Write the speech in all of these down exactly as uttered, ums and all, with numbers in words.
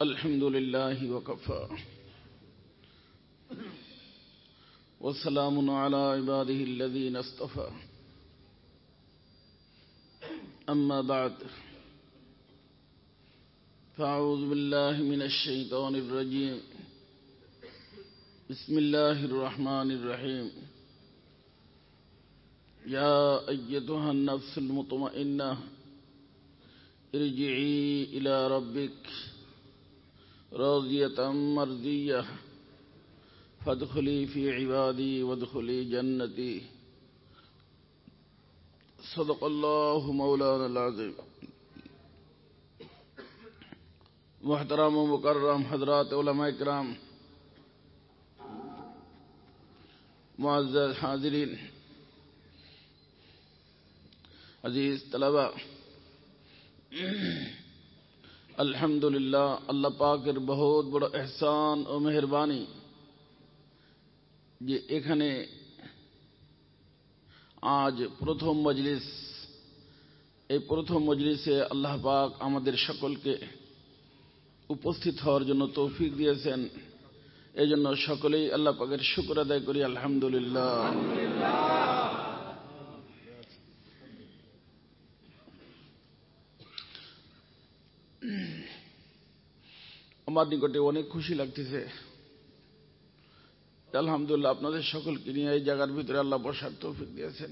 الحمد لله وكفى والسلام على عباده الذين اصطفى أما بعد فأعوذ بالله من الشيطان الرجيم بسم الله الرحمن الرحيم يا أيتها النفس المطمئنة ارجعي إلى ربك راضية مرضية فادخلي في عبادي وادخلي جنتي صدق الله مولانا العظيم محترم و مکرم حضرات علماء کرام معزز حاضرین عزیز طلبہ আলহামদুলিল্লাহ আল্লাহ পাকের বহুত বড় ইহসান ও মেহেরবানি যে এখানে আজ প্রথম মজলিস এই প্রথম মজলিসে আল্লাহ পাক আমাদের সকলকে উপস্থিত হওয়ার জন্য তৌফিক দিয়েছেন এজন্য সকলেই আল্লাহ পাকের শুকর আদায় করি আলহামদুলিল্লাহ আমার নিকটে অনেক খুশি লাগতেছে আলহামদুলিল্লাহ আপনাদের সকলকে নিয়ে এই জায়গার ভিতরে আল্লাহ বসার তৌফিক দিয়েছেন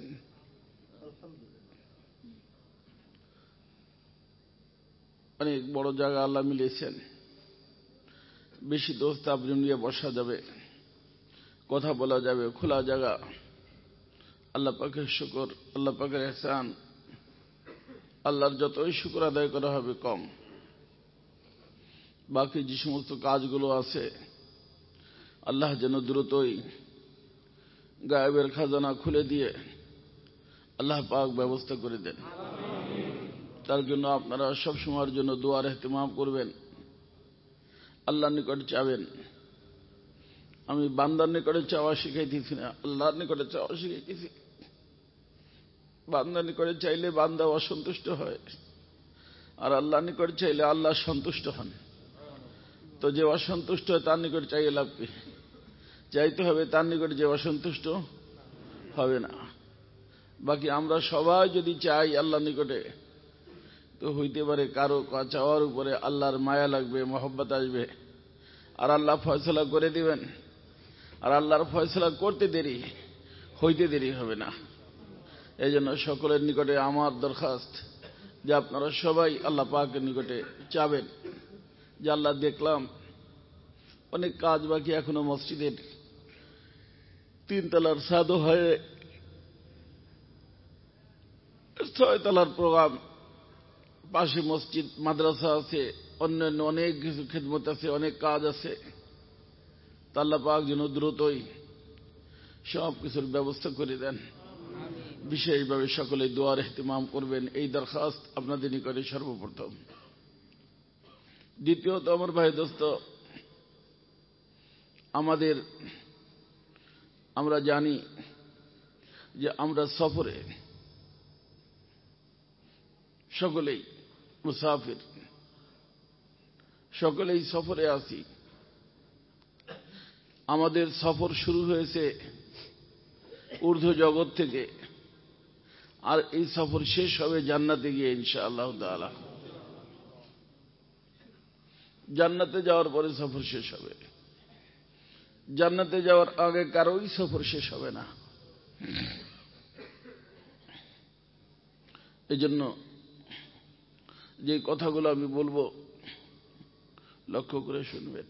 অনেক বড় জায়গা আল্লাহ মিলিয়েছেন বেশি দোস্ত আপনি নিয়ে বসা যাবে কথা বলা যাবে খোলা জায়গা আল্লাহ পাকের শুকর আল্লাহ পাকের ইহসান আল্লাহর যতই শুকর আদায় করা হবে কম বাকি যে সমস্ত কাজগুলো আছে আল্লাহ যেন দ্রুতই গায়েবের খাজানা খুলে দিয়ে আল্লাহ পাক ব্যবস্থা করে দেন তার জন্য আপনারা সব সময়ের জন্য দোয়ার ইহতিমাম করবেন আল্লাহর নিকট চাবেন আমি বান্দার নিকটে চাওয়া শিখাইতেছি না আল্লাহর নিকটে চাওয়া শিখাইতেছি বান্দার নিকটে চাইলে বান্দা অসন্তুষ্ট হয় আর আল্লাহর নিকট চাইলে আল্লাহ সন্তুষ্ট হন তো যে অসন্তুষ্ট হয় তার নিকট চাইলে লাভ কি চাইতে হবে তার নিকট যে অসন্তুষ্ট হবে না বাকি আমরা সবাই যদি চাই আল্লাহর নিকটে তো হইতে পারে কারো চাওয়ার উপরে আল্লাহর মায়া লাগবে মহব্বত আসবে আর আল্লাহ ফয়সালা করে দিবেন আর আল্লাহর ফয়সালা করতে দেরি হইতে দেরি হবে না এই জন্য সকলের নিকটে আমার দরখাস্ত যে আপনারা সবাই আল্লাহ পাকের নিকটে চাবেন যে আল্লাহ দেখলাম অনেক কাজ বাকি এখনো মসজিদের তিনতলার সাদও হয়ে ছয়তলার প্রোগ্রাম পাশে মসজিদ মাদ্রাসা আছে অন্যান্য অনেক কিছু খেদমত আছে অনেক কাজ আছে তা আল্লাহ পাক যেন দ্রুতই সব কিছুর ব্যবস্থা করে দেন বিশেষভাবে সকলে দোয়ার ইহতিমাম করবেন এই দরখাস্ত আপনাদের নিকটে সর্বপ্রথম দ্বিতীয়ত আমার ভাই দোস্ত আমাদের আমরা জানি যে আমরা সফরে সকলেই মুসাফির সকলেই সফরে আছি আমাদের সফর শুরু হয়েছে ঊর্ধ্ব জগৎ থেকে আর এই সফর শেষ হবে জান্নাতে গিয়ে ইনশাআল্লাহ তাআলা জান্নাতে যাওয়ার পরে সফর শেষ হবে জান্নাতে যাওয়ার আগে কারোই সফর শেষ হবে না এজন্য যে কথাগুলো আমি বলবো লক্ষ্য করে শুনবেন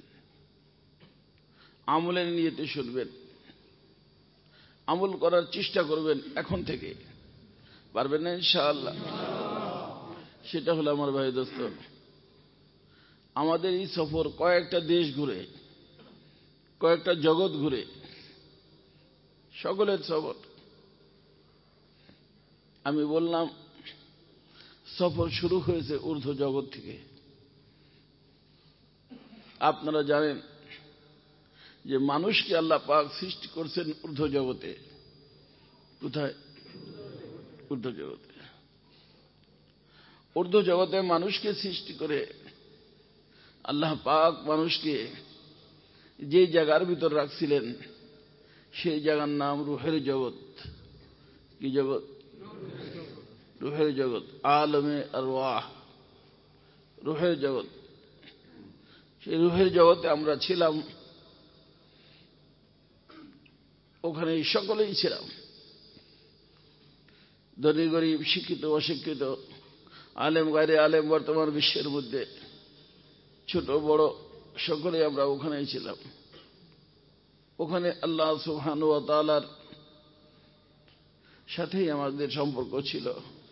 আমলের নিয়তে শুনবেন আমল করার চেষ্টা করবেন এখন থেকে পারবেন না ইনশাআল্লাহ সেটা হলো আমার ভাই দোস্ত আমাদের এই সফর কয়েকটা দেশ ঘুরে কয়েকটা জগৎ ঘুরে সকলের সফর আমি বললাম সফর শুরু হয়েছে ঊর্ধ্ব জগৎ থেকে আপনারা জানেন যে মানুষকে আল্লাহ পাক সৃষ্টি করছেন ঊর্ধ্ব জগতে কোথায় ঊর্ধ্ব জগতে ঊর্ধ্ব জগতে মানুষকে সৃষ্টি করে আল্লাহ পাক মানুষকে যে জায়গার ভিতর রাখছিলেন সেই জায়গার নাম রুহের জগৎ। কি জগৎ? রুহের জগৎ, আলমে আরওয়াহ, রুহের জগৎ। সেই রুহের জগতে আমরা ছিলাম, ওখানে সকলেই ছিলাম, ধনী গরিব, শিক্ষিত অশিক্ষিত, আলেম গায়রে আলেম, বর্তমান বিশ্বের মধ্যে ছোট বড় সকলেই আমরা ওখানেই ছিলাম। ওখানে আল্লাহ সুবহানাহু ওয়া তাআলার সাথেই আমাদের সম্পর্ক ছিল।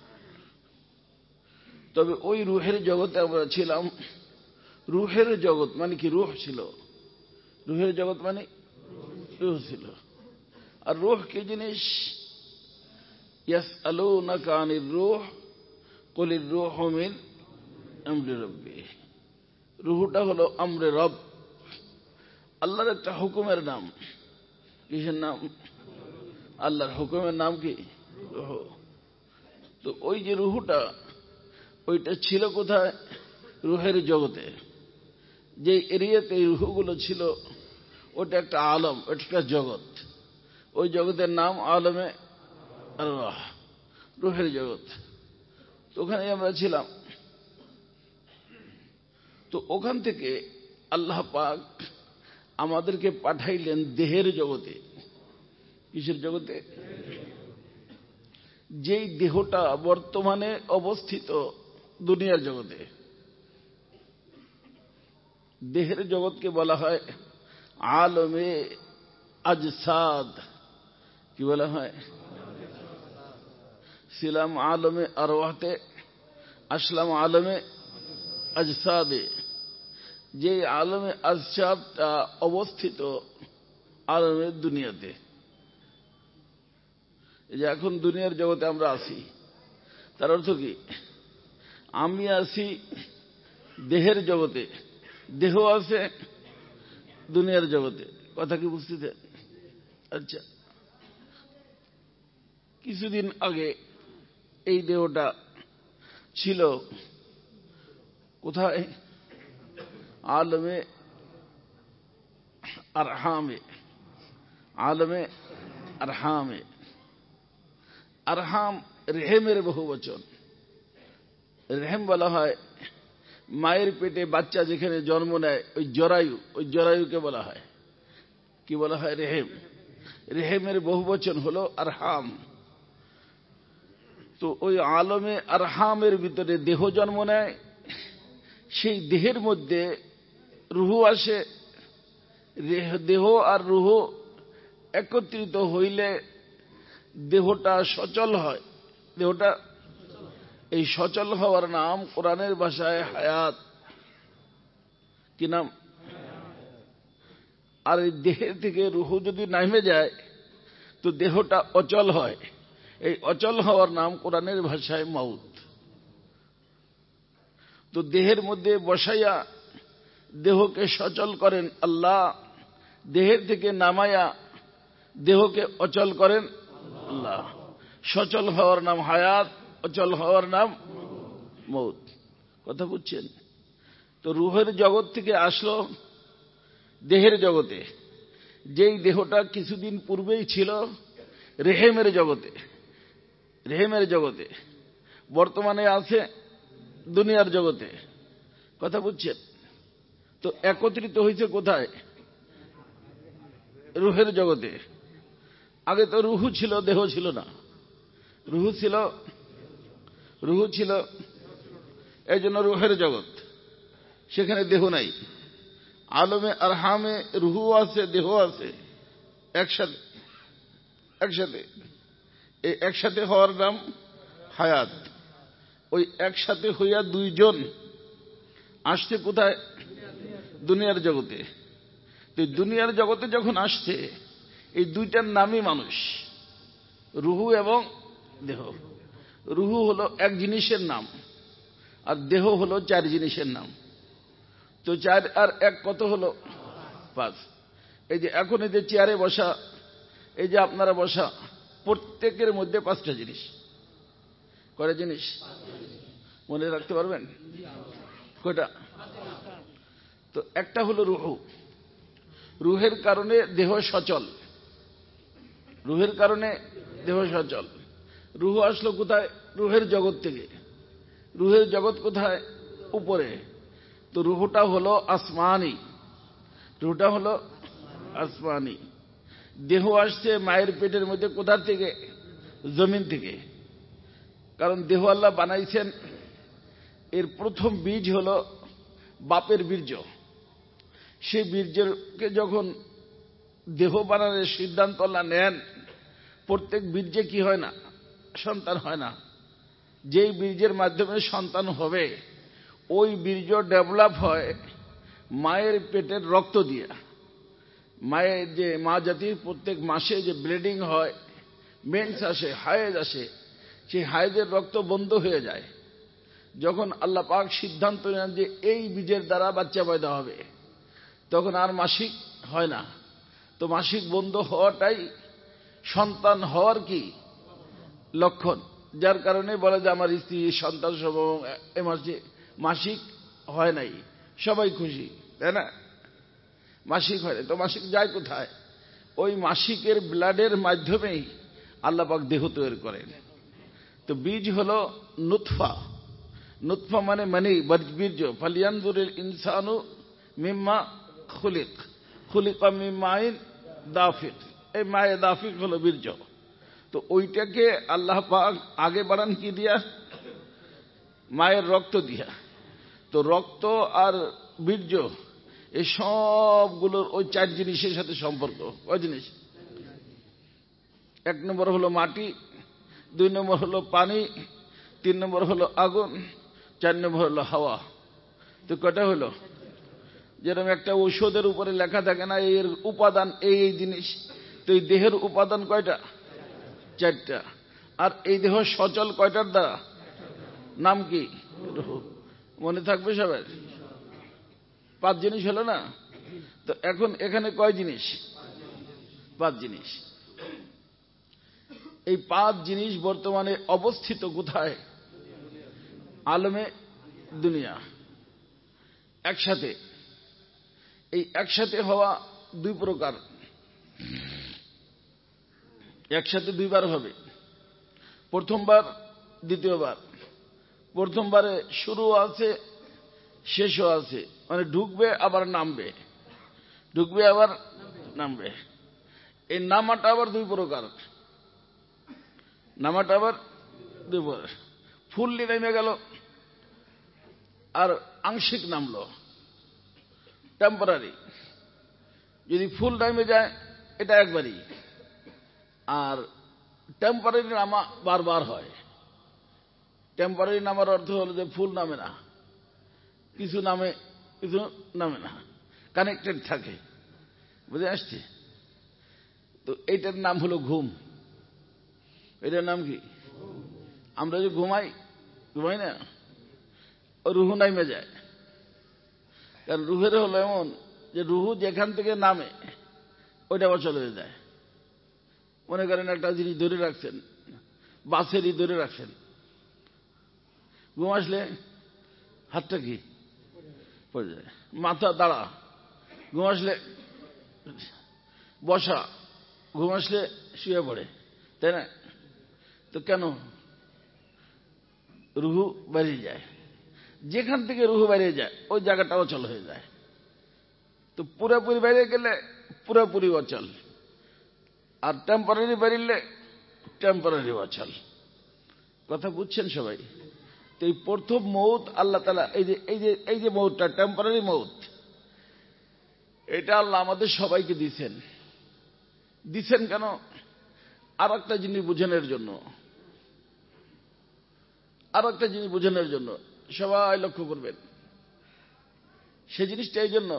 তবে ওই রুহের জগতে আমরা ছিলাম। রুহের জগৎ মানে কি? রুহ ছিল। রুহের জগৎ মানে রুহ ছিল। আর রুহ কি জিনিস? ইয়াসআলুনাকা আনির রূহ কুলির রূহু মিন আমরি রাব্বি। রুহটা হলো আমরে রব, আল্লাহর একটা হুকুমের নাম। কিসের নাম? আল্লাহর হুকুমের নাম কি? রুহ। তো ওই যে রুহটা, ওইটা ছিল কোথায়? রুহের জগতে। যে এরিয়াতে এই রুহগুলো ছিল ওটা একটা আলম, ওটা একটা জগৎ। ওই জগতের নাম আলমে আরওয়াহ, রুহের জগৎ। তো ওখানে আমরা ছিলাম। তো ওখান থেকে আল্লাহ পাক আমাদেরকে পাঠাইলেন দেহের জগতে। কিসের জগতে? যেই দেহটা বর্তমানে অবস্থিত দুনিয়ার জগতে। দেহের জগৎকে বলা হয় আলমে আজসাদ। কি বলা হয়? ছিলাম আলমে আরওয়াহতে, আসলাম আলমে আজসাদে। যে আলমে আজসাদটা অবস্থিত আলমের দুনিয়াতে। যে এখন দুনিয়ার জগতে আমরা আছি, তার অর্থ কি? আমি আছি দেহের জগতে, দেহ আছে দুনিয়ার জগতে। কথা কি বুঝতেছেন? আচ্ছা, কিছুদিন আগে এই দেহটা ছিল কোথায়? আলমে আরহামে। আলমে আরহামে। আরহাম রেহেমের বহু বচন। রেহেম বলা হয় মায়ের পেটে বাচ্চা যেখানে জন্ম নেয়, ওই জরায়ু, ওই জরায়ুকে বলা হয় কি? বলা হয় রেহেম। রেহেমের বহু বচন হলো আরহাম। তো ওই আলমে আরহামের ভিতরে দেহ জন্ম নেয়। সেই দেহের মধ্যে রুহ আসে। দেহ আর রুহ একত্রিত হইলে দেহটা সচল হয়। দেহটা এই সচল হওয়ার নাম কোরআনের ভাষায় হায়াত। কি নাম? আর এই দেহের থেকে রুহ যদি নামে যায় তো দেহটা অচল হয়। এই অচল হওয়ার নাম কোরআনের ভাষায় মাউত। তো দেহের মধ্যে বসাইয়া দেহকে সচল করেন আল্লাহ, দেহের থেকে নামায়া দেহকে অচল করেন আল্লাহ। সচল হওয়ার নাম হায়াত, অচল হওয়ার নাম মৌত। কথা বুঝছেন? তো রুহের জগৎ থেকে আসলো দেহের জগতে। যেই দেহটা কিছুদিন পূর্বেই ছিল রেহেমের জগতে। রেহেমের জগতে বর্তমানে আছে দুনিয়ার জগতে। কথা বুঝছেন? তো একত্রিত হয়েছে কোথায়? রুহের জগতে। আগে তো রুহু ছিল, দেহ ছিল না। রুহু ছিল, রুহু ছিল, এই জন্য রুহের জগৎ। সেখানে দেহ নাই। আলমে আরহামে রুহু আছে, দেহ আছে একসাথে। একসাথে এই একসাথে হওয়ার নাম হায়াত। ওই একসাথে হইয়া দুইজন আসছে কোথায়? দুনিয়ার জগতে। তো দুনিয়ার জগতে যখন আসছে এই দুইটার নামই মানুষ, রুহু এবং দেহ। রুহু হলো এক জিনিসের নাম, আর দেহ হলো চার জিনিসের নাম। তো চার আর এক কত হলো? পাঁচ। এই যে এখন এই যে চেয়ারে বসা, এই যে আপনারা বসা, প্রত্যেকের মধ্যে পাঁচটা জিনিস। কয়টা জিনিস মনে রাখতে পারবেন? কয়টা? তো একটা হলো রুহ, রুহের কারণে দেহ সচল, রুহের কারণে দেহ সচল। রুহ আসলো কোথায়? রুহের জগৎ থেকে। রুহের জগৎ কোথায়? উপরে। তো রুহটা হলো আসমানি, রুহটা হলো আসমানি। দেহ আসছে মায়ের পেটের মধ্যে কোথা থেকে? জমিন থেকে। কারণ দেহ আল্লাহ বানাইছেন, এর প্রথম বীজ হলো বাপের বীর্য। সেই বীর্যকে যখন দেহ বানানোর সিদ্ধান্ত আল্লাহ নেন, প্রত্যেক বীর্যে কি হয় না? সন্তান হয় না। যেই বীর্যের মাধ্যমে সন্তান হবে, ওই বীর্য ডেভেলপ হয় মায়ের পেটের রক্ত দিয়ে। মায়ের যে মা জাতির প্রত্যেক মাসে যে ব্লিডিং হয়, মেন্স আসে, হায়েজ আসে, সেই হায়েজের রক্ত বন্ধ হয়ে যায়। যখন আল্লাহ পাক সিদ্ধান্ত নেন যে এই বীজের দ্বারা বাচ্চা পয়দা হবে, তখন আর মাসিক হয় না। তো মাসিক বন্ধ হওয়াটাই সন্তান হওয়ার কি লক্ষণ। যার কারণে বলে যে আমার স্ত্রী সন্তান সব এ মাসে মাসিক হয় নাই, সবাই খুশি, তাই না? মাসিক হয় না, তো মাসিক যায় কোথায়? ওই মাসিকের ব্লাডের মাধ্যমেই আল্লাহ পাক দেহ তৈরি করেন। তো বীজ হলো নুতফা। নুতফা মানে মানি, বীর্য। ফালিয়ানজুরিল ইনসানু মিম্মা খুলিক, খুলিকা মিন মাইন দাফিক। এই মায়ে দাফিক হলো বীর্য। তো ওইটাকে আল্লাহ পাক আগে বাড়ান কি দিয়া? মায়ের রক্ত দিয়া। তো রক্ত আর বীর্য এই সবগুলোর ওই চার জিনিসের সাথে সম্পর্ক। ওই জিনিস, এক নম্বর হলো মাটি, দুই নম্বর হলো পানি, তিন নম্বর হলো আগুন, চার নম্বর হলো হাওয়া। তো কটা হলো? যেরকম একটা ঔষধের উপরে লেখা থাকে না এর উপাদান এই এই জিনিস, তো এই দেহের উপাদান কয়টা? চারটা। আর এই দেহ সচল কয়টার দ্বারা? নাম কি? মনে থাকবে সবাই? পাঁচ জিনিস হলো না? তো এখন এখানে কয় জিনিস? পাঁচ জিনিস। এই পাঁচ জিনিস বর্তমানে অবস্থিত কোথায়? আলমে দুনিয়া একসাথে। এই একসাথে হওয়া দুই প্রকার, একসাথে দুইবার হবে, প্রথমবার দ্বিতীয়বার। প্রথমবারে শুরু আছে শেষও আছে, মানে ঢুকবে আবার নামবে, ঢুকবে আবার নামবে। এই নামাটা আবার দুই প্রকার, নামাটা আবার দুই প্রকার। ফুললি নেমে গেল আর আংশিক নামলো, টেম্পোরারি। যদি ফুল নেমে যায় এটা একবারই, আর টেম্পোরারি নামা বারবার হয়। টেম্পোরারি নামার অর্থ হলো যে ফুল নামে না, কিছু নামে কিছু নামে না, কানেক্টেড থাকে। বুঝে আসছে? তো এইটার নাম হলো ঘুম। এটার নাম কি? আমরা যে ঘুমাই, ঘুমাই না, ও রুহু নামে যায়। কারণ রুহের হলো এমন যে রুহু যেখান থেকে নামে ওইটা অচল হয়ে যায়। মনে করেন একটা জিনিস ধরে রাখছেন, বাসেরই ধরে রাখছেন, ঘুম আসলে হাতটা কি পড়ে যায়, মাথা দাঁড়া, ঘুম আসলে বসা, ঘুম আসলে শুয়ে পড়ে, তাই না? তো কেন? রুহু বেরিয়ে যায়। যেখান থেকে রুহু বেরিয়ে যায় ওই জায়গাটা অচল হয়ে যায়। তো পুরোপুরি বেরিয়ে গেলে পুরোপুরি অচল, আর টেম্পোরারি বেরিয়ে টেম্পোরারি অচল। কথা বুঝছেন সবাই? তো এই প্রথম মৌত আল্লাহ তাআলা এই যে এই যে এই যে মৌতটা টেম্পোরারি মৌত, এটা আল্লাহ আমাদের সবাইকে দিচ্ছেন। দিচ্ছেন কেন? আর একটা জিনিস বোঝানোর জন্য, আর একটা জিনিস বোঝানোর জন্য। সবাই লক্ষ্য করবেন, সে জিনিসটা এই জন্য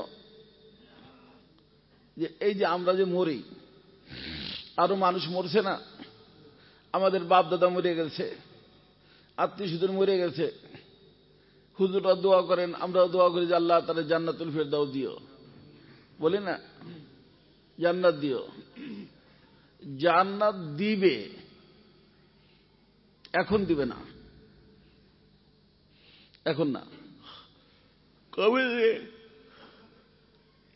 যে এই যে আমরা যে মরি, আরো মানুষ মরছে না? আমাদের বাপ দাদা মরে গেছে, আত্মীয় স্বজন মরে গেছে, হুজুররা দোয়া করেন, আমরাও দোয়া করি যে আল্লাহ তাআলা জান্নাতুল ফেরদাউস দিও, বলি না? জান্নাত দিও। জান্নাত দিবে, এখন দিবে না, এখন না, কবে দিবে?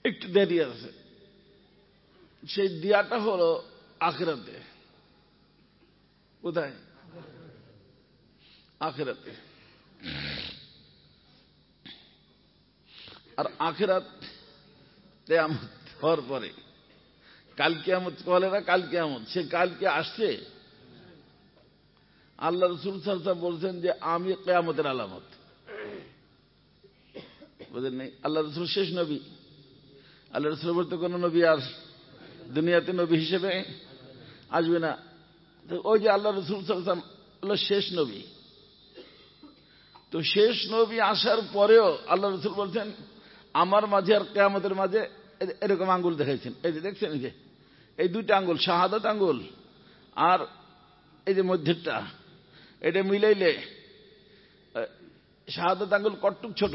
একটু দেরি আছে। সেই দিয়াটা হলো আখিরাতে। কোথায়? আখিরাতে। আর আখিরাত কিয়ামত হওয়ার পরে, কাল কিয়ামত বলে না, কাল কিয়ামত, সে কালকে আসছে। আল্লাহ রাসূল সাল্লাল্লাহু আলাইহি ওয়াসাল্লাম বলছেন যে আমি কিয়ামতের আলামত। বুঝেন নাই? আল্লাহ রাসূল শেষ নবী। আল্লাহ রাসূল বলতে কোন নবী আর দুনিয়াতে নবী হিসেবে আসবে না। তো ওই যে আল্লাহ রাসূল সাল্লাল্লাহু আলাইহি ওয়াসাল্লাম হলো শেষ নবী। তো শেষ নবী আসার পরেও আল্লাহ রাসূল বলছেন আমার মাঝে আর কিয়ামতের মাঝে এরকম আঙ্গুল দেখাইছেন। এই যে দেখছেন, এই যে এই দুইটা আঙ্গুল, শাহাদাত আঙ্গুল আর এই যে মধ্যেরটা, এটা মিলাইলে শাহাদাত আঙ্গুল কটটুক ছোট,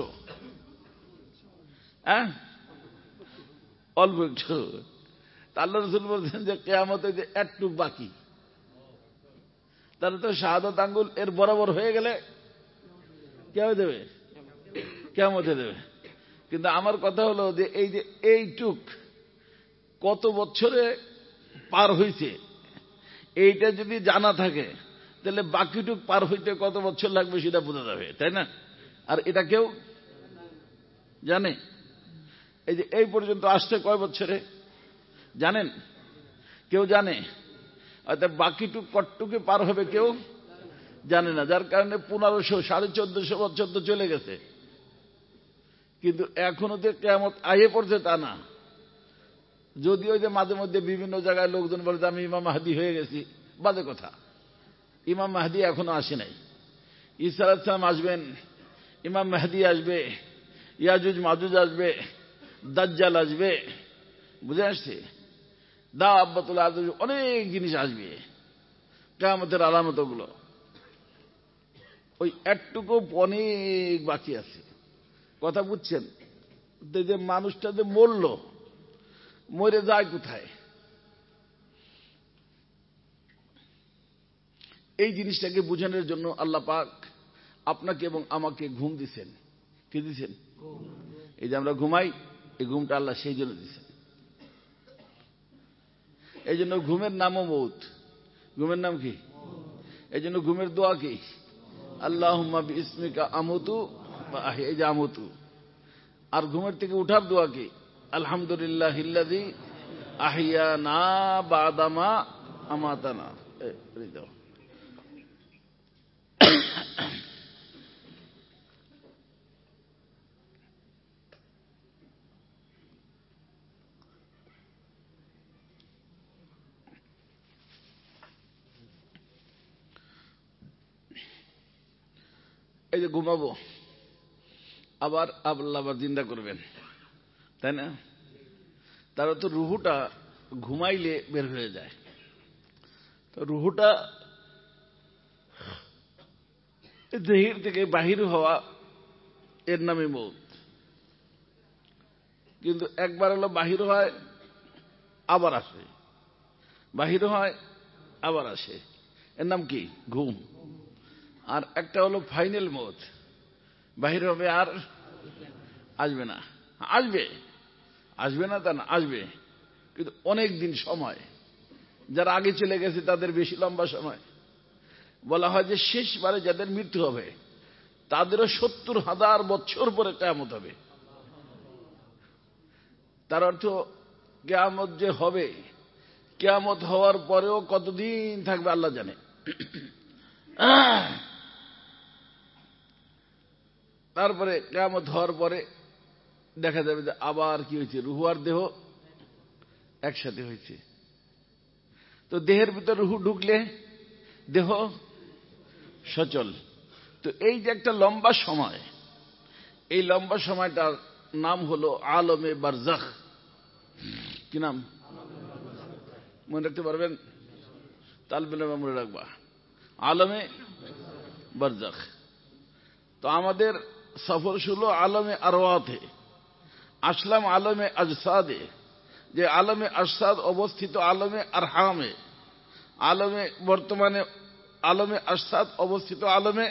হ্যাঁ অল্প একটু। আল্লাহ রাসূল বলছেন যে কিয়ামতে যে একটুক বাকি, তাহলে তো শাহাদাত আঙ্গুল এর বরাবর হয়ে গেলে কে দেবে? কিয়ামতে দেবে। কিন্তু আমার কথা হলো যে এই যে এইটুক কত বছরে পার হইছে, এইটা যদি জানা থাকে তাহলে বাকিটুক পার হইতে কত বছর লাগবে সেটা বোঝা যাবে, তাই না? আর এটা কেউ জানে? এই যে এই পর্যন্ত আসছে কয় বছরে জানেন? কেউ জানে? অর্থাৎ বাকিটুক কটটুকে পার হবে কেউ জানে না। যার কারণে পনেরোশো সাড়ে চোদ্দশো বছর তো চলে গেছে, কিন্তু এখনো যে কিয়ামত আয়ে পড়ছে তা না। যদিও যে মাঝে মধ্যে বিভিন্ন জায়গায় লোকজন বলে যে আমি ইমাম মাহদী হয়ে গেছি, বাজে কথা। ইমাম মাহদী এখনো আসে নাই। ঈসা আলাইহিস সালাম আসবেন, ইমাম মাহদী আসবে, ইয়াজুজ মাজুজ আসবে, দাজ্জাল আসবে, বুঝে আসছে? দাব্বাতুল আরদ, অনেক জিনিস আসবে কিয়ামতের আলামতগুলো। ওই একটুকু অনেক বাকি আছে। কথা বুঝছেন? যে মানুষটা যে মরল, মরে যায় কোথায়? এই জিনিসটাকে বোঝানোর জন্য আল্লাহ পাক আপনাকে এবং আমাকে ঘুম দিছেন। কি দিছেন? এই যে আমরা ঘুমাই, এই ঘুমটা আল্লাহ সেই জন্য দিছেন। এই জন্য ঘুমের নামও মউত। ঘুমের নাম কি? এই জন্য ঘুমের দোয়া কি? আল্লাহুম্মা বিইসমিকা আমুতু ওয়া আহইয়া, এই যে আমুতু। আর ঘুমের থেকে উঠার দোয়া কি? আলহামদুলিল্লাহিল্লাযী আহইয়ানা বাদামা আমাতানা। এই যে ঘুমাবো, আবার আল্লাহ আবার জিন্দা করবেন, তাই না? তারা তো রুহুটা ঘুমাইলে বের হয়ে যায়। তো রুহুটা দেহের থেকে বাহির হওয়া, এর নামে মউত। কিন্তু একবার হলো বাহির হয় আবার আসে, বাহির হয় আবার আসে, এর নাম কি? ঘুম। আর একটা হলো ফাইনাল মউত, বাহির হবে আর আসবে না। আসবে, আসবে না তা না, আসবে, কিন্তু অনেক দিন সময়। যারা আগে চলে গেছে তাদের বেশি লম্বা সময়। বলা হয় যে শেষবারে যাদের মৃত্যু হবে তাদেরও সত্তর হাজার বছর পরে কিয়ামত হবে। তার অর্থ কিয়ামত যে হবে, কিয়ামত হওয়ার পরেও কতদিন থাকবে আল্লাহ জানে। তারপরে কিয়ামত হওয়ার পরে দেখা যাবে যে আবার কি হয়েছে, রুহু আর দেহ একসাথে হয়েছে। তো দেহের ভিতর রুহু ঢুকলে দেহ সচল। তো এই যে একটা লম্বা সময়, এই লম্বা সময়টার নাম হলো আলমে বারজাখ। কি নাম? মনে রাখতে পারবেন? তালবেলা মনে রাখবা, আলমে বারজাখ। তো আমাদের সফর শুরু আলমে আরওয়াতে, আসলাম আলমে আজসাদে। যে আলমে আজসাদ অবস্থিত আলমে আরহামে, আলমে বর্তমানে আলমে আজসাদ অবস্থিত আলমে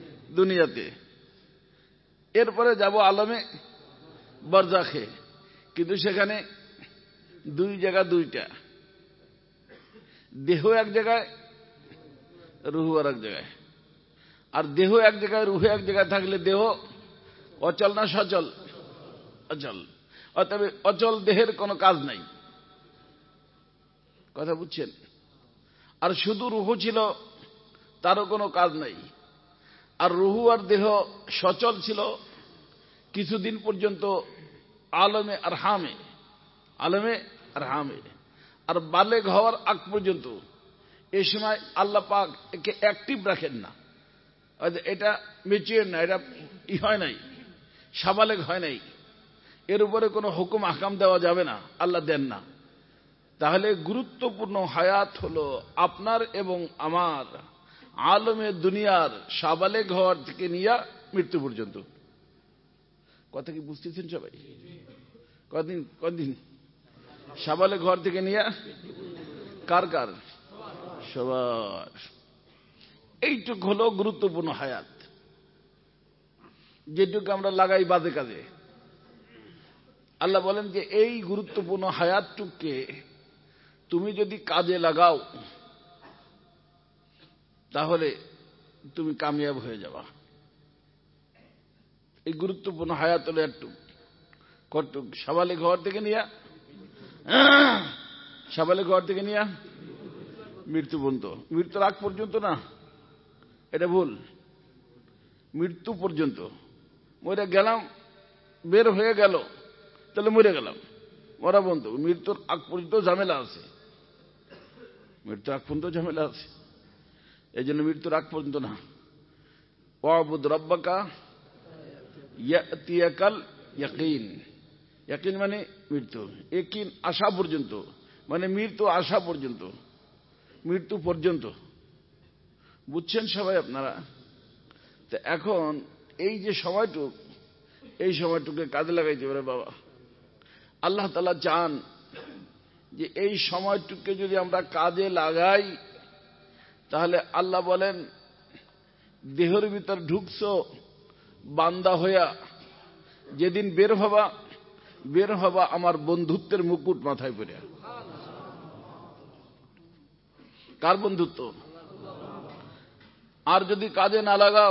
দুনিয়াতে। এরপরে যাব আলমে বারজাখে। কিন্তু সেখানে দুই জায়গা দুইটা, দেহ এক জায়গায়, রুহু আর এক জায়গায়। আর দেহ এক জায়গায়, রুহু এক জায়গায় থাকলে দেহ অচল না সচল? অচল। অতএব অচল দেহের কোনো কাজ নাই, কথা বুঝছেন? আর শুধু রুহু ছিল, তারও কোনো কাজ নাই। আর রুহু আর দেহ সচল ছিল কিছুদিন পর্যন্ত আলমে আর হামে, আলমে আর হামে। আর বালেগ হওয়ার আগ পর্যন্ত এই সময় আল্লাহ পাক একে অ্যাক্টিভ রাখেন না, এটা ম্যাচিওর না, এটা ই হয় নাই, সাবালেগ হয় নাই, এর উপরে কোনো হুকুম আহকাম দেওয়া যাবে না, আল্লাহ দেন না। তাহলে গুরুত্বপূর্ণ হায়াত হলো আপনার এবং আমার আলমে দুনিয়ার সাবালেগ হওয়ার থেকে নিয়ে মৃত্যু পর্যন্ত। কথা কি বুঝতেছেন সবাই? কদিন কদিন সাবালেগ হওয়ার থেকে নিয়ে কার কার? সবার। এইটুক হলো গুরুত্বপূর্ণ হায়াত, যেটুকু আমরা লাগাই বাজে কাজে। আল্লাহ বলেন যে এই গুরুত্বপূর্ণ হায়াতটুককে তুমি যদি কাজে লাগাও তাহলে তুমি কামিয়াব হয়ে যাবা। এই গুরুত্বপূর্ণ হায়াত হলো একটু কটুক, সাবালেগ হওয়ার থেকে নিয়ে সাবালেগ হওয়ার থেকে নিয়ে মৃত্যু পর্যন্ত। মৃত্যুর আগ পর্যন্ত না, এটা ভুল, মৃত্যু পর্যন্ত। মরে গেলাম, বের হয়ে গেল, তাহলে মরে গেলাম, মরা বন্ধ। মৃত্যুর আগ পর্যন্ত ঝামেলা আছে, মৃত্যুর আগ পর্যন্ত ঝামেলা আছে। এই জন্য মৃত্যুর আগ পর্যন্ত না। ওয়াবুদ রাব্বাকা ইয়াতিয়াকাল ইয়াকিন। ইয়াকিন মানে মৃত্যু, ইয়াকিন আসা পর্যন্ত, মানে মৃত্যু আসা পর্যন্ত, মৃত্যু পর্যন্ত। বুঝছেন সবাই আপনারা? তো এখন এই যে সময়টুক, এই সময়টুকে কাজে লাগাইতে পারে বাবা। আল্লাহ তাআলা চান যে এই সময়টুকে যদি আমরা কাজে লাগাই তাহলে আল্লাহ বলেন দেহের ভিতর ঢুকছো বান্দা হইয়া, যেদিন বের হবা বের হবা আমার বন্ধুত্বের মুকুট মাথায় পরে। কার বন্ধুত্ব? আর যদি কাজে না লাগাও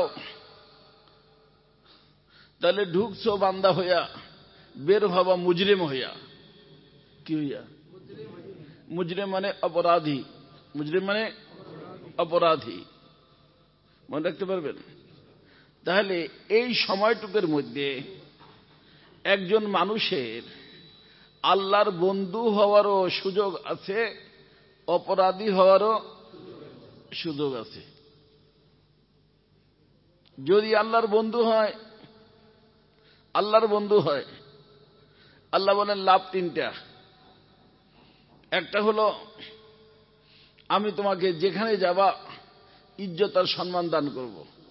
তাহলে ঢুকছো বান্দা হইয়া, বের হবা মুজরিম হইয়া। কি হইয়া? মুজরিম মানে অপরাধী, মুজরিম মানে অপরাধী, মনে রাখতে পারবেন? তাহলে এই সময়টুকের মধ্যে একজন মানুষের আল্লাহর বন্ধু হওয়ারও সুযোগ আছে, অপরাধী হওয়ারও সুযোগ আছে। যদি আল্লাহর বন্ধু হয়, আল্লাহর বন্ধু হয়, আল্লাহ বলেন লাভ তিনটা। একটা হলো আমি তোমাকে যেখানে যাবা ইজ্জত আর সম্মান দান করব,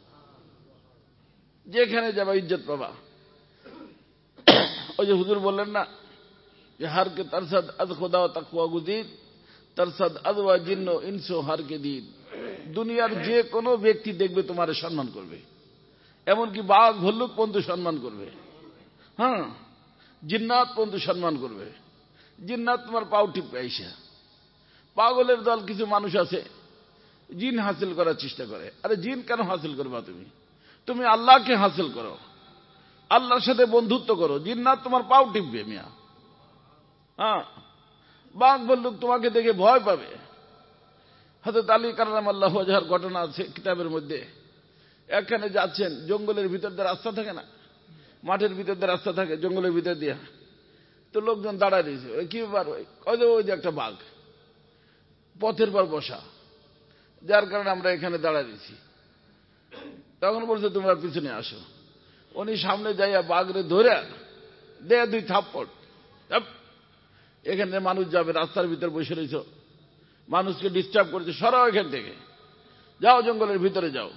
যেখানে যাবা ইজ্জত পাবা। ওই যে হুজুর বললেন না যে হারকে তারসাদ আদ খোদা তাকওয়া গুদিদ তারসাদ আদওয়া জিন্ন ইনসো হারকে দিন। দুনিয়ার যে কোনো ব্যক্তি দেখবে তোমার সম্মান করবে, এমনকি বাঘ ভল্লুক পর্যন্ত সম্মান করবে। হ্যাঁ, জিন্নাত পর্যন্ত সম্মান করবে। জিন্নাত তোমার পাও টিপে আইসা। পাগলের দল কিছু মানুষ আছে জিন হাসিল করার চেষ্টা করে। আরে জিন কেন হাসিল করবা? তুমি তুমি আল্লাহকে হাসিল করো, আল্লাহর সাথে বন্ধুত্ব করো, জিন্নাত তোমার পাও টিপবে মিয়া। হ্যাঁ, বাঘ ভল্লুক তোমাকে দেখে ভয় পাবে। হযরত আলী কাররামাল্লাহু ওয়াজহার ঘটনা আছে কিতাবের মধ্যে। এখানে যাচ্ছেন, জঙ্গলের ভিতর দিয়ে রাস্তা থাকে না, মাঠের ভিতর দিয়ে রাস্তা থাকে, জঙ্গলের ভিতর দিয়ে। তো লোকজন দাঁড়ায় দিয়েছে, কি ব্যাপার? ওই যে ওই যে একটা বাঘ পথের পর বসা, যার কারণে আমরা এখানে দাঁড়ায় দিয়েছি। তখন বলছে তোমরা পিছনে আসো। উনি সামনে যাইয়া বাঘরে ধরে দেয়া দুই থাপ্পড়। এখানে মানুষ যাবে, রাস্তার ভিতর বসে রয়েছ, মানুষকে ডিস্টার্ব করেছে, সরাও এখান থেকে, যাও জঙ্গলের ভিতরে যাও।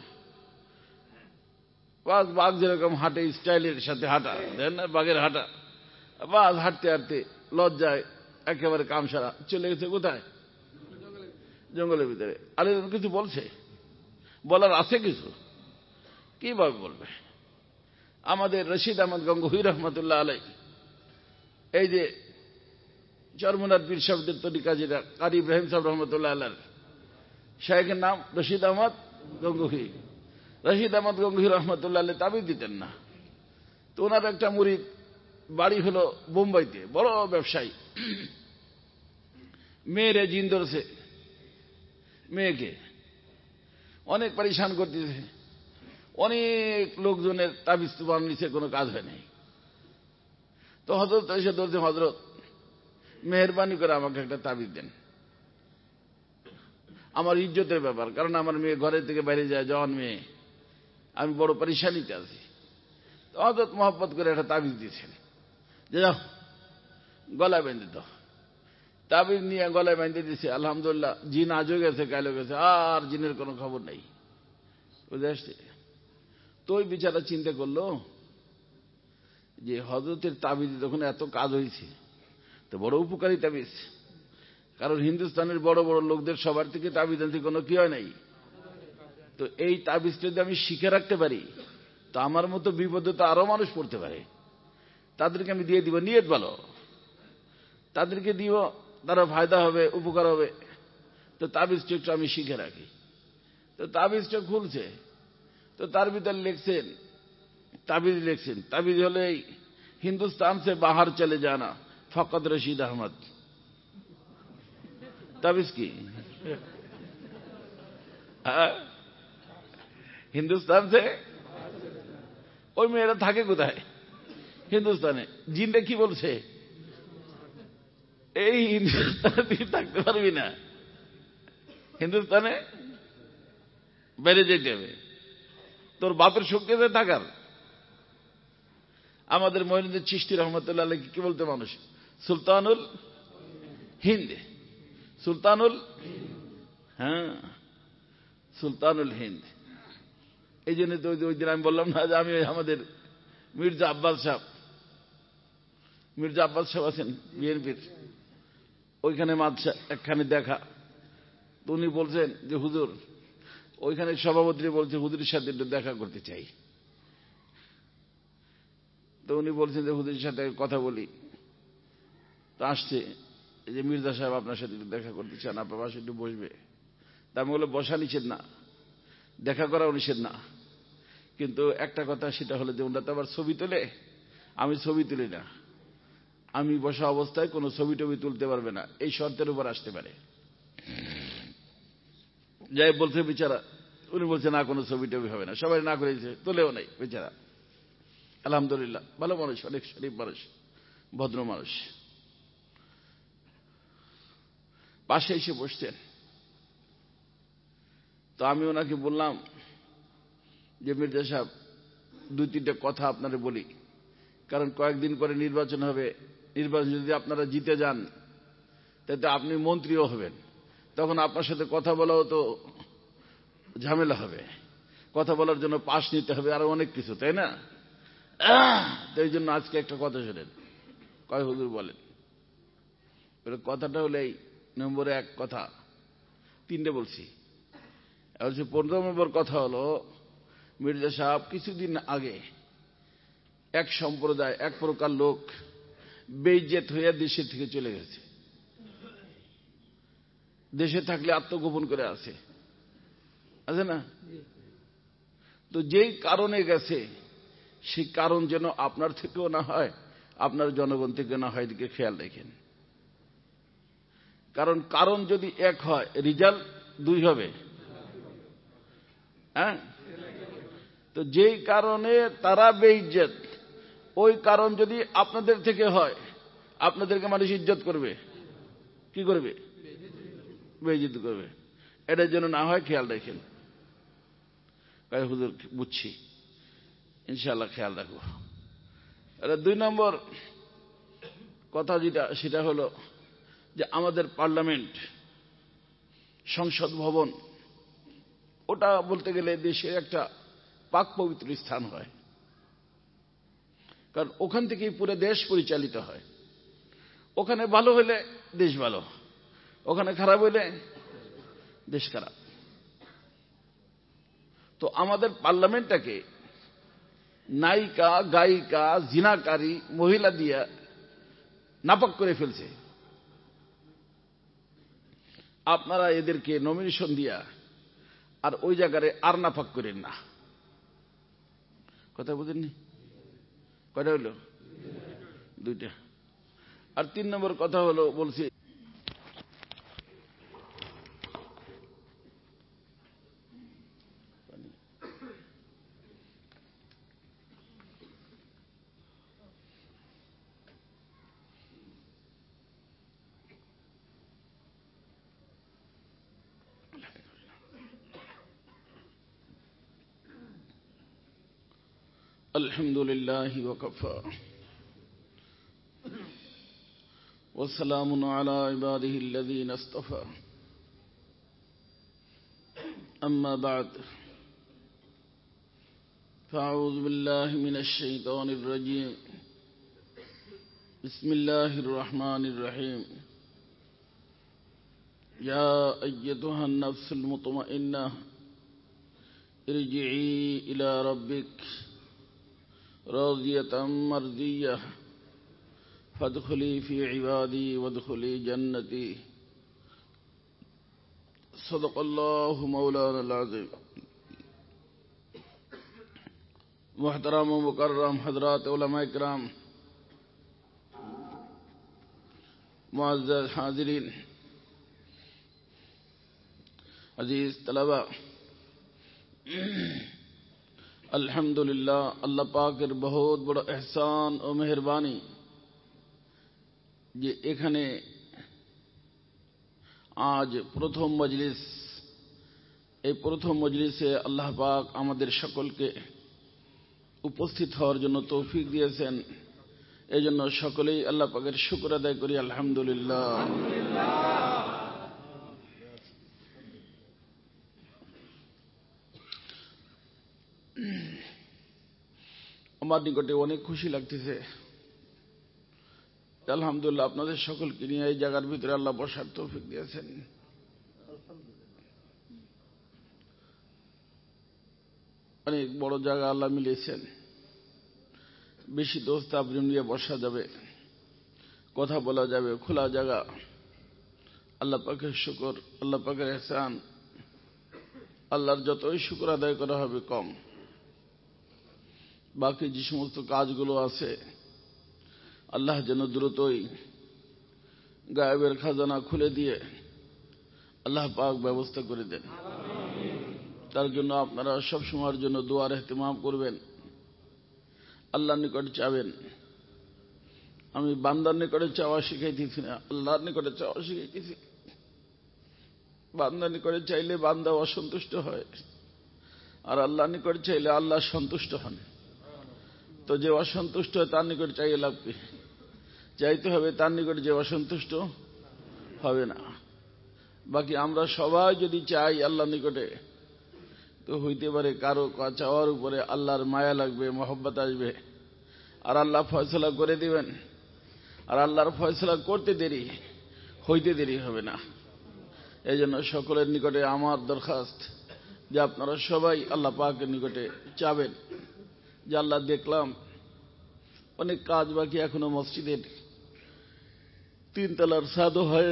বাঘ বাঘ যেরকম হাঁটে, স্টাইলের সাথে হাঁটা, দেখেন না বাঘের হাঁটা। বাঘ হাঁটতে হাঁটতে লজ্জায় একেবারে কাম সারা চলে গেছে কোথায়? জঙ্গলের ভিতরে। আরে কিছু বলছে, বলার আছে কিছু? কি বাঘ বলবে? আমাদের রশিদ আহমদ গঙ্গোহী রহমতুল্লাহ আলাই এই যে চরমনার পীর সাহেবদের তরিকা যেটা কারি ইব্রাহিম সাহেব রহমতুল্লাহ আল্লাহ, শায়েখের নাম রশিদ আহমদ গঙ্গুহি। রশিদ আহমদ গঙ্গুহি রহমতুল্লাহ আল্লাহ তাবিজ দিতেন না। তো ওনার একটা মুরিদ বাড়ি হলো বোম্বাইতে, বড় ব্যবসায়ী। মেয়েরে জিন ধরেছে, মেয়েকে অনেক পরিশান করতেছে, অনেক লোকজনের তাবিজ তো বানিয়েছে, কোনো কাজ হয় নাই। তো হজরত এসে ধরছে, হজরত মেহরবানি করে আমাকে একটা তাবিজ দেন, আমার ইজ্জতের ব্যাপার, কারণ আমার মেয়ে ঘরের থেকে বাইরে যায়, জওয়ান মেয়ে, আমি বড় পরিশানিতে আছি। তো হজরত মহব্বত করে একটা তাবিজ দিয়েছেন, যে যাও গলায় বেঁধে দাও। তাবিজ নিয়ে গলায় বেঁধে দিয়েছে। আলহামদুলিল্লাহ, জিন আজও গেছে, কালও গেছে, আর জিনের কোনো খবর নেই, বুঝে আসছে। তো ওই বিচারা চিন্তা করলো যে হজরতের তাবিজ যখন এত কাজ হয়েছে, তো বড় উপকারী তাবিজ, কারণ হিন্দুস্তানের বড় বড় লোকদের সবার থেকে তাবিজ আনতে কোনো কি হয় নাই। তো এই তাবিজটা যদি আমি শিখে রাখতে পারি, তো আমার মতো বিপদে তো আরো মানুষ পড়তে পারে, তাদেরকে আমি দিয়ে দিব, নিয়ত ভালো, তাদেরকে দিব, তারা ফায়দা হবে, উপকার হবে। তো তাবিজটা একটু আমি শিখে রাখি। তো তাবিজটা খুলছে, তো তার ভিতরে লিখছেন, তাবিজ লিখছেন, তাবিজ হলে এই হিন্দুস্তান সে বাহার চলে জানা ফকত রশিদ আহমদ। তাবিজ কি হিন্দুস্তান সে, ওই মেয়েরা থাকে কোথায়? হিন্দুস্তানে। জিনটা কি বলছে? এই হিন্দুস্তানে তুই থাকতে পারবি না, হিন্দুস্তানে বেড়ে যেতে হবে, তোর বাপের শক্তি আছে থাকার। আমাদের মঈনুদ্দিন চিশতি রহমতুল্লাহ আলাইহি কি বলতে মানুষ? সুলতানুল হিন্দ, সুলতানুল, হ্যাঁ সুলতানুল হিন্দ। এই জন্য তো ওই দিন আমি বললাম না যে আমি আমাদের মির্জা আব্বাস সাহেব, মির্জা আব্বাস সাহেব আছেন বিএনপির, ওইখানে মাদ্রাসা একখানে দেখা। তো উনি বলছেন যে হুজুর, ওইখানে সভাপতি বলছে হুজুরের সাথে একটু দেখা করতে চাই। তো উনি বলছেন যে হুজুরের সাথে কথা বলি। তো আসছে যে মির্জা সাহেব আপনার সাথে একটু দেখা করতে চান, আপনার পাশে একটু বসবে। তা আমি বলে বসা নিষেধ না, দেখা করাও নিষেধ না, কিন্তু একটা কথা, সেটা হলো যে ওনারা তো আবার ছবি তোলে, আমি ছবি তুলি না, আমি বসা অবস্থায় কোনো ছবি টবি তুলতে পারবে না, এই শর্তের উপর আসতে পারে। যাই বলছে বেচারা, উনি বলছে না কোনো ছবি টবি হবে না, সবাই না করেছে, তোলেও নাই বেচারা। আলহামদুলিল্লাহ, ভালো মানুষ, অনেক শরীফ মানুষ, ভদ্র মানুষ। পাশে এসে বসছেন। তো আমি ওনাকে বললাম যে মির্জা সাহেব, দুই তিনটা কথা আপনারা বলি, কারণ কয়েকদিন পরে নির্বাচন হবে, নির্বাচন যদি আপনারা জিতে যান তাতে আপনি মন্ত্রীও হবেন, তখন আপনার সাথে কথা বলাও তো ঝামেলা হবে, কথা বলার জন্য পাস নিতে হবে, আরো অনেক কিছু, তাই না? তো এই জন্য আজকে একটা কথা শোনেন। কয় হুজুর বলেন। কথাটা হলো এই, নম্বরে এক কথা, তিনটে বলছি। পনেরো নম্বর কথা হলো, মির্জা সাহেব কিছুদিন আগে এক সম্প্রদায়, এক প্রকার লোক বেইজ্জত হইয়া দেশের থেকে চলে গেছে। দেশে থাকলে আত্মগোপন করে আছে, আছে না? তো যেই কারণে গেছে, সেই কারণ যেন আপনার থেকেও না হয়, আপনার জনগণ থেকে না হয়, এদিকে খেয়াল রাখেন। কারণ কারণ যদি এক হয়, রিজাল্ট দুই হবে। হ্যাঁ, তো যেই কারণে তারা বেইজ্জত, ওই কারণ যদি আপনাদের থেকে হয়, আপনাদেরকে মানুষ ইজ্জত করবে, কি করবে? বেইজ্জত করবে। এটার জন্য না হয় খেয়াল রাখেন। তাই হুজুর বুঝছি, ইনশাআল্লাহ খেয়াল রাখবো। এটা দুই নম্বর কথা যেটা, সেটা হলো যে আমাদের পার্লামেন্ট, সংসদ ভবন, ওটা বলতে গেলে দেশের একটা পাক পবিত্র স্থান হয়, কারণ ওখান থেকেই পুরো দেশ পরিচালিত হয়। ওখানে ভালো হলে দেশ ভালো, ওখানে খারাপ হলে দেশ খারাপ। তো আমাদের পার্লামেন্টটাকে নায়িকা, গায়িকা, জিনাকারী মহিলা দিয়া নাপাক করে ফেলছে। আপনারা এদেরকে নমিনেশন দিয়া আর ওই জায়গায় আর নাপাক করেন না। কথা বুঝেননি? কয়টা হলো? দুইটা। আর তিন নম্বর কথা হলো, বলছি আলহামদুলিল্লাহ ওয়াকাফা ওয়াসসালামু আলা ইবাদিহিল্লাযীনা ইসতাফা আম্মা বা'দ ফাআউযু বিল্লাহি মিনাশ শাইতানির রাজীম বিসমিল্লাহির রহমানির রহিম ইয়া আইয়্যাতুহান নাফসুল মুতমাইন্নাহ ইরজিই ইলা রাব্বিক রাদিয়াতাম মারদিয়াহ ফাদখুলি ফি ইবাদি ওয়াদখুলি জান্নতি সাদাকাল্লাহু মাওলানাল আযীম। মুহতারাম ও মুকাররম হযরত উলামায়ে কিরাম, মুআজ্জাজ হাজিরিন, আজিজ তালাবা, আলহামদুলিল্লাহ, আল্লাহ পাকের বহুত বড় ইহসান ও মেহেরবানি যে এখানে আজ প্রথম মজলিস, এই প্রথম মজলিসে আল্লাহ পাক আমাদের সকলকে উপস্থিত হওয়ার জন্য তৌফিক দিয়েছেন। এই জন্য সকলেই আল্লাহ পাকের শুকর আদায় করি, আলহামদুলিল্লাহ। আমার নিকটে অনেক খুশি লাগতেছে, আলহামদুলিল্লাহ, আপনাদের সকলকে নিয়ে এই জায়গার ভিতরে আল্লাহ বসার তৌফিক দিয়েছেন। অনেক বড় জায়গা আল্লাহ মিলিয়েছেন, বেশি দোস্ত আপনি নিয়ে বসা যাবে, কথা বলা যাবে, খোলা জায়গা। আল্লাহ পাকের শুকর, আল্লাহ পাকের ইহসান, আল্লাহর যতই শুকর আদায় করা হবে কম। বাকি যে সমস্ত কাজগুলো আছে আল্লাহ যেন দ্রুতই গায়েবের খাজানা খুলে দিয়ে আল্লাহ পাক ব্যবস্থা করে দেন। তার জন্য আপনারা সব সময়ের জন্য দোয়ার ইহতিমাম করবেন, আল্লাহর নিকট চাবেন। আমি বান্দার নিকটে চাওয়া শিখাইতেছি না, আল্লাহর নিকটে চাওয়া শিখাইতেছি। বান্দার নিকটে চাইলে বান্দা অসন্তুষ্ট হয়, আর আল্লাহর নিকট চাইলে আল্লাহ সন্তুষ্ট হন। তো যে অসন্তুষ্ট হয় তার নিকট চাইলে লাভ কি? চাইতে হবে তার নিকট যে অসন্তুষ্ট হবে না। বাকি আমরা সবাই যদি চাই আল্লাহর নিকটে, তো হইতে পারে কারো চাওয়ার উপরে আল্লাহর মায়া লাগবে, মহব্বত আসবে, আর আল্লাহ ফয়সালা করে দিবেন। আর আল্লাহর ফয়সালা করতে দেরি, হইতে দেরি হবে না। এই জন্য সকলের নিকটে আমার দরখাস্ত যে আপনারা সবাই আল্লাহ পাকের নিকটে চাবেন যে আল্লাহ, দেখলাম অনেক কাজ বাকি এখনো মসজিদের, তিনতলার সাদও হয়ে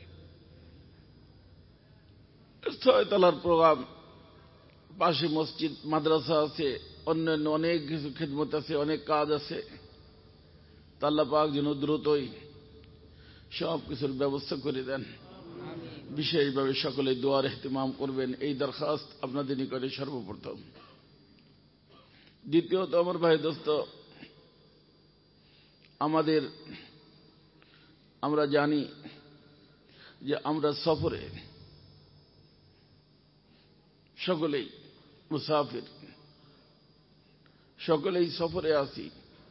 ছয়তলার প্রোগ্রাম, পাশে মসজিদ মাদ্রাসা আছে, অন্যান্য অনেক কিছু খেদমত আছে, অনেক কাজ আছে। তা আল্লাহ পাক যেন দ্রুতই সব কিছুর ব্যবস্থা করে দেন। বিশেষভাবে সকলে দোয়ার ইহতিমাম করবেন, এই দরখাস্ত আপনাদের নিকটে সর্বপ্রথম। দ্বিতীয়ত, আমার ভাই দোস্ত, আমাদের আমরা জানি যে আমরা সফরে, সকলেই মুসাফির, সকলেই সফরে আছি।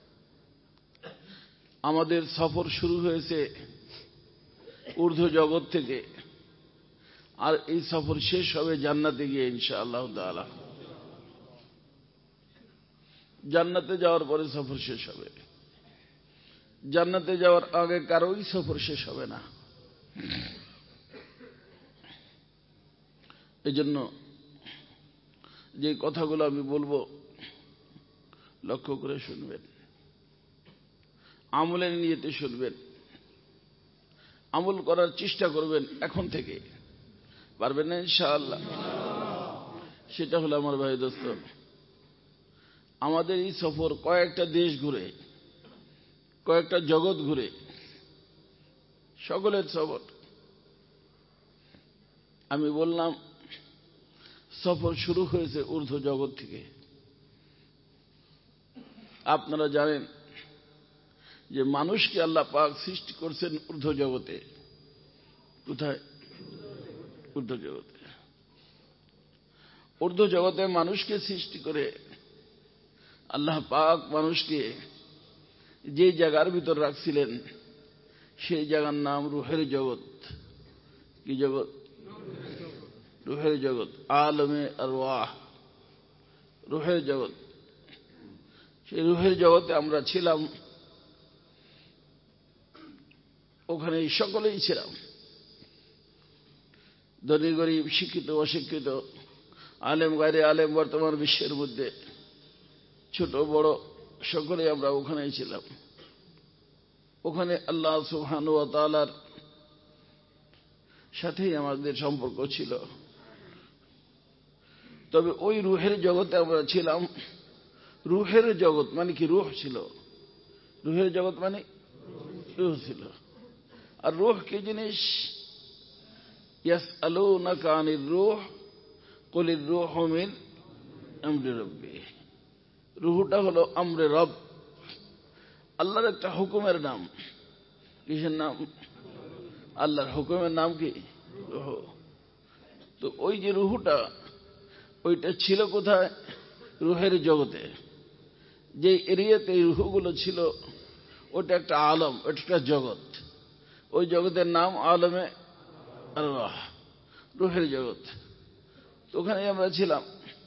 আমাদের সফর শুরু হয়েছে ঊর্ধ্ব জগৎ থেকে, আর এই সফর শেষ হবে জান্নাতে গিয়ে ইনশাআল্লাহ তাআলা। জান্নাতে যাওয়ার পরে সফর শেষ হবে, জান্নাতে যাওয়ার আগে কারোই সফর শেষ হবে না। এই জন্য যে কথাগুলো আমি বলবো লক্ষ্য করে শুনবেন, আমলের নিয়তে শুনবেন। আমল করার চেষ্টা করবেন এখন থেকে। পারবেন না ইনশাআল্লাহ? সেটা হলো আমার ভাই দোস্ত, আমাদের এই সফর কয়েকটা দেশ ঘুরে, কয়েকটা জগৎ ঘুরে, সকলের সফর। আমি বললাম সফর শুরু হয়েছে ঊর্ধ্ব জগৎ থেকে। আপনারা জানেন যে মানুষকে আল্লাহ পাক সৃষ্টি করছেন ঊর্ধ্ব জগতে। কোথায়? ঊর্ধ্ব জগতে। ঊর্ধ্ব জগতে মানুষকে সৃষ্টি করে আল্লাহ পাক মানুষকে যে জায়গার ভিতর রাখছিলেন সেই জায়গার নাম রুহের জগৎ। কি জগৎ? রুহের জগৎ, আলমে আরওয়াহ, রুহের জগৎ। সেই রুহের জগতে আমরা ছিলাম, ওখানে সকলেই ছিলাম, ধনী গরিব, শিক্ষিত অশিক্ষিত, আলেম গায়রে আলেম, বর্তমান বিশ্বের মধ্যে ছোট বড় সকলেই আমরা ওখানেই ছিলাম। ওখানে আল্লাহ সুবহানাহু ওয়া তাআলার সাথেই আমাদের সম্পর্ক ছিল। তবে ওই রুহের জগতে আমরা ছিলাম। রুহের জগৎ মানে কি? রুহ ছিল। রুহের জগৎ মানে রুহ ছিল। আর রুহ কি জিনিস? ইয়াসআলুনাকা আনির রূহ কুলির রূহু মিন আমরি রাব্বি। রুহটা হলো আমরে রব, আল্লাহর একটা হুকুমের নাম। কিসের নাম? আল্লাহর হুকুমের নাম কি? রুহ। তো ওই যে রুহটা, ওইটা ছিল কোথায়? রুহের জগতে। যে এরিয়াতে এই রুহগুলো ছিল ওটা একটা আলম, ওটা একটা জগৎ। ওই জগতের নাম আলমে আরওয়াহ, রুহের জগৎ। তো ওখানে আমরা ছিলাম।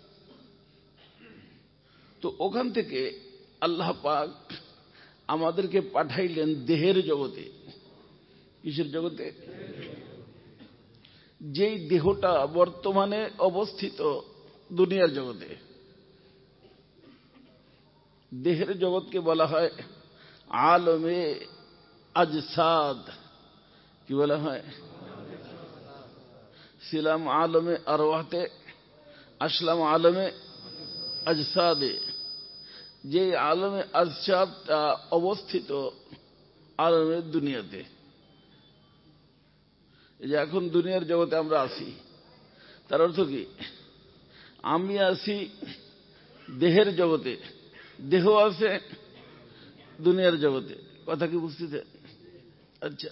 তো ওখান থেকে আল্লাহ পাক আমাদেরকে পাঠাইলেন দেহের জগতে। কিসের জগতে? যেই দেহটা বর্তমানে অবস্থিত দুনিয়ার জগতে। দেহের জগৎকে বলা হয় আলমে আজসাদ। কি বলা হয়? ছিলাম আলমে আরওয়াহতে, আসলাম আলমে আজসাদে। যে আলমে আজসাদটা অবস্থিত আলমের দুনিয়াতে। যে এখন দুনিয়ার জগতে আমরা আছি, তার অর্থ কি? আমি আছি দেহের জগতে, দেহ আছে দুনিয়ার জগতে। কথা কি বুঝতে? আচ্ছা,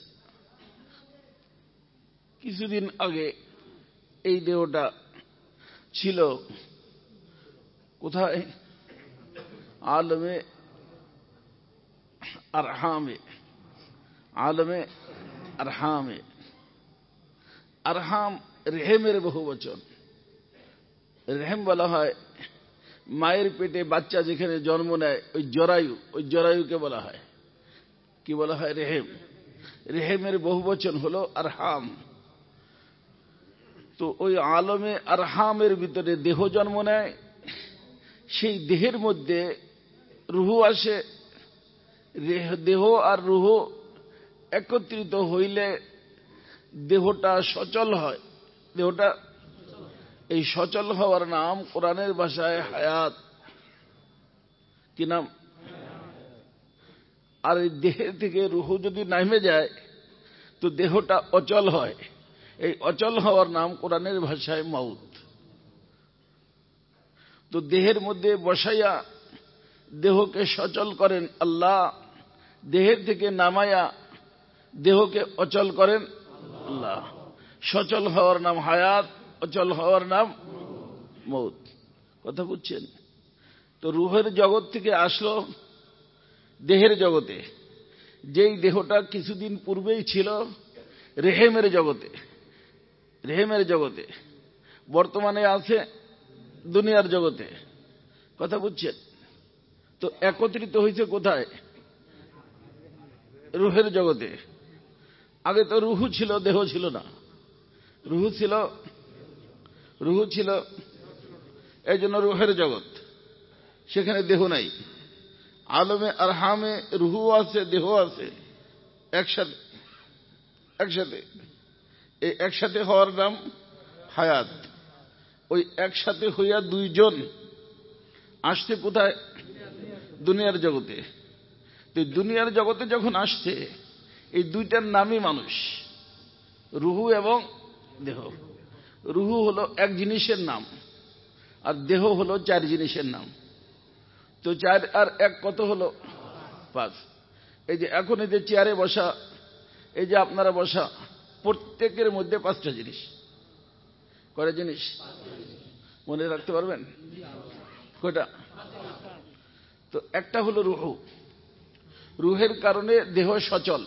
কিছুদিন আগে এই দেহটা ছিল কোথায়? আলমে আরহামে। আলমে আরহামে। আরহাম রেহেমের বহু বচন। রেহেম বলা হয় মায়ের পেটে বাচ্চা যেখানে জন্ম নেয়, ওই জরায়ু, ওই জরায়ুকে বলা হয় কি? বলা হয় রেহেম। রেহেমের বহু বচন হলো আরহাম। তো ওই আলমে আরহামের ভিতরে দেহ জন্ম নেয়, সেই দেহের মধ্যে রুহ আসে। দেহ আর রুহ একত্রিত হইলে দেহটা সচল হয়। দেহটা এই সচল হওয়ার নাম কোরআনের ভাষায় হায়াত। কি নাম? আর এই দেহের থেকে রুহ যদি নামে যায় তো দেহটা অচল হয়। এই অচল হওয়ার নাম কোরআনের ভাষায় মাউত। তো দেহের মধ্যে বসাইয়া দেহকে সচল করেন আল্লাহ, দেহের থেকে নামায়া দেহকে অচল করেন আল্লাহ। সচল হওয়ার নাম হায়াত, অচল হওয়ার নাম মৌত। কথা বুঝছেন? তো রুহের জগৎ থেকে আসলো দেহের জগতে। যেই দেহটা কিছুদিন পূর্বেই ছিল রেহেমের জগতে। রেহেমের জগতে বর্তমানে আছে দুনিয়ার জগতে। কথা বুঝছেন? তো একত্রিত হয়েছে কোথায়? রুহের জগতে। আগে তো রুহু ছিল, দেহ ছিল না। রুহু ছিল, রুহু ছিল, এই জন্য রুহের জগৎ, সেখানে দেহ নাই। আলমে আরহামে রুহু আছে, দেহ আছে একসাথে। একসাথে, এই একসাথে হওয়ার নাম হায়াত। ওই একসাথে হইয়া দুইজন আসছে কোথায়? দুনিয়ার জগতে। তো দুনিয়ার জগতে যখন আসছে, এই দুইটার নামই মানুষ, রুহু এবং দেহ। রুহু হলো এক জিনিসের নাম, আর দেহ হলো চার জিনিসের নাম। তো চার আর এক কত হলো? পাঁচ। এই যে এখন এই যে চেয়ারে বসা, এই যে আপনারা বসা, প্রত্যেকের মধ্যে পাঁচটা জিনিস। কয়টা জিনিস মনে রাখতে পারবেন? কয়টা? তো একটা হলো রুহু। রুহের কারণে দেহ সচল,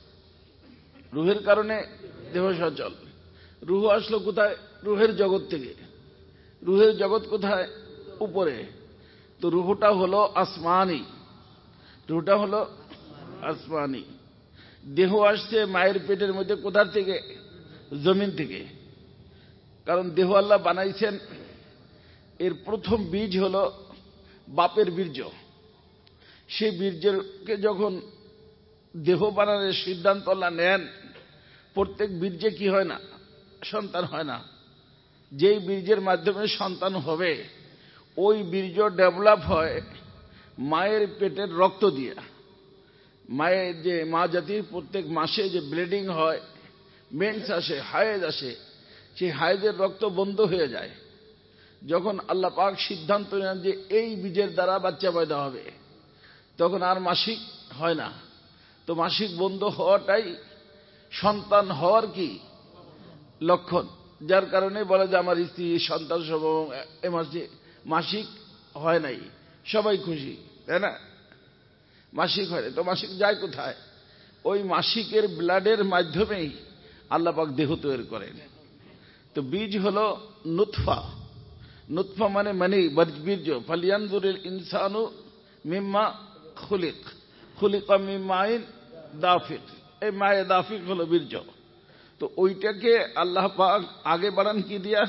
রুহের কারণে দেহ সচল। রুহু আসলো কোথায়? রুহের জগৎ থেকে। রুহের জগৎ কোথায়? উপরে। তো রুহুটা হলো আসমানি, রুহুটা হলো আসমানি। দেহ আসছে মায়ের পেটের মধ্যে কোথার থেকে? জমিন থেকে। কারণ দেহ আল্লাহ বানাইছেন, এর প্রথম বীজ হলো বাপের বীর্য। সেই বীর্যকে যখন দেহ বানানোর সিদ্ধান্ত আল্লাহ নেন, প্রত্যেক বীর্যে কি হয় না? সন্তান হয় না। যেই বীর্যের মাধ্যমে সন্তান হবে, ওই বীর্য ডেভেলপ হয় মায়ের পেটের রক্ত দিয়ে। মায়ের যে মা জাতির প্রত্যেক মাসে যে ব্লিডিং হয়, মেন্স আসে, হায়েজ আসে, সেই হায়েজের রক্ত বন্ধ হয়ে যায়। যখন আল্লাহ পাক সিদ্ধান্ত নেন যে এই বীজের দ্বারা বাচ্চা পয়দা হবে, তখন আর মাসিক হয় না। তো মাসিক বন্ধ হওয়াটাই সন্তান হওয়ার কি লক্ষণ। যার কারণে বলে যে আমার স্ত্রী সন্তান সব এ মাসে মাসিক হয় নাই, সবাই খুশি, তাই না? মাসিক হয় না, তো মাসিক যায় কোথায়? ওই মাসিকের ব্লাডের মাধ্যমেই আল্লাহ পাক দেহ তৈরি করেন। তো বীজ হলো নুতফা। নুতফা মানে মানি, বীর্য। ফালিয়ানজুরিল ইনসানু মিম্মা খুলিক, খুলিকা মিন মাইন দাফিক। এই মায়ে দাফিক হলো বীর্য। তো ওইটাকে আল্লাহ পাক আগে বাড়ান কি দিয়া?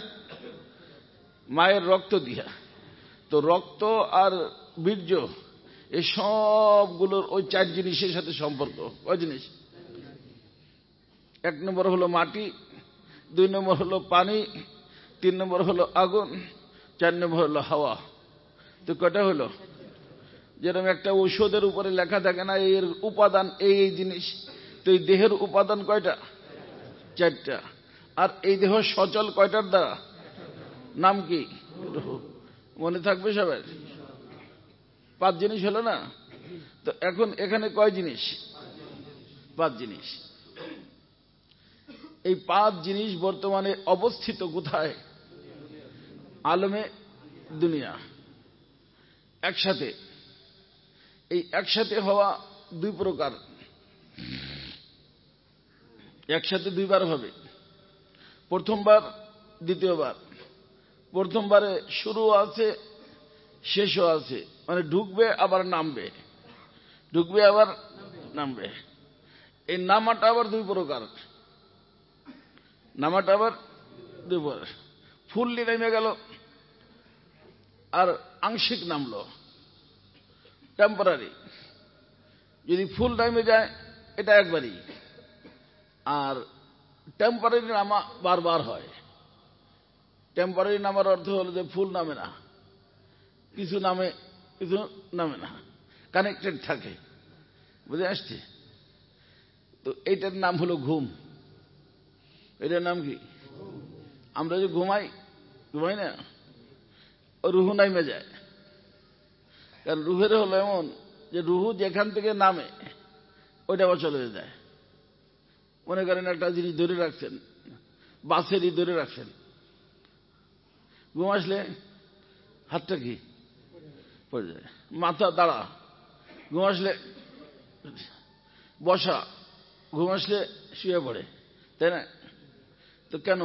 মায়ের রক্ত দিয়া। তো রক্ত আর বীর্য এই সবগুলোর ওই চার জিনিসের সাথে সম্পর্ক। ওই জিনিস, এক নম্বর হলো মাটি, দুই নম্বর হলো পানি, তিন নম্বর হলো আগুন, চার নম্বর হলো হাওয়া। তো কটা হলো? যেরকম একটা ঔষধের উপরে লেখা থাকে না, এর উপাদান এই এই জিনিস। তো এই দেহের উপাদান কয়টা? চারটা। আর এই দেহ সচল কয়টার দ্বারা? নাম কি? মনে থাকবে সবাই? পাঁচ জিনিস হলো না? তো এখন এখানে কয় জিনিস? পাঁচ জিনিস। এই পাঁচ জিনিস বর্তমানে অবস্থিত কোথায়? আলমে দুনিয়া, একসাথে। এই একসাথে হওয়া দুই প্রকার, একসাথে দুইবার হবে। প্রথমবার, দ্বিতীয়বার। প্রথমবারে শুরু আছে, শেষও আছে, মানে ঢুকবে আবার নামবে, ঢুকবে আবার নামবে। এই নামাটা আবার দুই প্রকার, নামাটা আবার দুই প্রকার। ফুললি নেমে গেল আর আংশিক নামলো, টেম্পোরারি। যদি ফুল নেমে যায় এটা একবারই, আর টেম্পোরারি নামা বারবার হয়। টেম্পোরারি নামার অর্থ হলো যে ফুল নামে না, কিছু নামে কিছু নামে না, কানেক্টেড থাকে। বুঝে আসছে? তো এইটার নাম হলো ঘুম। এটার নাম কি? আমরা যে ঘুমাই, ঘুমাই না, রুহু নামে যায়। কারণ রুহের হলো এমন যে রুহু যেখান থেকে নামে ওইটা অচল হয়ে যায়। মনে করেন একটা জিনিস ধরে রাখছেন, বাসেরই ধরে রাখছেন, ঘুম আসলে হাতটা কি পড়ে যায়, মাথা দাঁড়া, ঘুম আসলে বসা, ঘুম আসলে শুয়ে পড়ে, তাই না? তো কেন?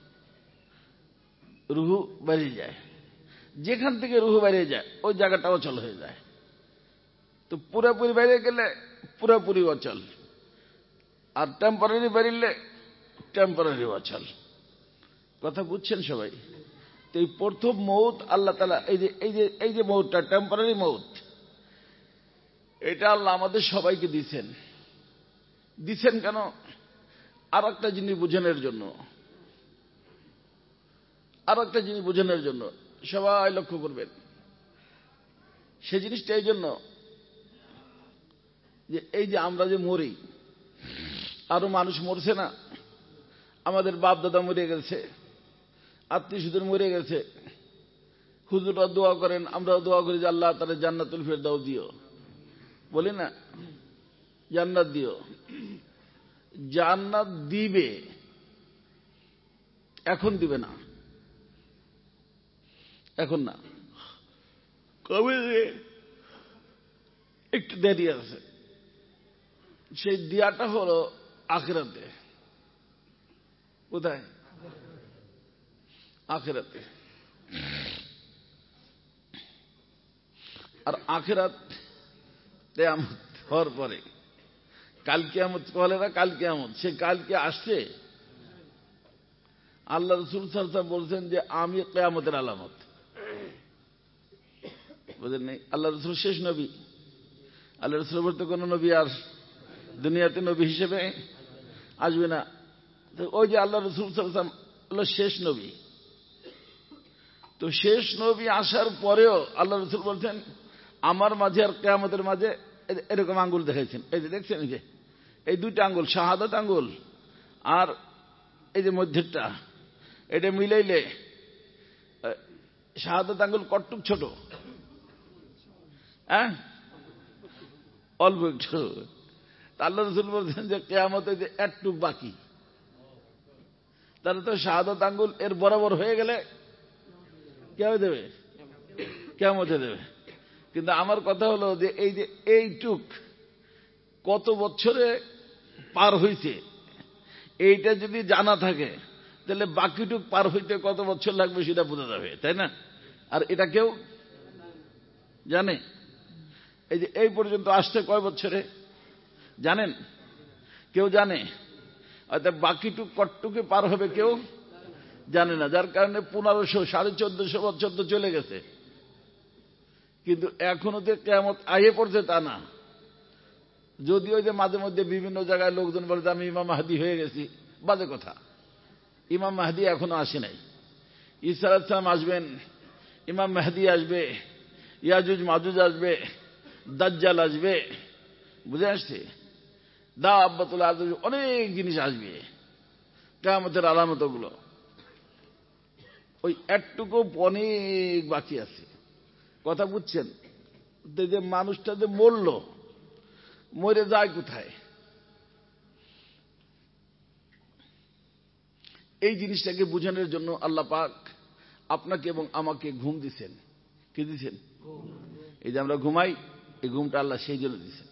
রুহু বেরিয়ে যায়। যেখান থেকে রুহু বেরিয়ে যায় ওই জায়গাটা অচল হয়ে যায়। তো পুরোপুরি বেরিয়ে গেলে পুরোপুরি অচল, আর টেম্পোরারি বেরিয়ে টেম্পোরারি অচল। কথা বুঝছেন সবাই? তো এই প্রথম মৌত আল্লাহ তাআলা, এই যে এই যে এই যে মৌতটা টেম্পোরারি মৌত, এটা আল্লাহ আমাদের সবাইকে দিচ্ছেন। দিচ্ছেন কেন? আর একটা জিনিস বোঝানোর জন্য আর একটা জিনিস বোঝানোর জন্য সবাই লক্ষ্য করবেন। সে জিনিসটা এই জন্য যে এই যে আমরা যে মরি, আরো মানুষ মরছে না, আমাদের বাপ দাদা মরে গেছে, আত্মীয় স্বজন মরে গেছে, হুজুররা দোয়া করেন, আমরাও দোয়া করি যে আল্লাহ তাআলা জান্নাতুল ফেরদাউস দিও, বলি না জান্নাত দিও। জান্নাত দিবে, এখন দিবে না, এখন না, কবে একটু দেরি আছে। সেই দিয়াটা হলো আখিরাতে। কোথায়? আখিরাতে। আর আখিরাত কিয়ামত হওয়ার পরে, কাল কিয়ামত বলে না, কাল কিয়ামত, সে কালকে আসছে। আল্লাহ রাসূল সাল্লাল্লাহু আলাইহি ওয়াসাল্লাম বলছেন যে আমি কিয়ামতের আলামত। বুঝলেন নাই? আল্লাহ রাসূল শেষ নবী। আল্লাহ রাসূলের পর তো কোন নবী আর দুনিয়াতে নবী হিসেবে আসবে না। তো ওই যে আল্লাহ রাসূল সাল্লাল্লাহু আলাইহি ওয়াসাল্লাম হলো শেষ নবী। তো শেষ নবী আসার পরেও আল্লাহ রাসূল বলছেন আমার মাঝে আর কিয়ামতের মাঝে এরকম আঙ্গুল দেখাইছেন। এই যে দেখছেন, এই যে এই দুইটা আঙ্গুল, শাহাদাত আঙ্গুল আর এই যে মধ্যেরটা, এটা মিলাইলে শাহাদাত আঙ্গুল কটটুক ছোট, হ্যাঁ অল্প একটু। আল্লাহ রাসূল বলছেন যে কিয়ামতে যে একটুক বাকি, তাহলে তো শাহাদাত আঙ্গুল এর বরাবর হয়ে গেলে কে দেবে? কিয়ামতে দেবে। কিন্তু আমার কথা হলো যে এই যে এইটুক কত বছরে পার হইছে, এইটা যদি জানা থাকে তাহলে বাকিটুক পার হইতে কত বছর লাগবে সেটা বোঝা যাবে, তাই না? আর এটা কেউ জানে? এই যে এই পর্যন্ত আসছে কয় বছরে জানেন? কেউ জানে? অর্থাৎ বাকিটুক কটটুকে পার হবে কেউ জানে না। যার কারণে পনেরোশো সাড়ে চোদ্দশো বছর তো চলে গেছে, কিন্তু এখনো যে কিয়ামত আইয়ে পড়ছে তা না। যদিও যে মাঝে মধ্যে বিভিন্ন জায়গায় লোকজন বলে আমি ইমাম মাহদী হয়ে গেছি, বাজে কথা। ইমাম মাহদী এখনো আসে নাই। ঈসা আলাইহিস সালাম আসবেন, ইমাম মাহদী আসবে, ইয়াজুজ মাজুজ আসবে, দাজ্জাল আসবে, বুঝে আসছে? দাব্বাতুল আরদ, অনেক জিনিস আসবে। কিয়ামতের আলামতগুলো ওই একটুকু অনেক বাকি আছে। কথা বুঝছেন? যে মানুষটা যে মরল, মরে যায় কোথায়? এই জিনিসটাকে বোঝানোর জন্য আল্লাহ পাক আপনাকে এবং আমাকে ঘুম দিছেন। কি দিছেন? এই যে আমরা ঘুমাই, এই ঘুমটা আল্লাহ সেই জন্য দিছেন।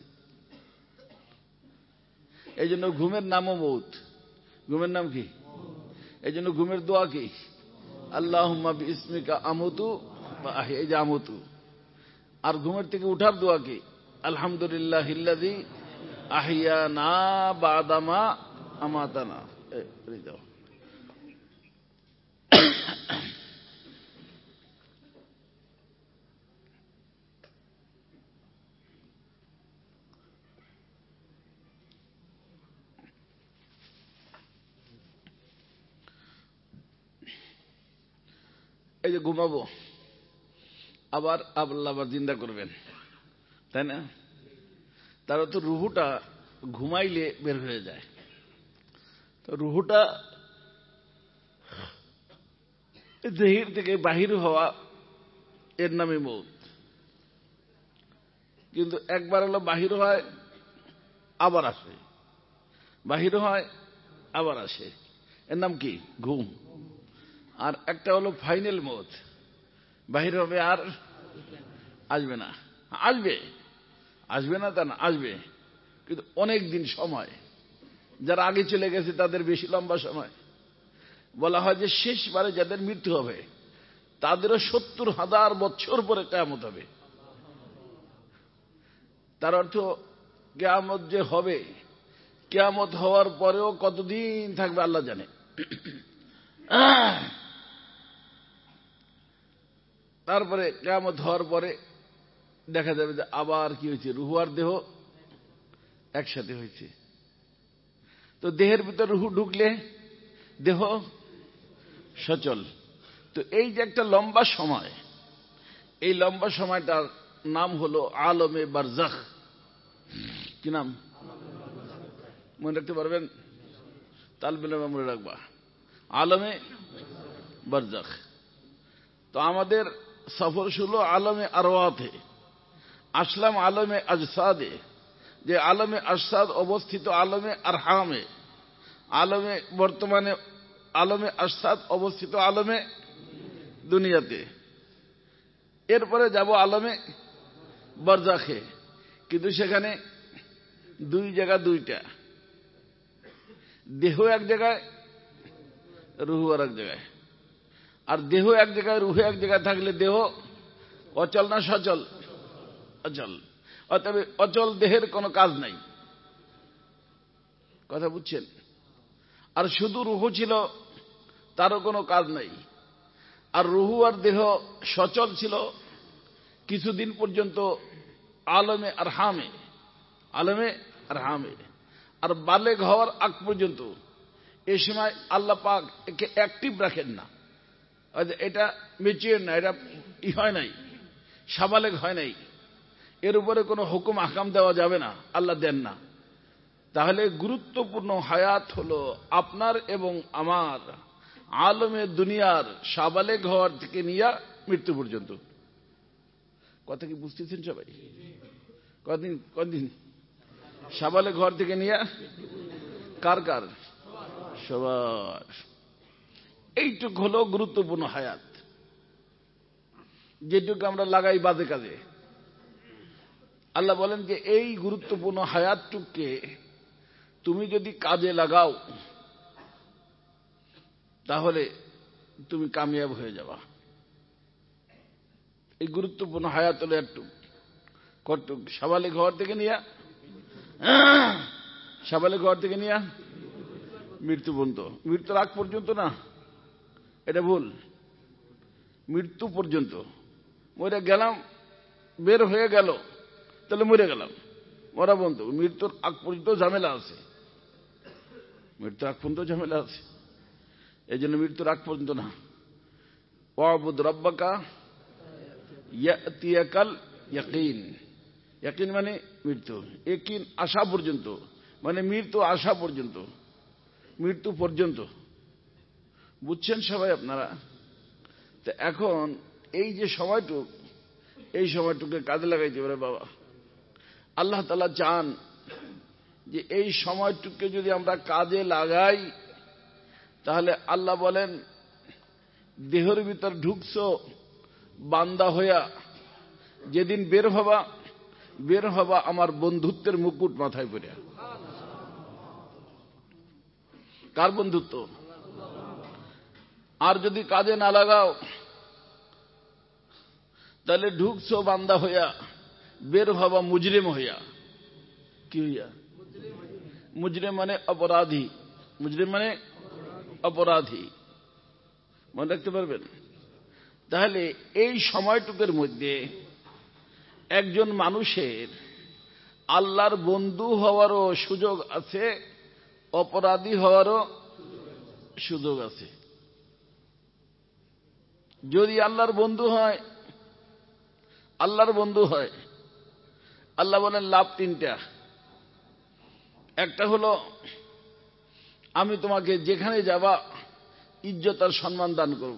এই জন্য ঘুমের নামও মউত। ঘুমের নাম কি? এই জন্য ঘুমের দোয়া কি? আল্লাহুম্মা বিইসমিকা আমুতু ওয়া আহইয়া, এই যে আমুতু। আর ঘুমের থেকে উঠার দোয়া কি? আলহামদুলিল্লাহিল্লাযী আহইয়ানা বাদামা আমাতানা। এই দাও। এই যে ঘুমাবো, আবার আল্লাহ আবার জিন্দা করবেন, তাই না? তারা তো রুহুটা ঘুমাইলে বের হয়ে যায়। তো রুহুটা দেহের থেকে বাহির হওয়া, এর নামে মউত। কিন্তু একবার হলো বাহির হয় আবার আসে, বাহির হয় আবার আসে, এর নাম কি? ঘুম। আর একটা হলো ফাইনাল মউত, বাহির হবে আর আসবে না। আসবে, আসবে না তা না, আসবে, কিন্তু অনেক দিন সময়। যারা আগে চলে গেছে তাদের বেশি লম্বা সময়। বলা হয় যে শেষবারে যাদের মৃত্যু হবে তাদেরও সত্তর হাজার বছর পরে কিয়ামত হবে। তার অর্থ কিয়ামত যে হবে, কিয়ামত হওয়ার পরেও কতদিন থাকবে আল্লাহ জানে। তারপরে কিয়ামত হওয়ার পরে দেখা যাবে যে আবার কি হয়েছে, রুহ আর দেহ একসাথে হয়েছে। তো দেহের ভিতর রুহু ঢুকলে দেহ সচল। তো এই যে একটা লম্বা সময়, এই লম্বা সময়টার নাম হলো আলমে বারজাখ। কি নাম মনে রাখতে পারবেন? তালবিলে মনে রাখবা, আলমে বারজাখ। তো আমাদের সফর শুরু আলমে আরওয়াতে, আসলাম আলমে আজসাদে, যে আলমে আজসাদ অবস্থিত আলমে আরহামে, আলমে বর্তমানে আলমে আজসাদ অবস্থিত আলমে দুনিয়াতে। এরপরে যাব আলমে বারজাখে, কিন্তু সেখানে দুই জায়গা দুইটা, দেহ এক জায়গায়, রুহু আর এক জায়গায়। আর দেহ এক জায়গায়, রুহু এক জায়গায় থাকলে দেহ অচল না সচল? অচল। অতএব অচল দেহের কোনো কাজ নাই, কথা বুঝছেন? আর শুধু রুহু ছিল, তারও কোনো কাজ নাই। আর রুহু আর দেহ সচল ছিল কিছুদিন পর্যন্ত আলমে আরহামে, আলমে আরহামে। আর বালেগ হওয়ার আগ পর্যন্ত এই সময় আল্লাহ পাক একে অ্যাক্টিভ রাখেন না, এটা মেচিওর না, এটা ই হয় নাই, সাবালেগ হয় নাই, এর উপরে কোনো হুকুম আহকাম দেওয়া যাবে না, আল্লাহ দেন না। তাহলে গুরুত্বপূর্ণ হায়াত হলো আপনার এবং আমার আলমে দুনিয়ার সাবালেগ হওয়ার থেকে নিয়ে মৃত্যু পর্যন্ত। কথা কি বুঝতেছেন সবাই? কদিন কদিন সাবালেগ হওয়ার থেকে নিয়ে কার কার? সবার। এইটুক হলো গুরুত্বপূর্ণ হায়াত, যেটুকু আমরা লাগাই বাজে কাজে। আল্লাহ বলেন যে এই গুরুত্বপূর্ণ হায়াতটুককে তুমি যদি কাজে লাগাও তাহলে তুমি কামিয়াব হয়ে যাবা। এই গুরুত্বপূর্ণ হায়াত হলো একটু কটুক, সাবালেগ হওয়ার থেকে নিয়ে, সাবালেগ হওয়ার থেকে নিয়ে মৃত্যু পর্যন্ত। মৃত্যুর আগ পর্যন্ত না, এটা ভুল, মৃত্যু পর্যন্ত। মরে গেলাম, বের হয়ে গেল, তাহলে মরে গেলাম, মরা বন্ধ। মৃত্যুর আগ পর্যন্ত ঝামেলা আছে, মৃত্যুর আগ পর্যন্ত ঝামেলা আছে। এই জন্য মৃত্যুর আগ পর্যন্ত না। ওয়াবুদ রাব্বাকা ইয়াতিয়াকাল ইয়াকিন, ইয়াকিন মানে মৃত্যু, ইয়াকিন আসা পর্যন্ত, মানে মৃত্যু আসা পর্যন্ত, মৃত্যু পর্যন্ত। বুঝছেন সবাই আপনারা? তো এখন এই যে সময়টুক, এই সময়টুকে কাজে লাগাইতে পারে বাবা। আল্লাহ তাআলা চান যে এই সময়টুককে যদি আমরা কাজে লাগাই, তাহলে আল্লাহ বলেন দেহের ভিতর ঢুকছো বান্দা হইয়া, যেদিন বের হবা, বের হবা আমার বন্ধুত্বের মুকুট মাথায় পড়িয়া। কার বন্ধুত্ব? আর যদি কাজে না লাগাও তাহলে ঢুকছো বান্দা হইয়া, বের হবা মুজরিম হইয়া। কি হইয়া? মুজরিম মানে অপরাধী, মুজরিম মানে অপরাধী, মনে রাখতে পারবেন? তাহলে এই সময়টুকের মধ্যে একজন মানুষের আল্লাহর বন্ধু হওয়ারও সুযোগ আছে, অপরাধী হওয়ারও সুযোগ আছে। যদি আল্লাহর বন্ধু হয়, আল্লাহর বন্ধু হয়, আল্লাহ বলেন লাভ তিনটা। একটা হলো আমি তোমাকে যেখানে যাবা ইজ্জত আর সম্মান দান করব,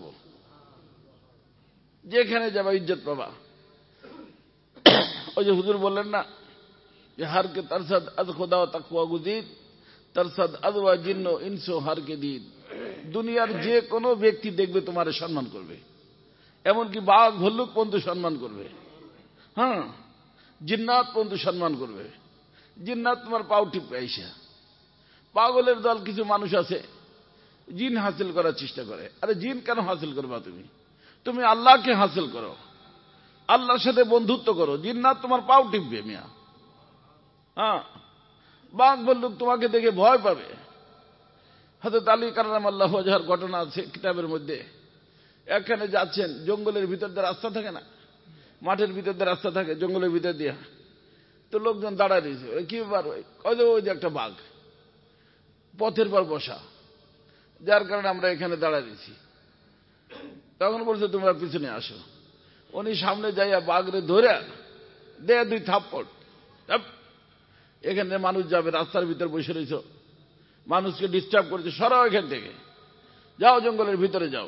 যেখানে যাবা ইজ্জত পাবা। ওই যে হুজুর বললেন না যে হারকে তারসাদ আজ খোদা তাকওয়া গুজিদ, তারসাদ আদওয়া জিন্ন ইনসো হারকে দিন। দুনিয়ার যে কোনো ব্যক্তি দেখবে তোমার সম্মান করবে, এমনকি বাঘ ভল্লুক পর্যন্ত সম্মান করবে। হ্যাঁ, জিন্নাত পর্যন্ত সম্মান করবে। জিন্নাত তোমার পাও টিপে আইসা। পাগলের দল কিছু মানুষ আছে জিন হাসিল করার চেষ্টা করে। আরে জিন কেন হাসিল করবা? তুমি তুমি আল্লাহকে হাসিল করো, আল্লাহর সাথে বন্ধুত্ব করো, জিন্নাত তোমার পাও টিপবে মিয়া। হ্যাঁ, বাঘ ভল্লুক তোমাকে দেখে ভয় পাবে। হযরত আলী কাররামাল্লাহু ওয়াজহার ঘটনা আছে কিতাবের মধ্যে। এখানে যাচ্ছেন, জঙ্গলের ভিতর দিয়ে রাস্তা থাকে না, মাঠের ভিতর দিয়ে রাস্তা থাকে, জঙ্গলের ভিতর দিয়ে। তো লোকজন দাঁড়ায় রয়েছে, কি ব্যাপার? ওই যে একটা বাঘ। পথের পর বসা, যার কারণে আমরা এখানে দাঁড়ায় দিয়েছি। তখন বলছে তোমরা পিছনে আসো। উনি সামনে যাইয়া বাগরে ধরে দে দুই থাপ্পড়, এখানে মানুষ যাবে, রাস্তার ভিতর বসে রয়েছ, মানুষকে ডিস্টার্ব করেছে, সরাও এখান থেকে, যাও জঙ্গলের ভিতরে যাও।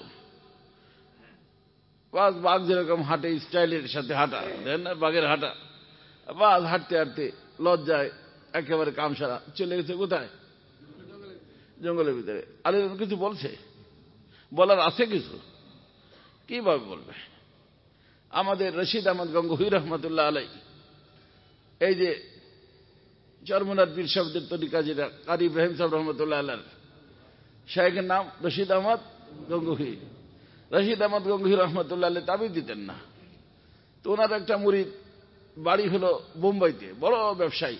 বাস বাঘ যেরকম হাঁটে স্টাইলের সাথে হাঁটা, দেখেন না বাঘের হাঁটা, বাস হাঁটতে হাঁটতে লজ্জায় একেবারে কাম সারা চলে গেছে কোথায়? জঙ্গলের ভিতরে। আর কিছু বলছে, বলার আছে কিছু, কিভাবে বলবে? আমাদের রশিদ আহমদ গঙ্গোহী রহমতুল্লাহ আলাই, এই যে চরমনার পীর সাহেবদের তরিকা যেটা কারি ইব্রাহিম সাহেব রহমতুল্লাহ আল্লাহ, শায়েখের নাম রশিদ আহমদ গঙ্গোহী। রশিদ আহমদ গঙ্গোহী রহমতুল্লাহ আলাই তাবিজ দিতেন না। তো ওনার একটা মুরিদ বাড়ি হলো বোম্বাইতে, বড় ব্যবসায়ী,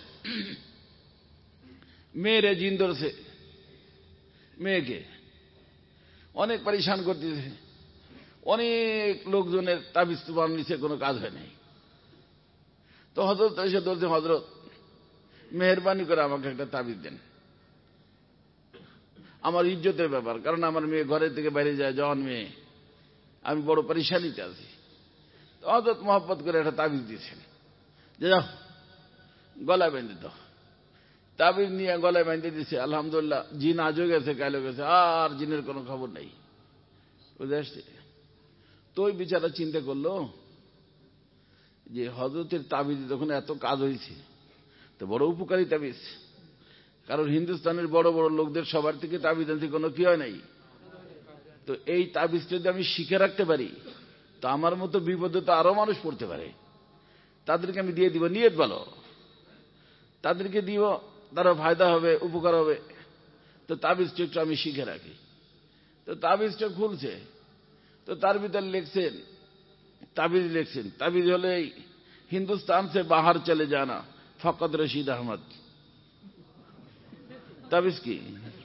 মেয়েরে জিন ধরছে, মেয়েকে অনেক পরিশান করতেছে, অনেক লোকজনের তাবিজ তুফান নিচে কোনো কাজ হয় নাই। তো হযরত এসে বলছে, হযরত মেহরবানি করে আমাকে একটা তাবিজ দেন, আমার ইজ্জতের ব্যাপার, কারণ আমার মেয়ে ঘরের থেকে বাইরে যায়, জওয়ান মেয়ে, আমি বড় পরিশানিতে আছি। তো হযরত মহব্বত করে একটা তাবিজ দিয়েছেন, যে যাও গলায় বেঁধে দাও। তাবিজ নিয়ে গলায় বেঁধে দিয়েছে। আলহামদুলিল্লাহ, জিন আজও গেছে, কালও গেছে, আর জিনের কোনো খবর নেই, বুঝে আসছে। তো ওই বিচারা চিন্তা করলো যে হযরতের তাবিজ যখন এত কাজ হয়েছে, তো বড় উপকারী তাবিজ, কারণ হিন্দুস্তানের বড় বড় লোকদের সবার থেকে তাবিজ আনতে কোনো কি হয় নাই। তো এই তাবিজটা যদি আমি শিখে রাখতে পারি, তো আমার মতো বিপদে তো আরো মানুষ পড়তে পারে, তাদেরকে আমি দিয়ে দিব, নিয়ত ভালো, তাদেরকে দিব, তারা ফায়দা হবে, উপকার হবে। তো তাবিজটা একটু আমি শিখে রাখি। তো তাবিজটা খুলছে, তো তার ভিতরে লিখছেন, তাবিজ লিখছেন, তাবিজ হলে হিন্দুস্তান সে বাহার চলে জানা ফকত রশিদ আহমদ। তাবিজ কি?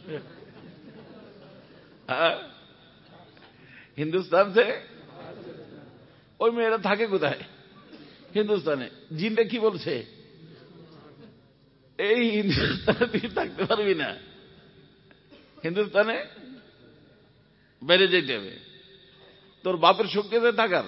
হিন্দুস্তান সে, ওই মেয়েরা থাকে কোথায়? হিন্দুস্তানে। জিনটা কি বলছে? এই হিন্দুস্তানে তুই থাকতে পারবি না, হিন্দুস্তানে বেড়ে যেতে হবে, তোর বাপের শক্তিতে থাকার।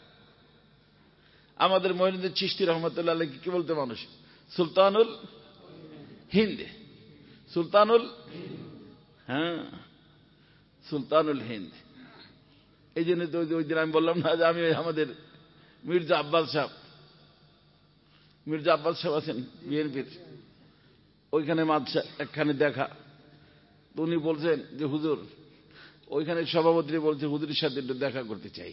আমাদের মঈনুদ্দিন চিশতি রহমতুল্লাহ আলাইহি কি বলতে মানুষ? সুলতানুল হিন্দ, সুলতানুল, হ্যাঁ সুলতানুল হিন্দ। এই জন্য তো ওই দিন আমি বললাম না যে আমি আমাদের মির্জা আব্বাস সাহেব, মির্জা আব্বাস সাহেব আছেন বিএনপির, ওইখানে মাদ্রাসা একখানে দেখা, তো উনি বলছেন যে হুজুর, ওইখানে সভাপতি বলছে হুজুরের সাথে একটু দেখা করতে চাই।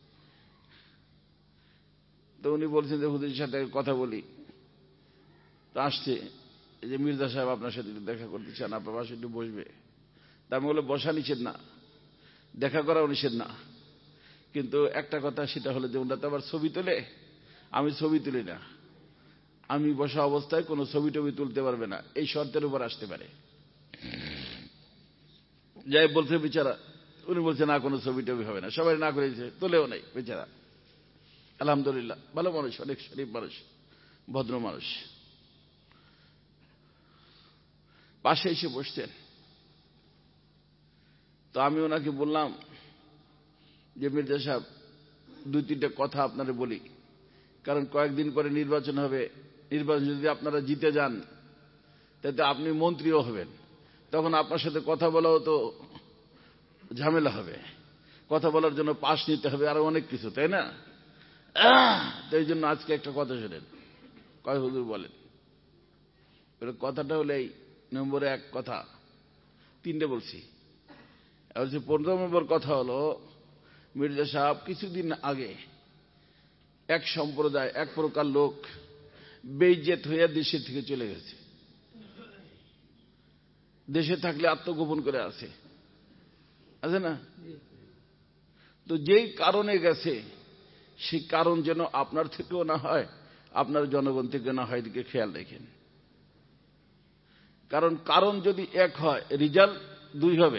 তো উনি বলছেন যে হুজুরের সাথে কথা বলি। তো আসছে, এই যে মির্জা সাহেব আপনার সাথে একটু দেখা করতে চান, আপনার পাশে একটু বসবে। তা আমি বলে, বসা নিষেধ না, দেখা করাও নিষেধ না, কিন্তু একটা কথা, সেটা হলো যে ওনারা তো আবার ছবি তোলে, আমি ছবি তুলি না, আমি বসা অবস্থায় কোনো ছবি টবি তুলতে পারবে না, এই শর্তের উপর আসতে পারে। যাই বলছে বেচারা, উনি বলছে না, কোনো ছবি টবি হবে না, সবাই না করেছে, তোলেও নাই বেচারা। আলহামদুলিল্লাহ, ভালো মানুষ, অনেক শরীফ মানুষ, ভদ্র মানুষ। পাশে এসে বসছেন। তো আমি ওনাকে বললাম যে মির্জা সাহেব, দুই তিনটা কথা আপনারা বলি, কারণ কয়েকদিন পরে নির্বাচন হবে, নির্বাচন যদি আপনারা জিতে যান, তাতে আপনি মন্ত্রীও হবেন, তখন আপনার সাথে কথা বলাও তো ঝামেলা হবে, কথা বলার জন্য পাস নিতে হবে, আরো অনেক কিছু, তাই না? তো এই জন্য আজকে একটা কথা শোনেন। কয় হুজুর বলেন। কথাটা হলো এই, নম্বরে এক কথা, তিনটে বলছি। পনেরো নম্বর কথা হলো, মির্জা সাহেব কিছুদিন আগে এক সম্প্রদায়, এক প্রকার লোক বেইজ্জত হইয়া দেশে থেকে চলে গেছে। দেশে থাকলে আত্মগোপন করে আছে, আছে না? তো যেই কারণে গেছে, সেই কারণ যেন আপনার থেকেও না হয়, আপনার জনগণ থেকে না হয়, এদিকে খেয়াল রাখেন। কারণ কারণ যদি এক হয়, রিজাল্ট দুই হবে।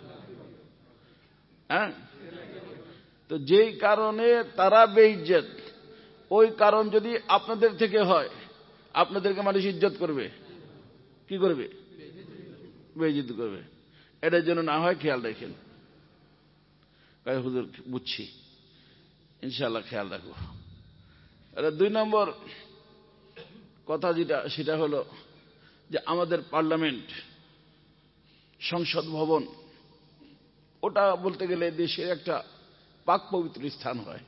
হ্যাঁ, তো যেই কারণে তারা বেইজ্জত, ওই কারণ যদি আপনাদের থেকে হয়, আপনাদেরকে মানুষ ইজ্জত করবে, কি করবে? বেইজ্জতি করবে, এটার জন্য না হয় খেয়াল রাখেন। কয় হুজুর বুঝছি, ইনশাআল্লাহ খেয়াল রাখবো। এটা দুই নম্বর কথা যেটা, সেটা হলো যে আমাদের পার্লামেন্ট, সংসদ ভবন, ওটা বলতে গেলে দেশের একটা পাক পবিত্র স্থান হয়,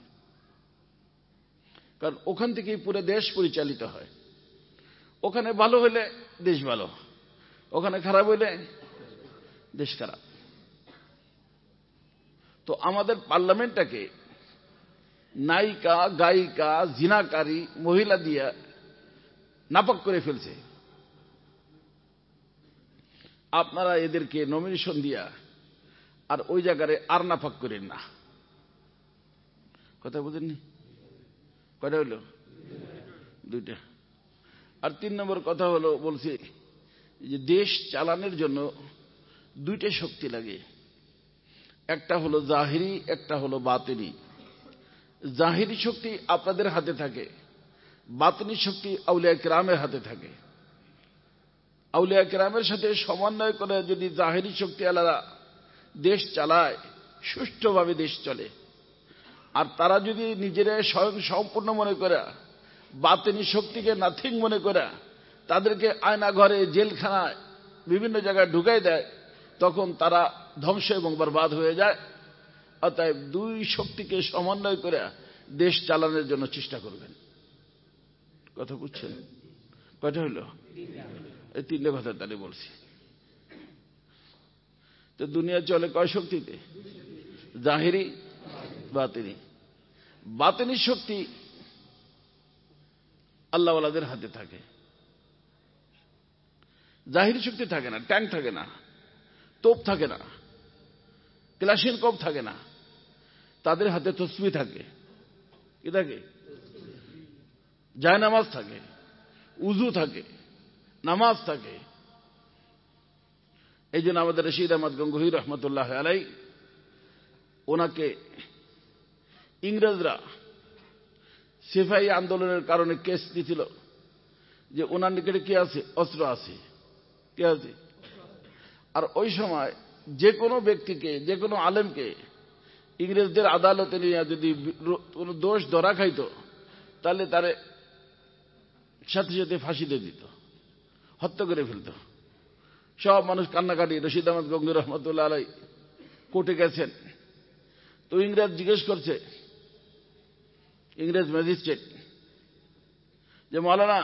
কারণ ওখান থেকেই পুরো দেশ পরিচালিত হয়। ওখানে ভালো হলে দেশ ভালো, ওখানে খারাপ হলে দেশ খারাপ। তো আমাদের পার্লামেন্টটাকে নায়িকা, গায়িকা, জিনাকারী মহিলা দিয়া নাপাক করে ফেলছে। আপনারা এদেরকে নমিনেশন দিয়া আর ওই জায়গায় আর নাপাক করেন না। কথা বুঝেননি? কয়টা হইল? দুইটা। আর তিন নম্বর কথা হলো, বলছি যে দেশ চালানোর জন্য দুইটা শক্তি লাগে, একটা হলো জাহিরি, একটা হলো বাতিনি। জাহিরি শক্তি আপনাদের হাতে থাকে, বাতিনি শক্তি আউলিয়া কিরামের হাতে থাকে। আউলিয়া কিরামের সাথে সমন্বয় করে যদি জাহিরি শক্তি আলাদা দেশ চালায়, সুষ্ঠুভাবে দেশ চলে। আর তারা যদি নিজেরা স্বয়ং সম্পূর্ণ মনে করে, বাতিনি শক্তিকে নাথিং মনে করে, তাদেরকে আয়না ঘরে, জেলখানায়, বিভিন্ন জায়গায় ঢুকাই দেয়, তখন তারা ধ্বংস এবং বরবাদ হয়ে যায়। অতএব দুই শক্তিকে সমন্বয় করে দেশ চালানোর জন্য চেষ্টা করবেন। কথা বুঝছেন? কয়টা হইল? এই তিনটে কথা তাহলে বলছি। তো দুনিয়া চলে কয় শক্তিতে? জাহিরি, বাতিনি। বাতিনি শক্তি আল্লাহওয়ালাদের হাতে থাকে, জাহিরি শক্তি থাকে না। ট্যাঙ্ক থাকে না, তোপ থাকে না, ক্লাসিনকোভ থাকে না, তাদের হাতে তসবিহ থাকে। কি থাকে? জায়নামাজ থাকে, উজু থাকে, নামাজ থাকে। এই জন্য আমাদের রশিদ আহমদ গঙ্গোহী রহমতুল্লাহ আলাই, ওনাকে ইংরেজরা সিপাহী আন্দোলনের কারণে কেস দিয়েছিল যে ওনার নিকটে কি আছে? অস্ত্র আছে। কি আছে? আর ওই সময় যে কোনো ব্যক্তিকে, যে কোনো আলেমকে ইংরেজদের আদালতে নিয়ে যদি কোনো দোষ ধরা খাইত, তাহলে তারে সাথে সাথে ফাঁসি দিয়ে দিত, হত্যা করে ফেলত। সব মানুষ কান্নাকাটি। রশিদ আহমদ গঙ্গোহী রহমতুল্লাহ আলাই কোর্টে গেছেন, তো ইংরেজ জিজ্ঞেস করছে, ইংরেজ ম্যাজিস্ট্রেট, যে মাওলানা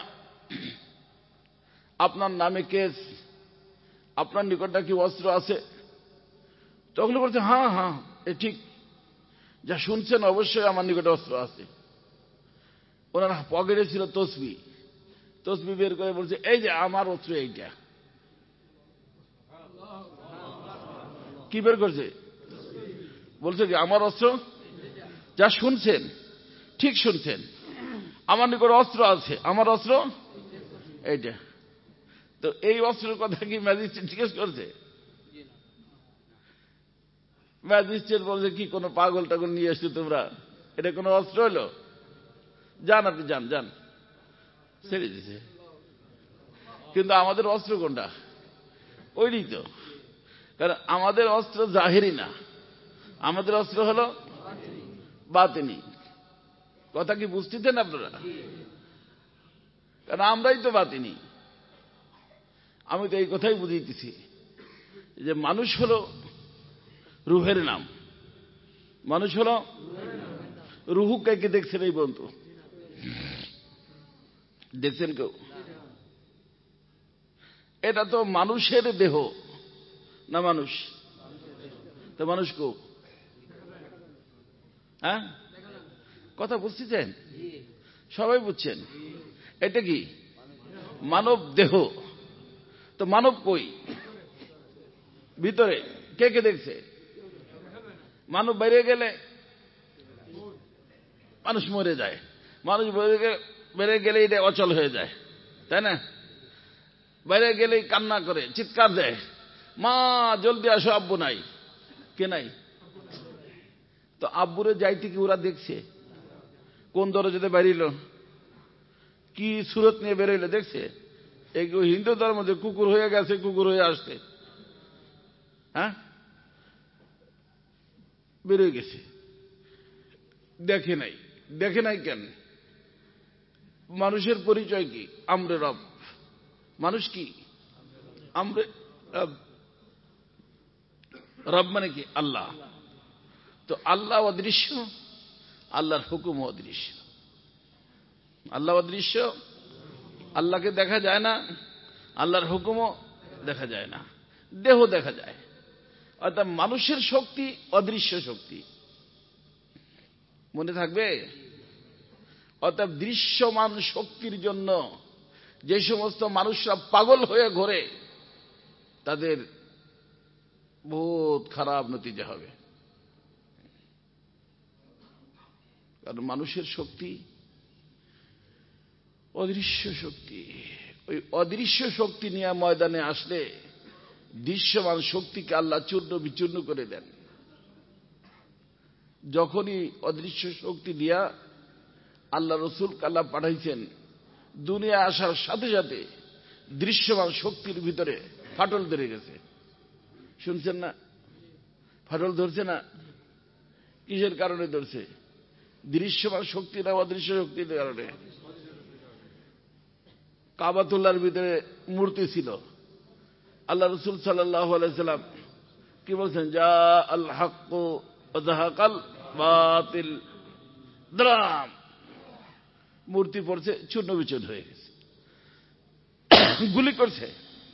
আপনার নামে কেস, আপনার নিকটটা কি অস্ত্র আছে? তখন বলছে হ্যাঁ হ্যাঁ এ ঠিক, যা শুনছেন অবশ্যই আমার নিকটে অস্ত্র আছে। ওনার পকেটে ছিল তসবি, তসবি বের করে বলছে এই যে আমার অস্ত্র এইটা। কি বের করছে? বলছে কি আমার অস্ত্র? যা শুনছেন ঠিক শুনছেন, আমার নিকট অস্ত্র আছে, আমার অস্ত্র এইটা। তো এই অস্ত্রের কথা কি ম্যাজিস্ট্রেট জিজ্ঞেস করছে? ম্যাজিস্ট্রেট বলছে কি কোনো পাগল টাগল নিয়ে এসছো তোমরা, এটা কোনো অস্ত্র হলো? যান আপনি যান যান, ছেড়ে দিছে। কিন্তু আমাদের অস্ত্র কোনটা? ওইটাই তো। কারণ আমাদের অস্ত্র জাহিরি না, আমাদের অস্ত্র হলো বাতিনি। কথা কি বুঝতেছেন আপনারা? কারণ আমরাই তো বাতিনি। আমি তো এই কথাই বুঝিয়েছি যে মানুষ হলো রুহের নাম। মানুষ হলো রুহু। কে কে দেখছেন এই বন্ধু? দেখছেন কেউ? এটা তো মানুষের দেহ না মানুষ? তো মানুষ কেউ? হ্যাঁ, কথা বুঝতেছেন? সবাই বুঝছেন? এটা কি মানব দেহ? তো মানব কই ভিতরে? কে কে দেখছে? মানব বাইরে গেলে মানুষ মরে যায়, মানুষ বেড়ে গেলে এটা অচল হয়ে যায়, তাই না? বাইরে গেলেই কান্না করে, চিৎকার দেয়, মা জলদি আসো, আব্বু নাই। কে নাই? তো আব্বুরে যাইতে কি ওরা দেখছে? কোন দরজাতে বেরিল, কি সুরত নিয়ে বেরোইলে দেখছে? এই হিন্দু ধর্ম যে কুকুর হয়ে গেছে, কুকুর হয়ে আসছে, হ্যাঁ, বেরোয় গেছে, দেখে নাই। দেখে নাই কেন? মানুষের পরিচয় কি? আমরে রব। মানুষ কি? আমরে রব। রব মানে কি? আল্লাহ। তো আল্লাহ অদৃশ্য, আল্লাহর হুকুম অদৃশ্য। আল্লাহ অদৃশ্য, আল্লাহকে দেখা যায় না, আল্লাহর হুকুমও দেখা যায় না, দেহ দেখা যায়। অর্থাৎ মানুষের শক্তি অদৃশ্য শক্তি, মনে থাকবে? অর্থাৎ দৃশ্যমান শক্তির জন্য যে সমস্ত মানুষরা পাগল হয়ে ঘোরে, তাদের বহুত খারাপ নতিজা হবে। কারণ মানুষের শক্তি অদৃশ্য শক্তি। ওই অদৃশ্য শক্তি নিয়ে ময়দানে আসলে দৃশ্যমান শক্তিকে আল্লাহ চূর্ণ বিচূর্ণ করে দেন। যখনই অদৃশ্য শক্তি দিয়া আল্লাহ রসুল আল্লাহ পাঠাইছেন, দুনিয়া আসার সাথে সাথে দৃশ্যমান শক্তির ভিতরে ফাটল ধরে গেছে। শুনছেন না? ফাটল ধরছে না? কিসের কারণে ধরছে? দৃশ্যমান শক্তি না অদৃশ্য শক্তির কারণে। কাবাতুল্লাহর ভিতরে মূর্তি ছিল। আল্লাহ রসুল সাল্লাল্লাহু আলাইহি সাল্লাম কি বলছেন? যা আল হক ওয়া যাহাকাল বাতিল। দ্রাম মূর্তি পড়ছে, চূর্ণ বিচূর্ণ হয়ে গেছে। গুলি করছে,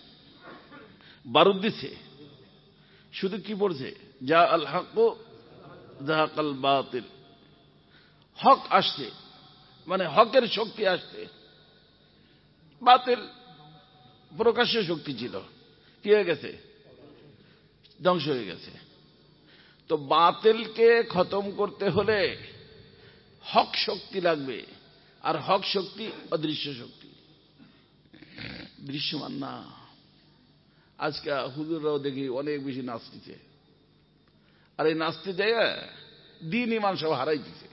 বারুদ দিচ্ছে, শুধু কি পড়ছে? যা আল হক ওয়া যাহাকাল বাতিল। হক আসছে, মানে হকের শক্তি আসছে। বাতিল প্রকাশ্য শক্তি ছিল, কি হয়ে গেছে? ধ্বংস হয়ে গেছে। তো বাতিলকে খতম করতে হলে হক শক্তি লাগবে, আর হক শক্তি অদৃশ্য শক্তি, দৃশ্যমান না। আজকে হুজুররাও দেখি অনেক বেশি নাচতেছে, আর এই নাচতে যায় দিন ইমান সব হারাইতেছে।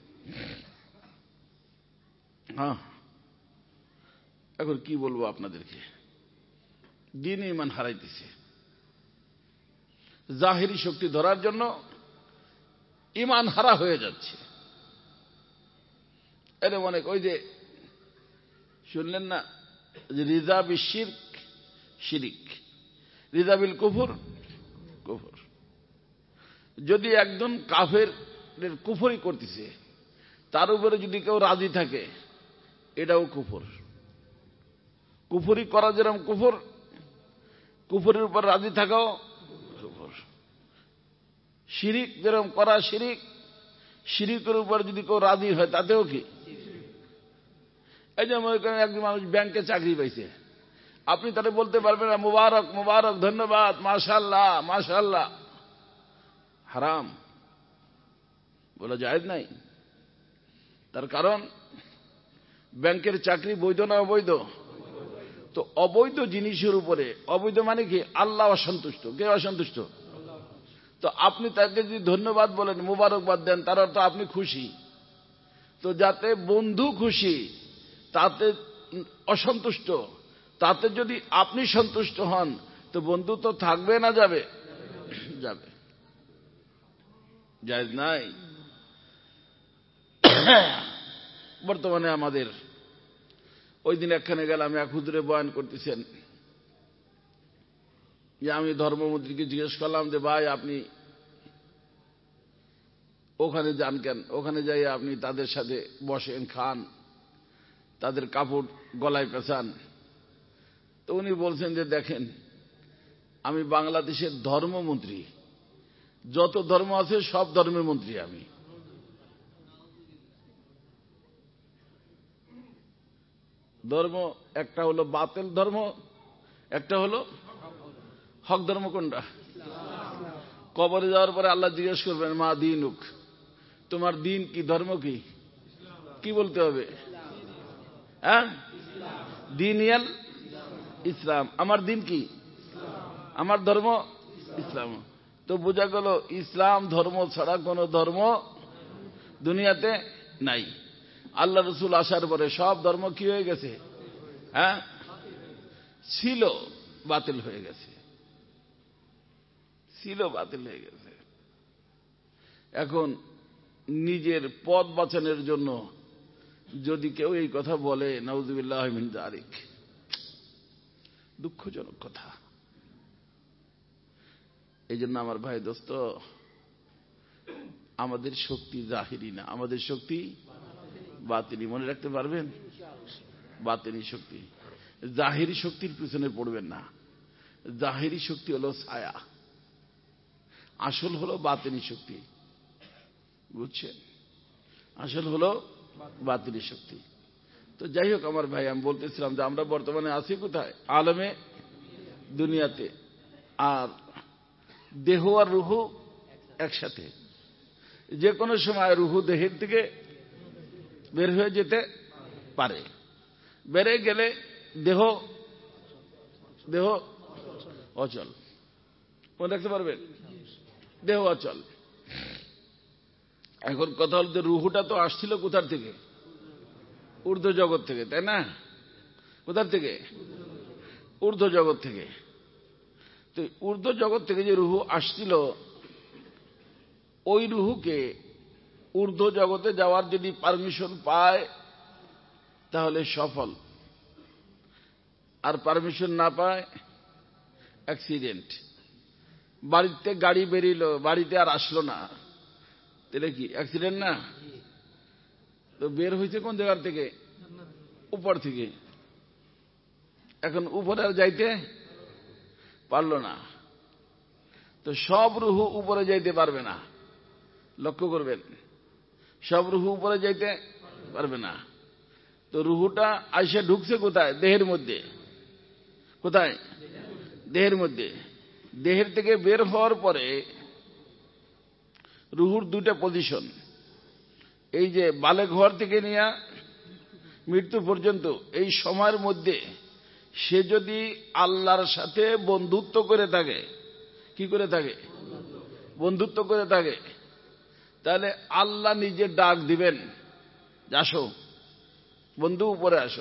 হ্যাঁ, এখন কি বলবো আপনাদেরকে, দিন ইমান হারাইতেছে। জাহেরি শক্তি ধরার জন্য ইমান হারা হয়ে যাচ্ছে। এরকম অনেক, ওই যে শুনলেন না যে রিজা বিল শিরক শিরিক, রিজা বিল কুফর কুফর। যদি একজন কাফের কুফরি করতেছে, তার উপরে যদি কেউ রাজি থাকে, এটাও কুফর। কুফরি করা যেরকম কুফর, কুফরের উপর রাজি থাকাও কুফর। শিরিক যেরকম করা শিরিক, শিরিকের উপর যদি কেউ রাজি হয় তাতেও কি? এই যে একজন মানুষ ব্যাংকে চাকরি পাইছে, আপনি তাহলে বলতে পারবেন না মুবারক মুবারক, ধন্যবাদ, মাশাআল্লাহ মাশাআল্লাহ। হারাম, বলা জায়েজ নাই। তার কারণ ব্যাংকের চাকরি বৈধ না অবৈধ? তো অবৈধ জিনিসের উপরে, অবৈধ মানে কি? আল্লাহ অসন্তুষ্ট। কে অসন্তুষ্ট? তো আপনি তাকে যদি ধন্যবাদ বলেন, মুবারকবাদ দেন, তার অর্থ আপনি খুশি। তো যাতে বন্ধু খুশি, তাতে অসন্তুষ্ট, তাতে যদি আপনি সন্তুষ্ট হন, তো বন্ধু তো থাকবে না যাবে? যাবে। জায়েজ নাই। বর্তমানে আমাদের, ওই দিন একখানে গেলাম, এক হুজুরে বয়ান করতেছেন যে আমি ধর্মমন্ত্রীকে জিজ্ঞেস করলাম যে ভাই আপনি ওখানে যান কেন? ওখানে যাই আপনি তাদের সাথে বসেন, খান, তাদের কাপড় গলায় পেঁচান। তো উনি বলছেন যে দেখেন, আমি বাংলাদেশের ধর্মমন্ত্রী, যত ধর্ম আছে সব ধর্মের মন্ত্রী আমি। ধর্ম একটা হলো বাতিল ধর্ম, একটা হলো হক ধর্ম। কোনটা? কবরে যাওয়ার পরে আল্লাহ জিজ্ঞেস করবেন মা দীনুক, তোমার দিন কি, ধর্ম কি? কি বলতে হবে? হ্যাঁ, দিন ইয়াল ইসলাম। আমার দিন কি? আমার ধর্ম ইসলাম। তো বোঝা গেল ইসলাম ধর্ম ছাড়া কোন ধর্ম দুনিয়াতে নাই। আল্লাহ রসুল আসার পরে সব ধর্ম কি হয়ে গেছে? হ্যাঁ, ছিল, বাতিল হয়ে গেছে। ছিল বাতিল হয়ে গেছে। এখন নিজের পথ বাঁচানোর জন্য যদি কেউ এই কথা বলে, নাউযুবিল্লাহ মিন যালিক, দুঃখজনক কথা। এই জন্য আমার ভাই দোস্ত, আমাদের শক্তি জাহিরি না, আমাদের শক্তি বাতিনি। মনে রাখতে পারবেন? বাতিনি শক্তি। জাহিরি শক্তির পিছনে পড়বেন না। জাহিরি শক্তি হলো ছায়া, আসল হলো বাতিনি শক্তি। বুঝছেন? আসল হলো বাতিনি শক্তি। তো যাই হোক আমার ভাই, আমি বলতেছিলাম যে আমরা বর্তমানে আছি কোথায়? আলমে দুনিয়াতে। আর দেহ আর রুহু একসাথে। যে কোনো সময় রুহু দেহের থেকে বের হয়ে যেতে পারে। বেড়ে গেলে দেহ দেহ অচল। মনে রাখতে পারবেন? দেহ অচল। এখন কথা হল যে রুহুটা তো আসছিল কোথার থেকে? ঊর্ধ্ব জগৎ থেকে, তাই না? কোথার থেকে? ঊর্ধ্ব জগৎ থেকে। তো ঊর্ধ্ব জগৎ থেকে যে রুহু আসছিল, ওই রুহুকে ঊর্ধ্ব জগতে যাওয়ার যদি পারমিশন পায় তাহলে সফল, আর পারমিশন না পায় অ্যাক্সিডেন্ট। বাড়িতে গাড়ি বেরিল, বাড়িতে আর আসলো না, তাহলে কি অ্যাক্সিডেন্ট না? তো বের হয়েছে কোন জায়গার থেকে? উপর থেকে। এখন উপরে আর যাইতে পারল না। তো সব রুহু উপরে যাইতে পারবে না, লক্ষ্য করবেন। সব রুহু উপরে যাইতে পারবে না। তো রুহুটা আইসা ঢুকছে কোথায়? দেহের মধ্যে। কোথায়? দেহের মধ্যে। দেহের থেকে বের হওয়ার পরে রুহুর দুইটা পজিশন। এই যে বালেগ হওয়ার থেকে নিয়ে মৃত্যু পর্যন্ত এই সময়ের মধ্যে সে যদি আল্লাহর সাথে বন্ধুত্ব করে থাকে, কি করে থাকে? বন্ধুত্ব করে থাকে, তাহলে আল্লাহ নিজে ডাক দিবেন, আসো বন্ধু, উপরে আসো,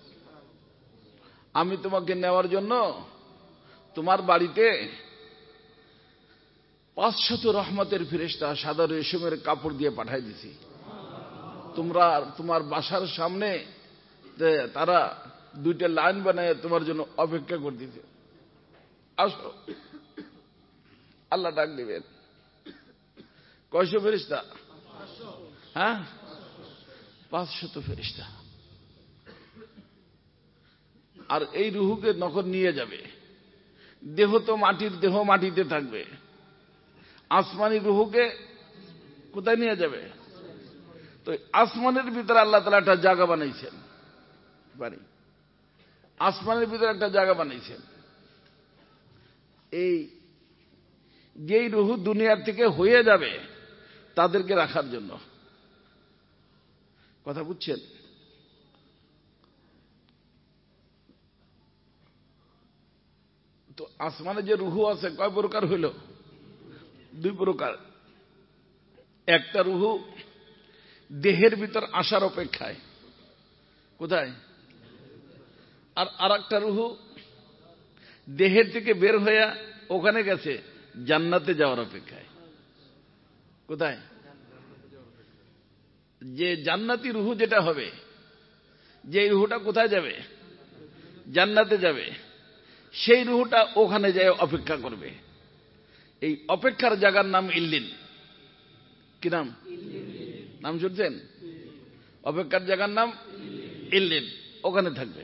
আমি তোমাকে নেওয়ার জন্য তোমার বাড়িতে পাঁচশত রহমতের ফেরেশতা সাদা রেশমের কাপড় দিয়ে পাঠাই দিছি। তোমরা তোমার বাসার সামনে তারা দুইটা লাইন বানায় তোমার জন্য অপেক্ষা করতেছে, আসো। আল্লাহ ডাক দিবেন। কয়শো ফেরেশতা? হ্যাঁ, পাঁচশত ফেরেশতা। আর এই রুহুকে নখর নিয়ে যাবে। দেহ তো মাটির দেহ, মাটিতে থাকবে। আসমানি রুহুকে কোথায় নিয়ে যাবে? তো আসমানের ভিতরে আল্লাহ তাআলা একটা জায়গা বানাইছেন, বাড়ি আসমানের ভিতরে একটা জায়গা বানাইছেন। এই যেই রুহু দুনিয়ার থেকে হয়ে যাবে তাদেরকে রাখার জন্য। কথা বুঝছেন? তো আসমানে যে রুহু আছে কয় প্রকার হইল? দুই প্রকার। একটা রুহু দেহের ভিতর আসার অপেক্ষায়, কোথায়? আর আরেকটা রুহু দেহের থেকে বের হয়ে ওখানে গেছে, জান্নাতে যাওয়ার অপেক্ষায়। কোথায়? যে জান্নাতি রুহু যেটা হবে, যে রুহুটা কোথায় যাবে? জান্নাতে যাবে। সেই রুহুটা ওখানে যায় অপেক্ষা করবে। এই অপেক্ষার জায়গার নাম ইল্লিন। কি নাম? নাম শুনছেন? অপেক্ষার জায়গার নাম ইল্লিন, ওখানে থাকবে।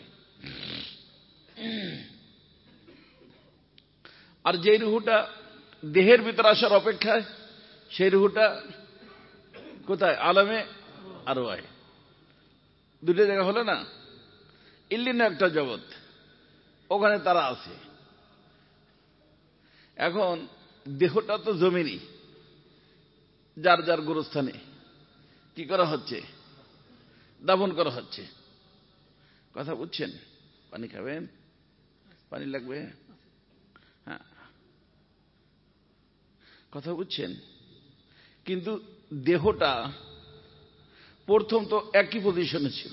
আর যে রুহুটা দেহের ভিতর আসার অপেক্ষায়, সেই রুহুটা কোথায়? আলমে আরওয়াহ। দুটো জায়গা হলো না? ইল্লিন একটা জগৎ, ওখানে তারা আছে। এখন দেহটা তো জমিনি, যার যার গোরস্থানে কি করা হচ্ছে? দাফন করা হচ্ছে। কথা বুঝছেন? পানি খাবেন? পানি লাগবে? হ্যাঁ, কথা বুঝছেন? কিন্তু দেহটা প্রথম তো একই পজিশনে ছিল।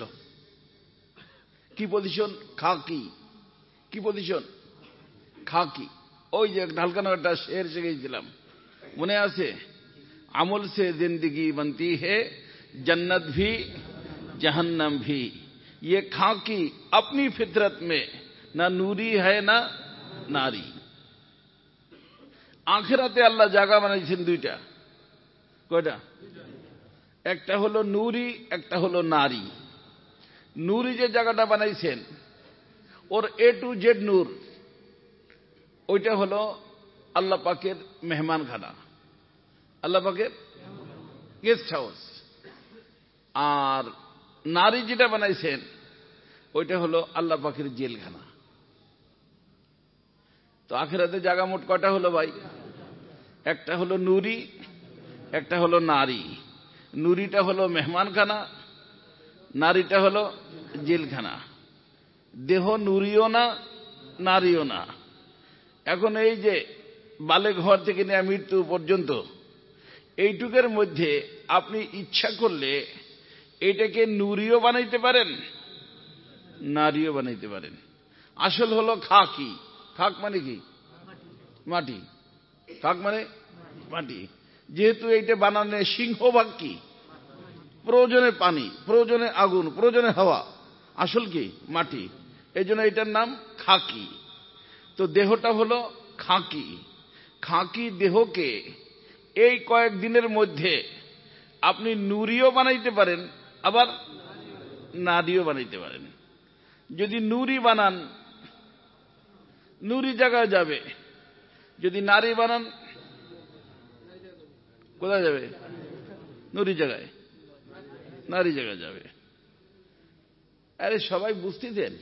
কি পজিশন? খাকি। কি পজিশন? খাকি। ওই যে ঢালকানো একটা শের শিখেছিলাম, মনে আছে? আমল সে জিন্দগি বনতি হে जन्नत भी जहन्नम भी, ये खाकी अपनी फितरत में ना नूरी है ना नारी। আখিরাতে আল্লাহ জায়গা বানাইছেন দুইটা। কয়টা? একটা হলো নূরি, একটা হলো নারী। নূরি যে জায়গাটা বানাইছেন ওর এ টু জেড নূর, ওইটা হলো আল্লাহ পাকের মেহমানখানা, আল্লাহ পাকের গেস্ট হাউস। আর নারী যেটা বানাইছেন ওইটা হলো আল্লাহ পাকের জেলখানা। তো আখিরাতে জায়গা মোট কয়টা হলো ভাই? একটা হলো নূরি, একটা হলো নারী। নূরিটা হলো মেহমানখানা, নারীটা হলো জেলখানা। দেহ নূরিও না নারীও না। এখন এই যে বালে ঘর থেকে নিয়ে মৃত্যু পর্যন্ত এইটুকের মধ্যে আপনি ইচ্ছা করলে এইটাকে নূরিও বানাইতে পারেন, নারীও বানাইতে পারেন। আসল হলো খাকি। খাক মানে কি? মাটি। খাক মানে মাটি। যেহেতু এইটা বানানো সিংহভাগ কি? প্রয়োজনে পানি, প্রয়োজনে আগুন, প্রয়োজনে হাওয়া, আসল কি? মাটি। এই জন্য এটার নাম খাকি। তো দেহটা হলো খাকি। খাকি দেহকে এই কয়েক দিনের মধ্যে আপনি নূরিও বানাইতে পারেন, আবার নারীও বানাইতে পারেন। যদি নূরি বানান নূরি জায়গায় যাবে, যদি নারী বানান কোথায় যাবে? নূরি জায়গায়, নারী জায়গায় যাবে। আরে সবাই বুঝতেছেন?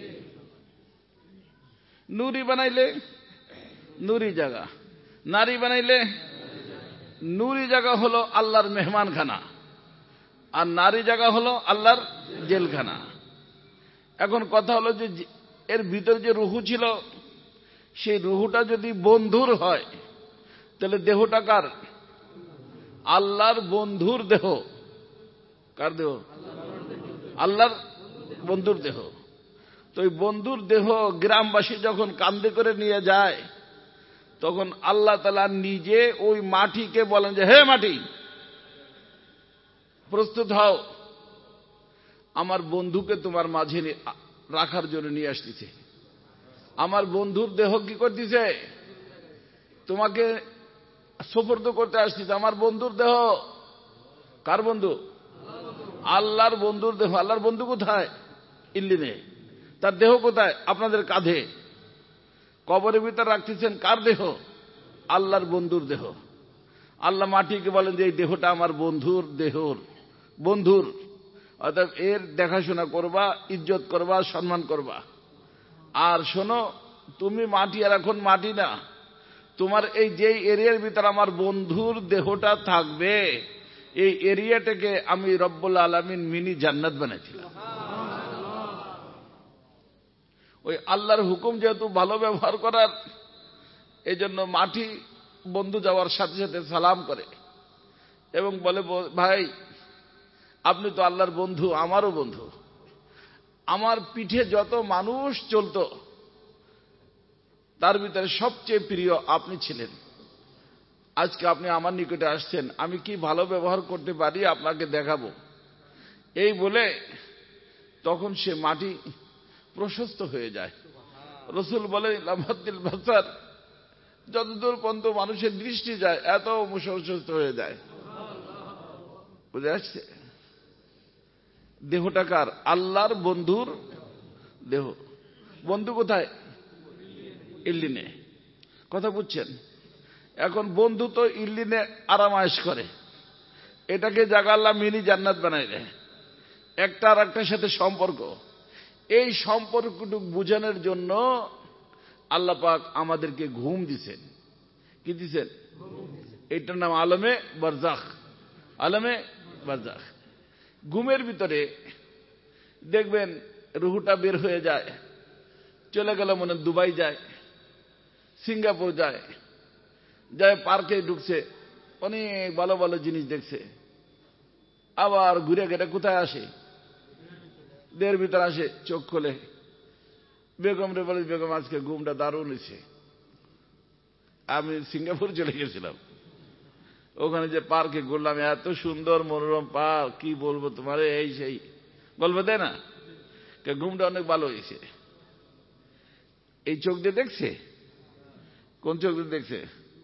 নূরি বানাইলে নূরি জায়গা, নারী বানাইলে নূরি জায়গা হলো আল্লাহর মেহমানখানা, আর নারী জায়গা হলো আল্লাহর জেলখানা। এখন কথা হলো যে এর ভিতর যে রুহু ছিল, সেই রুহুটা যদি বন্ধুর হয় তাহলে দেহটা কার? আল্লাহর বন্ধুর দেহ। কার দেহ? আল্লাহর বন্ধুর দেহ। তো ওই বন্ধুর দেহ গ্রামবাসী যখন কান্দে করে নিয়ে যায়, তখন আল্লাহ তাআলা নিজে ওই মাটিকে বলেন যে, হে মাটি প্রস্তুত হও, আমার বন্ধুকে তোমার মাঝে রাখার জন্য নিয়ে আসতেছে। আমার বন্ধুর দেহ কি করতেছে? তোমাকে সুপর্দ করতে আসতেছে। আমার বন্ধুর দেহ। কার বন্ধু? আল্লাহর বন্ধুর দেহ। আল্লাহর বন্ধু কোথায়? ইল্লিনে। তার দেহ কোথায়? আপনাদের কাঁধে। কবরের ভিতর রাখতেছেন কার দেহ? আল্লাহর বন্ধুর দেহ। আল্লাহ মাটিকে বলেন যে এই দেহটা আমার বন্ধুর দেহর, বন্ধুর, অর্থাৎ এর দেখাশোনা করবা, ইজ্জত করবা, সম্মান করবা। আর শোনো, তুমি মাটি আর এখন মাটি না, তোমার এই যে এরিয়ার ভিতর আমার বন্ধুর দেহটা থাকবে, এই এরিয়াটাকে আমি রব্বুল আলামিন মিনি জান্নাত বানাইছিলাম। ওই আল্লাহর হুকুম যেহেতু ভালো ব্যবহার করার, এই জন্য মাটি বন্ধু যাওয়ার সাথে সাথে সালাম করে এবং বলে, ভাই আপনি তো আল্লাহর বন্ধু, আমারও বন্ধু। আমার পিঠে যত মানুষ চলত তার ভিতরে সবচেয়ে প্রিয় আপনি ছিলেন। আজকে আপনি আমার নিকটে আসছেন, আমি কি ভালো ব্যবহার করতে পারি আপনাকে দেখাবো। এই বলে তখন সে মাটি প্রশস্ত হয়ে যায়। রসুল বলেন, লামাতিল বাসার, যতদূর পর্যন্ত মানুষের দৃষ্টি যায় এত প্রশস্ত হয়ে যায়। বুঝে আসছে? দেহটা কার? আল্লাহর বন্ধুর দেহ। বন্ধু কোথায়? ইল্লিনে। কথা বুঝছেন? এখন বন্ধু তো ইল্লিনে আরামায়েশ করে, এটাকে জায়গা আল্লাহ মিনি জান্নাত বানাই দেয়। একটা আর একটার সাথে সম্পর্ক, এই সম্পর্কটুকু বুঝানোর জন্য আল্লাহ পাক আমাদেরকে ঘুম দিছেন। কি দিছেন? এটার নাম আলমে বারজাখ। আলমে বারজাখ। ঘুমের ভিতরে দেখবেন রুহুটা বের হয়ে যায়, চলে গেল মনে দুবাই যায়, সিঙ্গাপুর যায়, যায় পার্কে ঢুকছে, অনেক ভালো ভালো জিনিস দেখছে, আবার ঘুরে গেটে কোথায় আসে? দেহের ভিতরে আসে, চোখ খোলে, বেগম রে বলে, বেগম আজকে ঘুমটা দারুণ হয়েছে। আমি সিঙ্গাপুর চলে গেছিলাম, ওখানে যে পার্কে ঘুরলাম, এত সুন্দর মনোরম পার্ক, কি বলবো তোমার, এই সেই গল্প দেয় না। ঘুমটা অনেক ভালো হয়েছে। এই চোখ দিয়ে দেখছে? কোন চোখ দিয়ে দেখছে?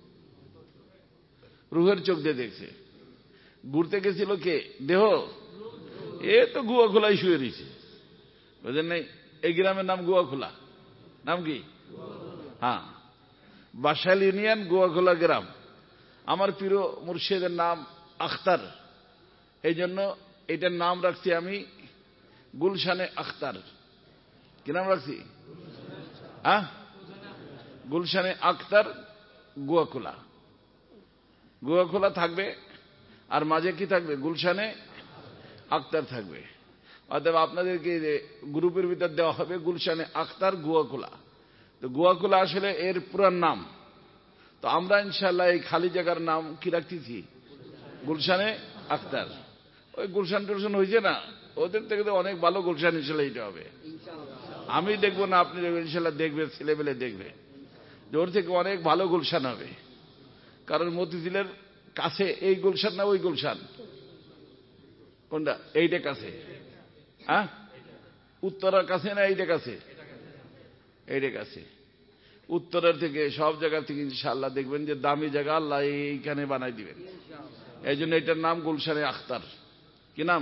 রুহের চোখ দিয়ে দেখছে। ঘুরতে গেছিল কে? দেহ? এ তো গুয়া খোলাই শুয়ে রয়েছে, বুঝলেন নাই? এই গ্রামের নাম গুয়া খোলা। নাম কি? হ্যাঁ, বাসাইল ইউনিয়ন, গুয়াখোলা গ্রাম। আমার প্রিয় মুর্শিদের নাম আখতার, এই জন্য এটার নাম রাখছি আমি গুলশানে আখতার। কি নাম রাখছি? হ্যাঁ, গুলশানে আখতার গুয়াখোলা। গুয়াখোলা থাকবে, আর মাঝে কি থাকবে? গুলশানে আখতার থাকবে। অতএব আপনাদেরকে গ্রুপের ভিতর দেওয়া হবে গুলশানে আখতার গুয়াখোলা। তো গুয়াখোলা আসলে এর পুরান নাম। তো আমরা ইনশাআল্লাহ এই খালি জায়গার নাম কি রাখতেছি? গুলশানে আখতার। ওই গুলশান টুলশান হয়েছে না, ওদের থেকে তো অনেক ভালো গুলশান ইনশাল্লাহ এটা হবে। আমি দেখবো না, আপনি ইনশাল্লাহ দেখবে, ছেলেবেলে দেখবে, ওর থেকে অনেক ভালো গুলশান হবে। কারণ মতিঝিলের কাছে এই গুলশান না ওই গুলশান? কোনটা? এইটা কাছে? হ্যাঁ, উত্তরার কাছে না এইটা কাছে? এইটা কাছে। উত্তরের থেকে সব জায়গা থেকে ইনশাআল্লাহ দেখবেন যে দামি জায়গা আল্লাহ এইখানে বানাই দিবেন। এই জন্য এটার নাম গুলশানে আখতার। কি নাম?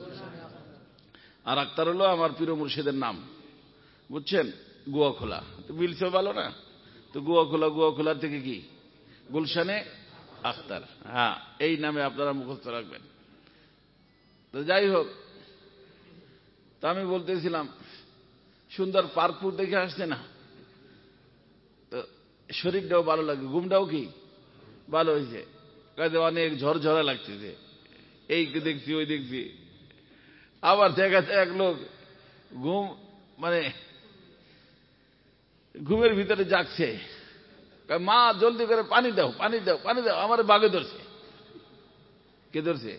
আর আখতার হলো আমার প্রিয় মুর্শিদের নাম, বুঝছেন? গুয়াখোলা তো মিলছে ভালো না? তো গুয়াখোলা, গুয়াখোলার থেকে কি গুলশানে আখতার। হ্যাঁ, এই নামে আপনারা মুখস্থ রাখবেন। তো যাই হোক, তা আমি বলতেছিলাম সুন্দর পার্কপুর দেখে আসছে না, তো শরীরটাও ভালো লাগে, ঘুমটাও কি ভালো হয়েছে। কাজে অনেক ঝরঝরা লাগতেছে, এই দেখছি ওই দেখছি। আবার দেখা যায় এক লোক ঘুম মানে ঘুমের ভিতরে জাগছে, মা জলদি করে পানি দাও, পানি দাও, পানি দাও, আমার বাগে ধরছে। কে ধরছে?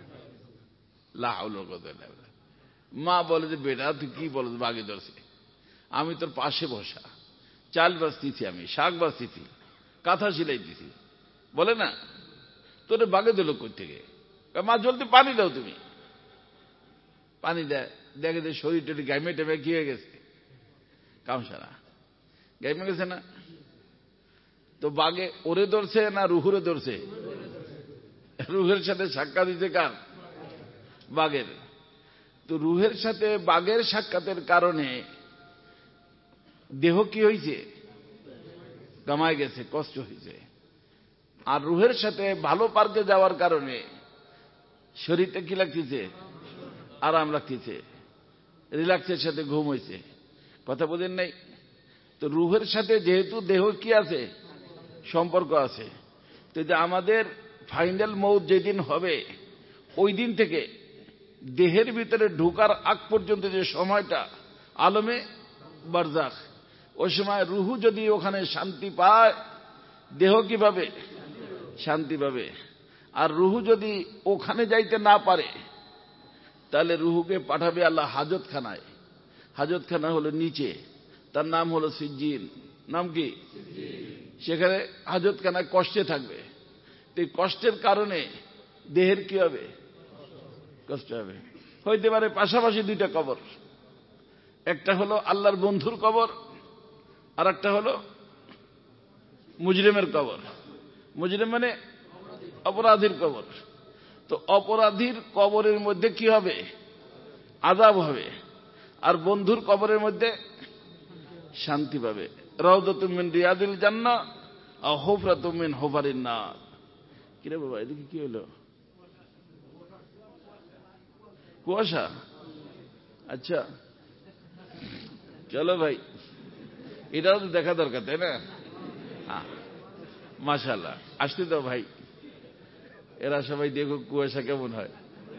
মা বলে যে বেটা তুই কি বল, বাগে ধরছে? আমি তোর পাশে বসা, চাল বাঁচতেছি, আমি শাক বাঁচতেছি, কাঁথা সিলাই দিছি, বলে না তোরে বাগে দিল কই থেকে? মা জলদি পানি দাও, তুমি পানি দেয়। দেখে যে শরীর টরি গাইমে টেমে কি হয়ে গেছে, কামসারা গাইমে গেছে না। তো বাগে ওরে ধরছে না রুহুরে ধরছে? রুহের সাথে সাক্ষাৎ দিতে কার? বাঘের। তো রুহের সাথে বাঘের সাক্ষাতের কারণে দেহ কি হয়েছে? কামায় গেছে, কষ্ট হয়েছে। আর রুহের সাথে ভালো পার্কে যাওয়ার কারণে শরীরটা কি লাগতেছে? আরাম লাগতেছে, রিল্যাক্সের সাথে ঘুম হয়েছে। কথা বোঝেন নাই? তো রুহের সাথে যেহেতু দেহ কি আছে, সম্পর্ক আছে, তো যে আমাদের ফাইনাল মৌত যেদিন হবে, ওই দিন থেকে দেহের ভিতরে ঢোকার আগ পর্যন্ত যে সময়টা আলমে বারজাখ, ওই সময় রুহু যদি ওখানে শান্তি পায়, দেহ কিভাবে শান্তি পাবে। আর রুহু যদি ওখানে যাইতে না পারে, তাহলে রুহুকে পাঠাবে আল্লাহ হাজতখানায়। হাজতখানা হলো নিচে, তার নাম হলো সিজ্জিন। নাম কি? সেখানে হাজতখানায় কষ্টে থাকবে। এই কষ্টের কারণে দেহের কি হবে? কষ্ট হবে। হইতে পারে পাশাপাশি দুইটা কবর, একটা হলো আল্লাহর বন্ধুর কবর, আর একটা হলো মুজরিমের কবর। মুজরিম মানে অপরাধীর কবর। তো অপরাধীর কবরের মধ্যে কি হবে? আযাব হবে। আর বন্ধুর কবরের মধ্যে শান্তি পাবে। রাউদাতুম মিন রিয়াদিল জান্নাহ আও হুফরাতুম মিন হুফারিন নার। কিরে বাবা, এদিকে কি হলো? কুয়াশা? আচ্ছা চলো ভাই, এটাও তো দেখা দরকার, তাই না? মাশাআল্লাহ, আসতে দাও ভাই, এরা সবাই দেখো কুয়াশা কেমন হয়।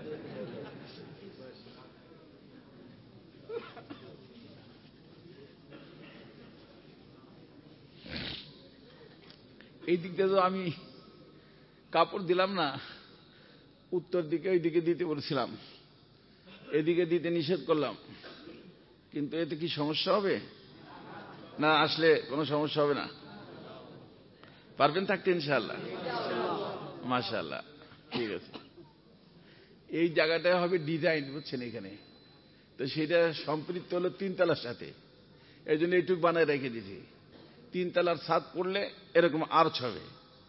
এই দিকটা তো আমি কাপড় দিলাম না, উত্তর দিকে ওই দিকে দিতে বলছিলাম, এদিকে দিতে নিষেধ করলাম, কিন্তু এতে কি সমস্যা হবে? না আসলে কোনো সমস্যা হবে না। পারবেন থাকতে ইনশাআল্লাহ? মাশাআল্লাহ, ঠিক আছে। এই জায়গাটা হবে ডিজাইন, বুঝছেন? এখানে তো সেটা সম্পৃক্ত হলো তিনতলার সাথে, এই জন্য এইটুকু বানায় রেখে দিয়েছি। তিনতলার ছাদ পড়লে এরকম আর্চ হবে,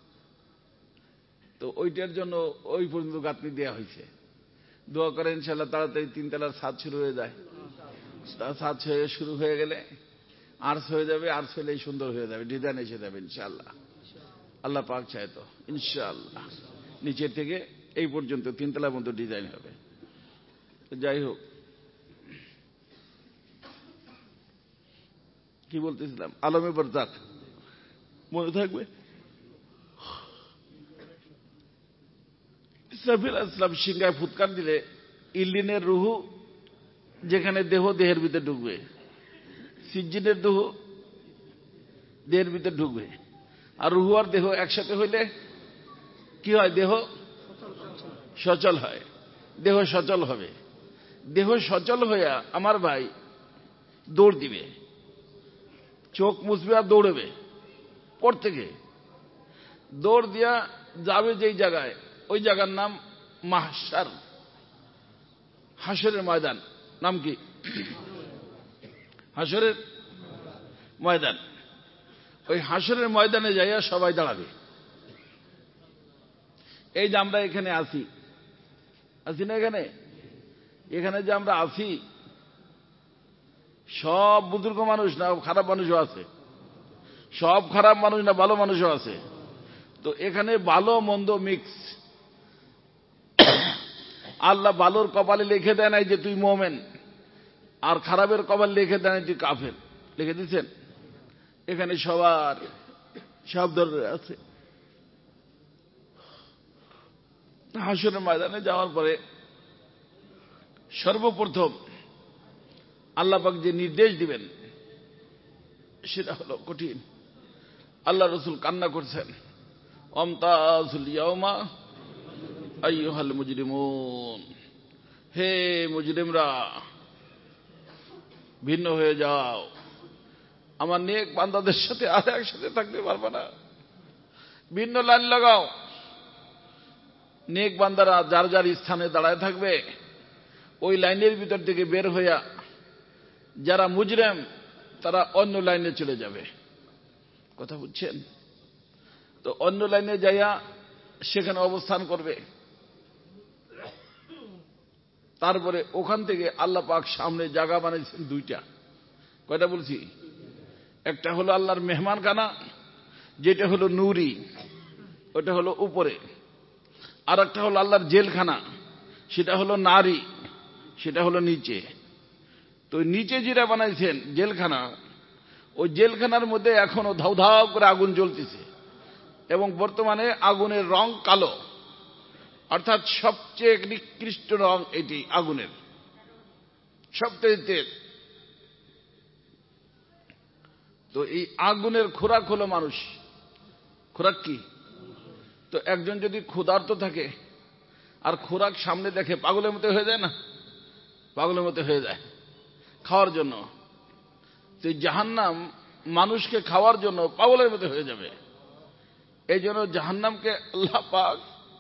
তো ওইটার জন্য ওই পর্যন্ত গাঁথনি দেওয়া হয়েছে। দোয়া করেন ইনশাআল্লাহ তাড়াতাড়ি তিনতলার ছাদ শুরু হয়ে যায়। ছাদ হয়ে শুরু হয়ে গেলে আর্চ হয়ে যাবে, আর্চ হলেই সুন্দর হয়ে যাবে, ডিজাইন এসে যাবে ইনশাআল্লাহ। আল্লাহ পাক চায় তো ইনশাআল্লাহ নিচের থেকে এই পর্যন্ত তিনতলা পর্যন্ত ডিজাইন হবে। যাই হোক, কি বলতেছিলাম? আলমে বারজাখ মনে থাকবে? ইসরাফিল আলাইহিস সালাম সিংহায় ফুৎকার দিলে ইল্লিনের রুহু যেখানে দেহ দেহের ভিতরে ঢুকবে, সিজ্জিনের রুহু দেহের ভিতরে ঢুকবে। আর রুহু আর দেহ একসাথে হইলে কি হয়? দেহ সচল হয়, দেহ সচল হবে। দেহ সচল হইয়া আমার ভাই দৌড় দিবে, চোখ মুছবে আর দৌড়বে। পর থেকে দৌড় দিয়া যাবে যেই জায়গায়, ওই জায়গার নাম মাহশার, হাসরের ময়দান। নাম কি? হাসরের ময়দান। ওই হাসরের ময়দানে যাইয়া সবাই দাঁড়াবে। এই যে আমরা এখানে আছি, আছি না এখানে? এখানে যে আমরা আছি সব বুজুর্গ মানুষ না খারাপ মানুষও আছে? সব খারাপ মানুষ না ভালো মানুষও আছে? তো এখানে ভালো মন্দ মিক্স। আল্লাহ ভালোর কপালে লিখে দেয় নাই যে তুই মোমেন, আর খারাপের কপালে লিখে দেয় নাই তুই কাফের, লিখে দিচ্ছেন? এখানে সবার সব ধরনের আছে। হাসরের ময়দানে যাওয়ার পরে সর্বপ্রথম আল্লাহ পাক যে নির্দেশ দিবেন সেটা হলো কঠিন। আল্লাহ রসুল কান্না করছেন, অমতাজুল ইয়াউমা আইয়ুহাল মুজরিমুন, হে মুজরিমরা ভিন্ন হয়ে যাও, আমার নেক বান্দাদের সাথে আর একসাথে থাকতে পারবে না, ভিন্ন লাইন লাগাও। নেক বান্দারা যার যার স্থানে দাঁড়ায় থাকবে, ওই লাইনের ভিতর থেকে বের হইয়া যারা মুজরিম তারা অন্য লাইনে চলে যাবে। কথা বুঝছেন? তো অন্য লাইনে যাইয়া সেখানে অবস্থান করবে। তারপরে ওখান থেকে আল্লাহ পাক সামনে জায়গা বানিয়েছেন দুইটা। কয়টা বলছি? একটা হলো আল্লাহর মেহমানখানা, যেটা হলো নূরি, ওটা হলো উপরে। আর একটা হলো আল্লাহর জেলখানা, সেটা হলো নারী, সেটা হলো নিচে। তো নিচে যেটা বানাইছেন জেলখানা, ওই জেলখানার মধ্যে এখনো ধাউ ধাউ করে আগুন জ্বলতেছে, এবং বর্তমানে আগুনের রং কালো, অর্থাৎ সবচেয়ে নিকৃষ্ট রং এটি আগুনের, সবচেয়ে তেজ। তো এই আগুনের খোরাক হলো মানুষ। খোরাক কি? তো একজন যদি ক্ষুধার্ত থাকে আর খোরাক সামনে দেখে, পাগলের মতো হয়ে যায় না? পাগলের মতো হয়ে যায় খাওয়ার জন্য। তো জাহান্নাম মানুষকে খাওয়ার জন্য পাগলের মতো হয়ে যাবে। এই জন্য জাহান্নামকে আল্লাহ পাক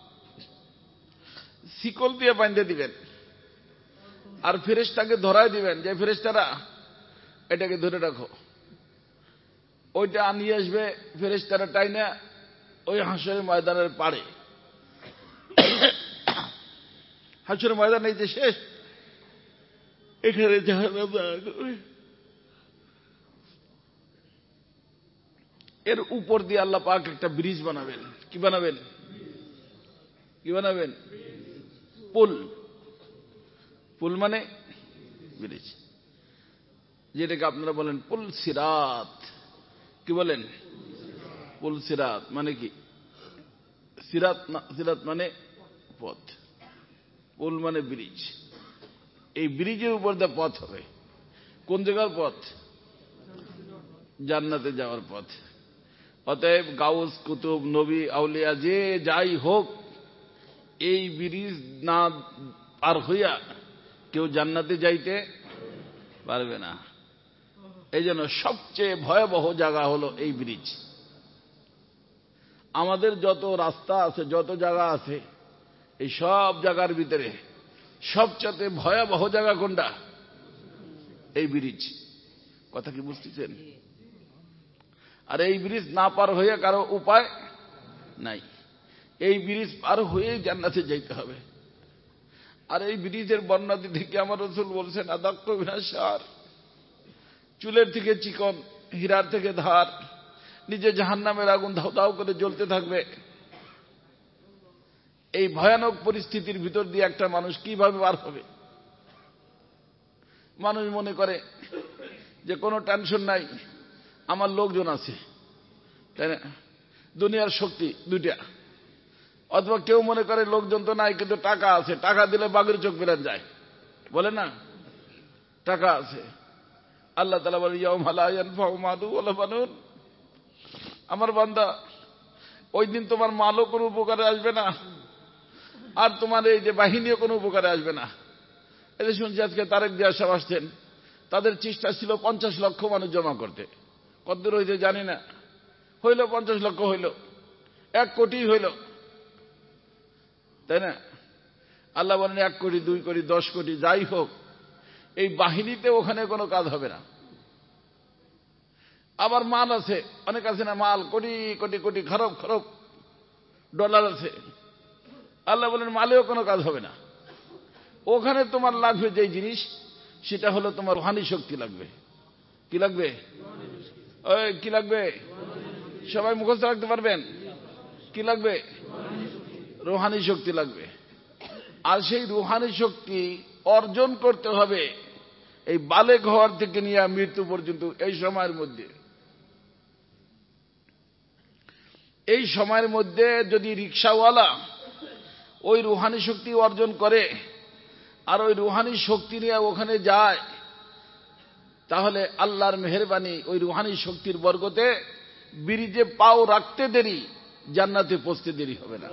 শিকল দিয়ে বাঁধে দিবেন, আর ফেরেশতাকে ধরায় দিবেন যে ফেরেশতারা এটাকে ধরে রাখো। ওইটা নিয়ে আসবে ফেরেশতারা টাইনা ওই হাসরের ময়দানের পাড়ে। হাসরের ময়দান এই যে শেষ, এখানে জাহান্নাম এর উপর দিয়ে আল্লাহ পাক একটা ব্রিজ বানাবেন। কি বানাবেন? কি বানাবেন? পুল। পুল মানে ব্রিজ, যেটাকে আপনারা বলেন পুল সিরাত। কি বলেন? পুল সিরাত মানে কি? সিরাত সিরাত মানে পথ, পুল মানে ব্রিজ। এই ব্রিজের উপর দিয়ে পথ হবে। কোন জায়গার পথ? জান্নাতে যাওয়ার পথ। অতএব গাউস কুতুব নবী আউলিয়া যে যাই হোক, এই ব্রিজ না পার হইয়া কেউ জান্নাতে যাইতে পারবে না। এই জন্য সবচেয়ে ভয়াবহ জায়গা হলো এই ব্রিজ। আমাদের যত রাস্তা আছে, যত জায়গা আছে, এই সব জায়গার ভিতরে সবচেয়ে ভয়াবহ জায়গা কোনটা? এই ব্রিজ। কথা কি বুঝতেছেন? আর এই ব্রিজ না পার হয়ে কারো উপায় নাই। এই ব্রিজ পার হয়ে জান্নাতে যাইতে হবে। আর এই ব্রিজের বর্ণনা থেকে আমার রাসূল বলছেন, আদাক্ক বিনাশার, চুলের থেকে চিকন, হীরার থেকে ধার, নিজে জাহান্নামের আগুন ধাউ ধাউ করে জ্বলতে থাকবে। এই ভয়ানক পরিস্থিতির ভিতর দিয়ে একটা মানুষ কিভাবে পার হবে? মানুষ মনে করে যে কোনো টেনশন নাই, আমার লোকজন আছে, তাই না? দুনিয়ার শক্তি দুইটা। অথবা কেউ মনে করে লোকজন তো নাই, কিন্তু টাকা আছে, টাকা দিলে বাঘের চোখ বেরান যায়, বলে না? টাকা আছে। আল্লাহ তাআলা বলেন, ইয়াউমা লা ইয়ানফাউ মালু ওয়ালা বানুন, আমার বান্দা, ওই দিন তোমার মালও কোনো উপকারে আসবে না, আর তোমার এই যে বাহিনীও কোনো উপকারে আসবে না। এই যে শুনছি আজকে তারেক জিয়া সাহেব আসছেন, তাদের চেষ্টা ছিল পঞ্চাশ লক্ষ মানুষ জমা করতে। কতদূর হয়েছে জানি না, হইল পঞ্চাশ লক্ষ, হইল এক কোটি, হইল, তাই না? আল্লাহ বলেন এক কোটি, দুই কোটি, দশ কোটি, যাই হোক, এই বাহিনীতে ওখানে কোনো কাজ হবে না। আবার মাল আছে, অনেক আছে না মাল, কোটি কোটি কোটি খরব খরব ডলার আছে। আল্লাহ বলেন মালেও কোনো কাজ হবে না। ওখানে তোমার লাগবে যে জিনিস, সেটা হলো তোমার রুহানি শক্তি লাগবে। কি লাগবে? ওই কি লাগবে? সবাই মুখস্থ রাখতে পারবেন? কি লাগবে? রুহানি শক্তি লাগবে। আর সেই রুহানি শক্তি অর্জন করতে হবে এই বালেগ হওয়ার থেকে নিয়ে মৃত্যু পর্যন্ত, এই সময়ের মধ্যে। এই সময়ের মধ্যে যদি রিকশাওয়ালা ওই রুহানি শক্তি অর্জন করে আর ওই রুহানি শক্তি নিয়ে ওখানে যায়, তাহলে আল্লাহর মেহেরবানি, ওই রুহানি শক্তির বরকতে ব্রিজে পাও রাখতে দেরি, জান্নাতে পৌঁছতে দেরি হবে না।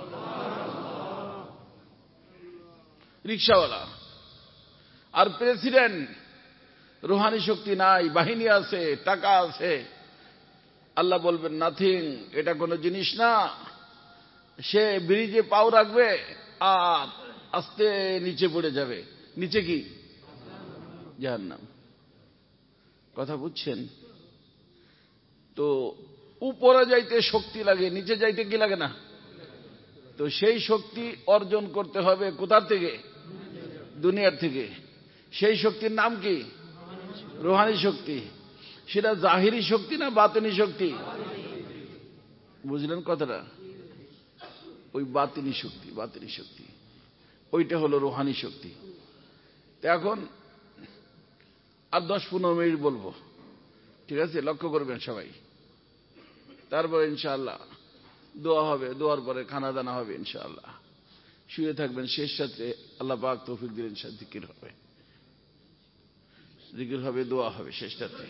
রিকশাওয়ালা আর প্রেসিডেন্ট রুহানি শক্তি নাই, বাহিনী আছে, টাকা আছে, আল্লাহ বলবেন নাথিং, এটা কোনো জিনিস না। সে ব্রিজে পাও রাখবে আর আস্তে নিচে পড়ে যাবে। নিচে কি? জাহান্নাম। কথা বুঝছেন তো? উপরে যাইতে শক্তি লাগে, নিচে যাইতে কি লাগে না? তো সেই শক্তি অর্জন করতে হবে কোথা থেকে? দুনিয়ার থেকে। সেই শক্তির নাম কি? রুহানি শক্তি। সেটা জাহিরি শক্তি না বাতিনি শক্তি? বুঝলেন কথাটা? ওই বাতিনি শক্তি, বাতিনি শক্তি, ওইটা হলো রুহানি শক্তি। তো এখন আর দশ পনেরো মিনিট বলবো, ঠিক আছে? লক্ষ্য করবেন সবাই। তারপরে ইনশাআল্লাহ দোয়া হবে, দোয়ার পরে খানা দানা হবে ইনশাআল্লাহ। শুয়ে থাকবেন, শেষ সাথে আল্লাহ পাক তৌফিক দিলেন, জিকির হবে, জিকির হবে, দোয়া হবে শেষ সাথে।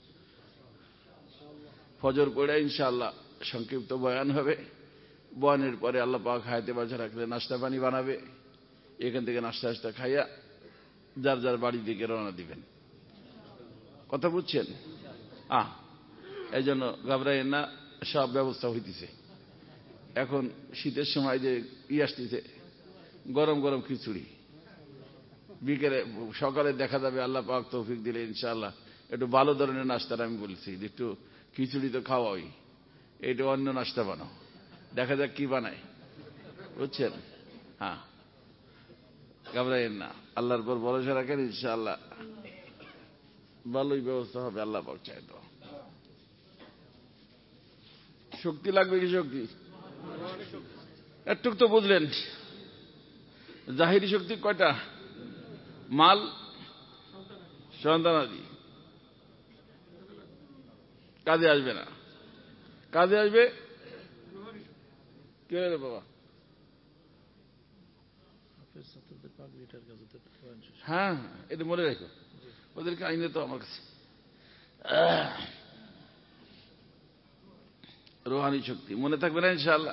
ফজর পড়ে ইনশাআল্লাহ সংক্ষিপ্ত বয়ান হবে। বয়ানের পরে আল্লাহ পাক হায়াতে বাঁচা রাখলে নাস্তা পানি বানাবে। এখান থেকে নাস্তা নাস্তা খাইয়া যার যার বাড়ি দিকে রওনা দিবেন। কথা বুঝছেন? আহ এই জন্য ঘাবড়াইয়েন না, সব ব্যবস্থা হইতেছে। এখন শীতের সময় যে ই আসতেছে, গরম গরম খিচুড়ি, বিকেলে সকালে দেখা যাবে আল্লাহ পাক তৌফিক দিলে ইনশাআল্লাহ একটু ভালো ধরনের নাস্তার আমি বলছি, একটু খিচুড়ি তো খাওয়াই, এটা অন্য নাস্তা বানাও, দেখা যাক কি বানায়, বুঝছেন? হ্যাঁ, ঘাবড়াইয়েন না, আল্লাহর পর ভরসা রাখেন, ইনশাআল্লাহ ভালোই ব্যবস্থা হবে। আল্লাহ পাক চাই তো। শক্তি লাগবে কি? শক্তি একটু তো বুঝলেন। জাহিরি শক্তি কয়টা? মাল, সন্তানাদি, কাজে আসবে না। কাজে আসবে কে রে বাবা? হ্যাঁ, এটা মনে রাখো, ওদেরকে আইনে তো আমার কাছে। রুহানি শক্তি মনে থাকবে না ইনশাআল্লাহ।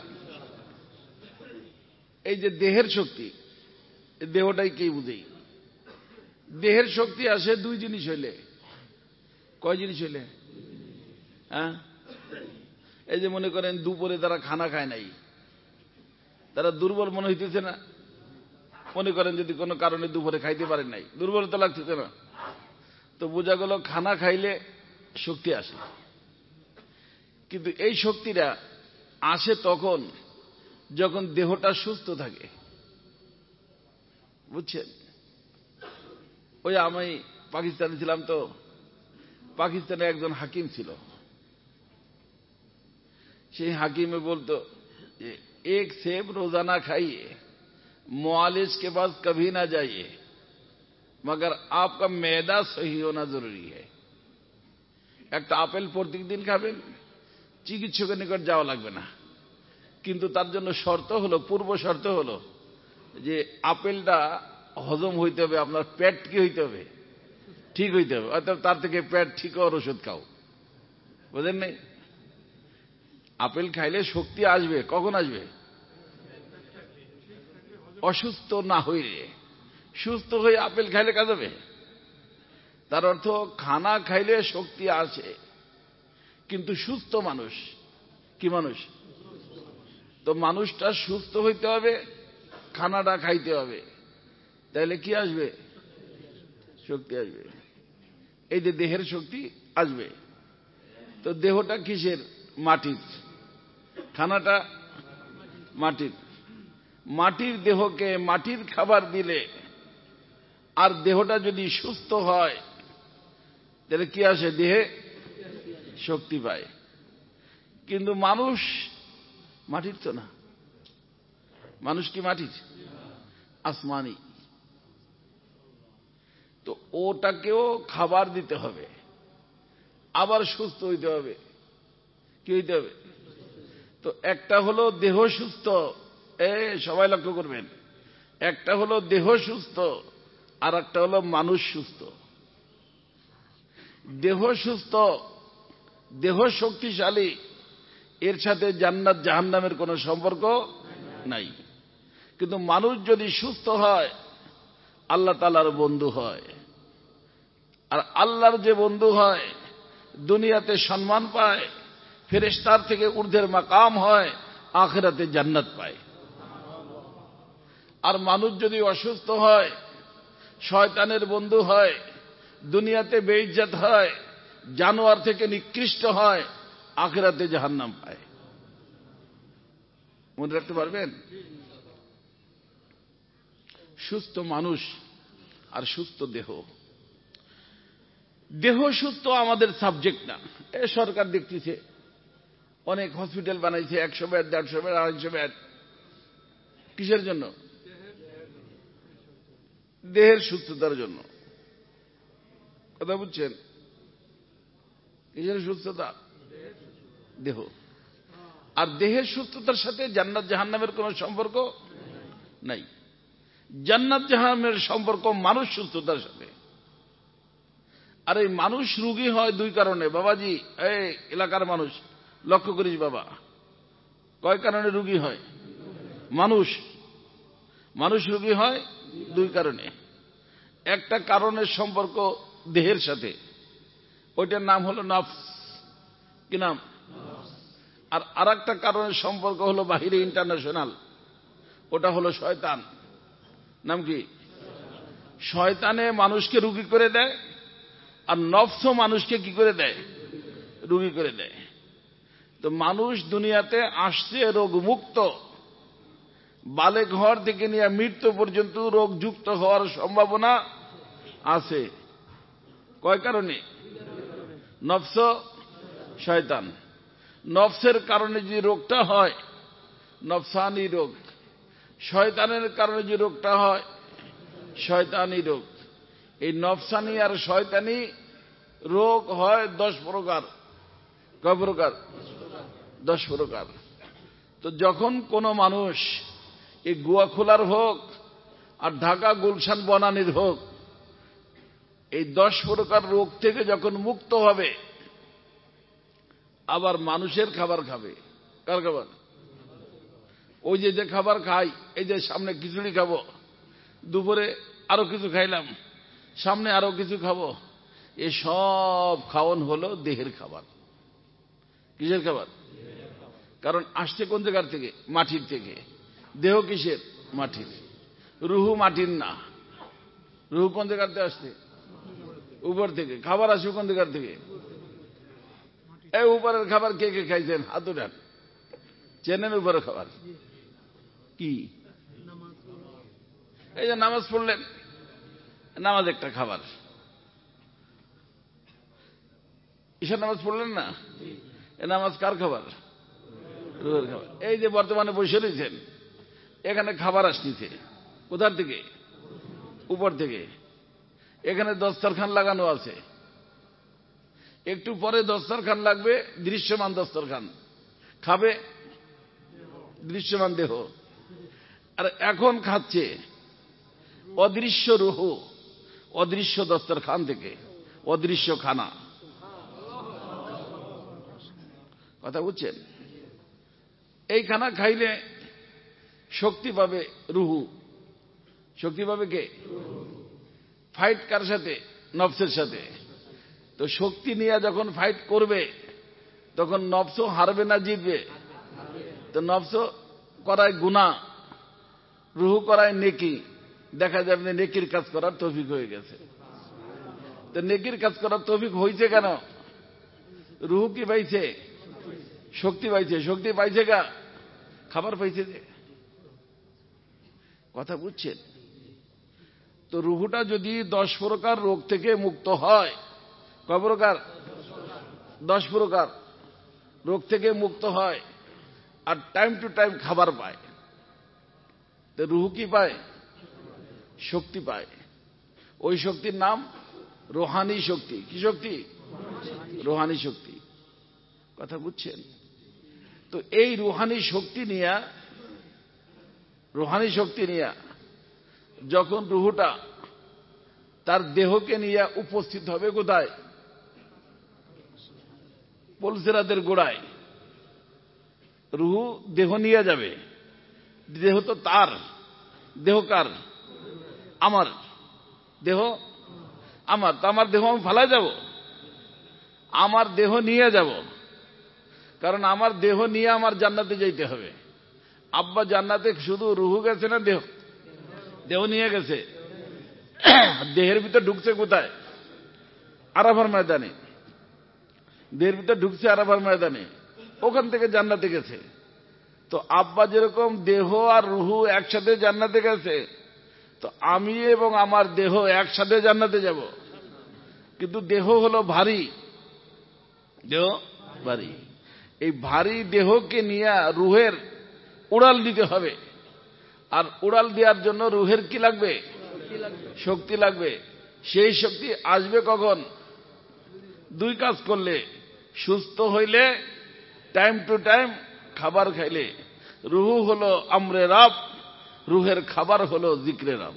এই যে দেহের শক্তি, দেহটাই কে বুঝেই। দেহের শক্তি আসে দুই জিনিস হইলে। কয় জিনিস হইলে? হ্যাঁ, এই যে মনে করেন দুপুরে তারা খানা খায় নাই, তারা দুর্বল মনে হইতেছে না? মনে করেন যদি কোনো কারণে দুপুরে খাইতে পারেন নাই, দুর্বলতা লাগতেছে না? তো বোঝা গেল খানা খাইলে শক্তি আসে। কিন্তু এই শক্তিটা আসে তখন যখন দেহটা সুস্থ থাকে, বুঝছেন? ওই আমি পাকিস্তানে ছিলাম, তো পাকিস্তানে একজন হাকিম ছিল। সেই হাকিমে বলতো যে এক সেব রোজানা খাইয়ে मुआलिज के पास कभी ना जाइए मगर आपका मैदा सही होना जरूरी है। একটা আপেল প্রত্যেকদিন খাবেন, চিকিৎসকের নিকট যাওয়া লাগবে না, কিন্তু তার জন্য শর্ত হলো, পূর্ব শর্ত হলো যে আপেলটা হজম হইতে হবে, আপনার পেট কি হইতে হবে, ঠিক হইতে হবে। অর্থাৎ তার থেকে পেট ঠিক হওয়ার ওষুধ খাও, বুঝলেন নাই? আপেল খাইলে শক্তি আসবে, কখন আসবে? অসুস্থ না হইলে। সুস্থ হয়ে আপেল খাইলে কাজ হবে? তার অর্থ খানা খাইলে শক্তি আসে, কিন্তু সুস্থ মানুষ কি মানুষ? তো মানুষটা সুস্থ হইতে হবে, খানাটা খাইতে হবে, তাহলে কি আসবে? শক্তি আসবে। এই যে দেহের শক্তি আসবে, তো দেহটা কিসের? মাটির। খানাটা মাটির। মাটির দেহকে মাটির খাবার দিলে আর দেহটা যদি সুস্থ হয় তাহলে কি আসে? দেহে শক্তি পায়। কিন্তু মানুষ মাটির তো না। মানুষ কি মাটির? আসমানি। তো ওটাকেও খাবার দিতে হবে, আবার সুস্থ হইতে হবে। কি হইতে হবে? তো একটা হলো দেহ সুস্থ, এ সবাই লক্ষ্য করবেন, একটা হলো দেহ সুস্থ আর একটা হলো মানুষ সুস্থ। দেহ সুস্থ, দেহ শক্তিশালী, এর সাথে জান্নাত জাহান্নামের কোনো সম্পর্ক নাই। কিন্তু মানুষ যদি সুস্থ হয় আল্লাহ তাআলার বন্ধু হয়, আর আল্লাহর যে বন্ধু হয় দুনিয়াতে সম্মান পায়, ফেরেশতার থেকে ঊর্ধ্বের মাকাম হয়, আখিরাতে জান্নাত পায়। আর মানুষ যদি অসুস্থ হয়, শয়তানের বন্ধু হয়, দুনিয়াতে বেইজ্জত হয়, জানোয়ার থেকে নিকৃষ্ট হয়, আখিরাতে জাহান্নাম পায়। মনে রাখতে পারবেন? সুস্থ মানুষ আর সুস্থ দেহ। দেহ সুস্থ আমাদের সাবজেক্ট না। এ সরকার দেখতেছে অনেক হসপিটাল বানাইছে, একশো বেড, দেড়শো বেড, আড়াইশো বেড। কিসের জন্য? দেহের সুস্থতার জন্য। কথা বুঝছেন? কিসের সুস্থতা? দেহ। আর দেহের সুস্থতার সাথে জান্নাত জাহান্নামের কোনো সম্পর্ক নাই। জান্নাত জাহান্নামের সম্পর্ক মানুষ সুস্থতার সাথে। আর এই মানুষ রোগী হয় দুই কারণে। বাবাজি, এই এলাকার মানুষ লক্ষ্য করিস বাবা, কয় কারণে রোগী হয় মানুষ? মানুষ রোগী হয় দুই কারণে। একটা কারণের সম্পর্ক দেহের সাথে, ওইটার নাম হলো নফস। কি নাম? আর আর একটা কারণের সম্পর্ক হলো বাহিরে, ইন্টারন্যাশনাল, ওটা হলো শয়তান। নাম কি? শয়তানে মানুষকে রোগী করে দেয়, আর নফসও মানুষকে কি করে দেয়? রোগী করে দেয়। তো মানুষ দুনিয়াতে আসছে রোগমুক্ত, বালেগ হওয়ার থেকে নিয়ে মৃত্যু পর্যন্ত রোগযুক্ত হওয়ার সম্ভাবনা আছে। কয় কারণে? নফস, শয়তান। নফসের কারণে যে রোগটা হয় নফসানি রোগ, শয়তানের কারণে যে রোগটা হয় শয়তানি রোগ। এই নফসানি আর শয়তানি রোগ হয় দশ প্রকার। কয় প্রকার? দশ প্রকার। তো যখন কোনো মানুষ এই গুয়াখোলার হোক আর ঢাকা গুলশান বনানীর হোক, এই দশ প্রকার রোগ থেকে যখন মুক্ত হবে, আবার মানুষের খাবার খাবে। কার খাবার? ওই যে যে খাবার খাই, এই যে সামনে খিচুড়ি খাবো, দুপুরে আরো কিছু খাইলাম, সামনে আরো কিছু খাবো, এ সব খাওয়ান হলো দেহের খাবার। কিসের খাবার? কারণ আসছে কোন জায়গার থেকে? মাটির থেকে। দেহ কিসের? মাটির। রুহু মাটির না। রুহু কোন জায়গার থেকে আসছে? উপর থেকে। খাবার আসবে কোন জায়গার থেকে? এই উপরের খাবার কে কে খাইছেন? হাত উঠান। চেনেন উপরের খাবার কি? এই যে নামাজ পড়লেন, নামাজ একটা খাবার। ঈশার নামাজ পড়লেন না, এ নামাজ কার খাবার? রুহের খাবার। এই যে বর্তমানে বসে রয়েছেন, এখানে খাবার আসতেছে কোথার থেকে? উপর থেকে। এখানে দস্তরখান লাগানো আছে, একটু পরে দস্তরখান লাগবে, দৃশ্যমান দস্তরখান। খাবে দৃশ্যমান দেহ, আর এখন খাচ্ছে অদৃশ্য রুহ, অদৃশ্য দস্তরখান থেকে, অদৃশ্য খানা। কথা বুঝছেন? এই খানা খাইলে শক্তি পাবে রুহু। শক্তি পাবে কে? ফাইট কার সাথে? নফসের সাথে। তো শক্তি নিয়ে যখন ফাইট করবে তখন নফস হারবে না জিতবে? তো নফস করায় গুনাহ, রুহু করায় নেকি। দেখা যাবে নেকির কাজ করার তৌফিক হয়ে গেছে। তো নেকির কাজ করার তৌফিক হয়েছে কেন? রুহু কি পাইছে? শক্তি পাইছে। শক্তি পাইছে গা, খাবার পাইছে যে। কথা বুঝছেন? তো রুহুটা যদি দশ প্রকার রোগ থেকে মুক্ত হয়, কয় প্রকার? দশ প্রকার রোগ থেকে মুক্ত হয়, আর টাইম টু টাইম খাবার পায়, তো রুহু কি পায়? শক্তি পায়। ওই শক্তির নাম রোহানি শক্তি। কি শক্তি? রোহানি শক্তি। কথা বুঝছেন? তো এই রোহানি শক্তি নিয়ে, রোহানি শক্তি নিয়ে যখন রুহুটা তার দেহকে নিয়ে উপস্থিত হবে কোথায়? পলসেরাদের গোড়ায়। রুহু দেহ নিয়ে যাবে। দেহ তো তার, দেহ কার? আমার। দেহ আমার। তো আমার দেহ আমি ফালায় যাব? আমার দেহ নিয়ে যাব, কারণ আমার দেহ নিয়ে আমার জান্নাতে যাইতে হবে। আব্বা জান্নাতে শুধু রুহু গেছে না দেহ? দেহ নিয়ে গেছে। দেহের ভিতর ঢুকছে কোথায়? আরাফার ময়দানে। দেহের ভিতর ঢুকছে আরাফার ময়দানে, ওখান থেকে জান্নাতে গেছে। তো আব্বা যেরকম দেহ আর রুহু একসাথে জান্নাতে গেছে, তো আমি এবং আমার দেহ একসাথে জান্নাতে যাব। কিন্তু দেহ হলো ভারী, দেহ ভারী। এই ভারী দেহকে নিয়ে রুহের উড়াল দিতে হবে। আর উড়াল দেওয়ার জন্য রুহের কি লাগবে? শক্তি লাগবে। সেই শক্তি আসবে কখন? দুই কাজ করলে। সুস্থ হইলে, টাইম টু টাইম খাবার খাইলে। রুহু হলো আমরে রাব, রুহের খাবার হলো জিক্রে রাব।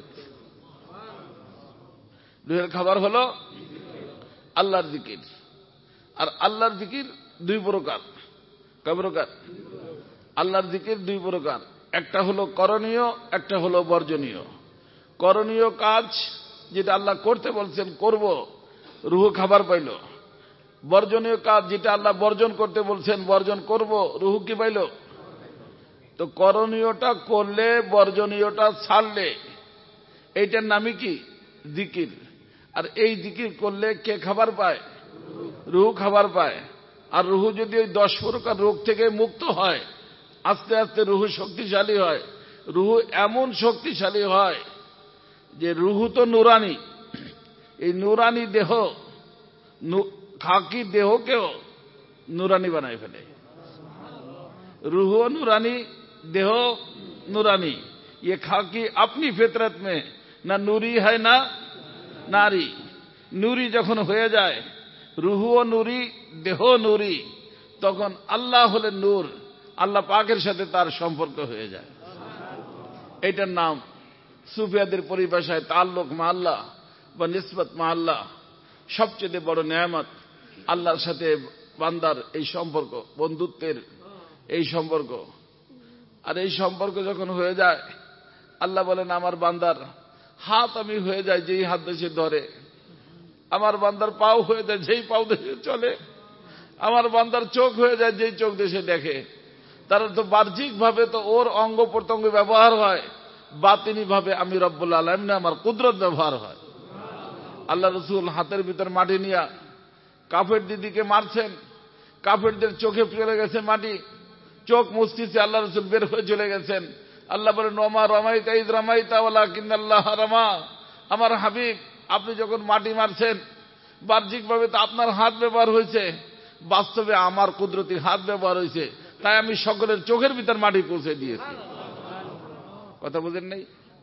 রুহের খাবার হলো আল্লাহর জিকির। আর আল্লাহর জিকির দুই প্রকার। কয় প্রকার? আল্লাহর জিকির দুই প্রকার। একটা হলো করণীয়, একটা হলো বর্জনীয়। করণীয় কাজ যেটা আল্লাহ করতে বলছেন করব, রুহু খাবার পাইল। বর্জনীয় কাজ যেটা আল্লাহ বর্জন করতে বলছেন বর্জন করব, রুহু কি পাইল? তো করণীয়টা করলে, বর্জনীয়টা ছাড়লে, এইটার নামই কি? জিকির। আর এই জিকির করলে কে খাবার পায়? রুহু খাবার পায়। আর রুহু যদি ওই দশ প্রকার রোগ থেকে মুক্ত হয়, আস্তে আস্তে রুহু শক্তিশালী হয়। রুহু এমন শক্তিশালী হয় যে রুহু তো নুরানি, এই নুরানি দেহ, খাকি দেহকেও নুরানি বানায় ফেলে। रूह नूरानी देह नूरानी, ये खाकी अपनी फितरत में ना नूरी है ना नारी। नूरी যখন হয়ে যায়, রুহও নূরি, দেহ নূরি, তখন আল্লাহ হলেন নূর, আল্লাহ পাকের সাথে তার সম্পর্ক হয়ে যায়। এটার নাম সুফিয়াদের পরিভাষায় তাল্লুক মা আল্লাহ বা নিসবত মা আল্লাহ। সবচেয়ে বড় নেয়ামত আল্লাহর সাথে বান্দার এই সম্পর্ক, বন্ধুত্বের এই সম্পর্ক। আর এই সম্পর্ক যখন হয়ে যায়, আল্লাহ বলেন আমার বান্দার হাত আমি হয়ে যায় যেই হাত দেশে ধরে, আমার বান্দার পাও হয়ে যায় যেই পাও দেশে চলে, আমার বান্দার চোখ হয়ে যায় যেই চোখ দেশে দেখে। তারা তো বাহ্যিক ভাবে তো ওর অঙ্গ প্রত্যঙ্গ ব্যবহার হয়, বাতিনি ভাবে আমি রব্বুল আলামিন আমার কুদরত ব্যবহার হয়। আল্লাহ রসুল হাতের ভিতর মাটি নিয়ে কাফের দিদিকে মারছেন, কাফেরদের চোখে ফেলে গেছে মাটি, চোখ মুছতেছে, আল্লাহ রসুল বের হয়ে চলে গেছেন। আল্লাহ বলেন ওমা রামাইতা ইয রামাইতা ওয়ালাকিন্নাল্লাহ রামা। আমার হাবিব, আপনি যখন মাটি মারছেন বাহ্যিকভাবে তো আপনার হাত ব্যবহার হয়েছে, বাস্তবে আমার কুদরতি হাত ব্যবহার হয়েছে, তাই আমি সকলের চোখের ভিতর মাটি পৌঁছে দিয়েছি। কথা বুঝেন নাই?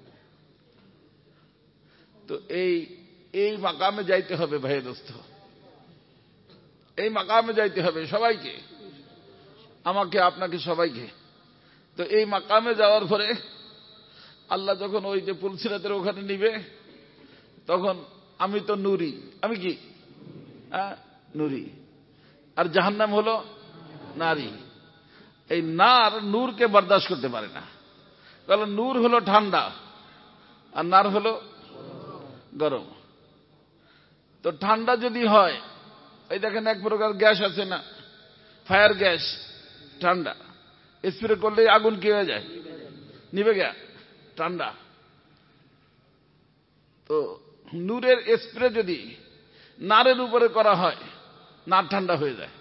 তো এই এই মাকামে যাইতে হবে ভাই দোস্ত, এই মাকামে যাইতে হবে সবাইকে, আমাকে আপনাকে সবাইকে। তো এই মাকামে যাওয়ার পরে আল্লাহ যখন ওই যে পুলসিরাতের ওখানে নিবে, তখন আমি তো নূরি, আমি কি নূরি, আর জাহান্নাম হলো নারী। এই নার নূরকে বরদাস্ত করতে পারে না, কারণ নূর হলো ঠান্ডা আর নার হলো গরম। তো ঠান্ডা যদি হয়, এই দেখেন এক প্রকার গ্যাস আছে না, ফায়ার গ্যাস, ঠান্ডা, স্প্রে করলে আগুন কি হয়ে যায়, নিভে গেয়া ঠান্ডা। তো নূরের স্প্রে যদি নারের উপরে করা হয়, নার ঠান্ডা হয়ে যায়।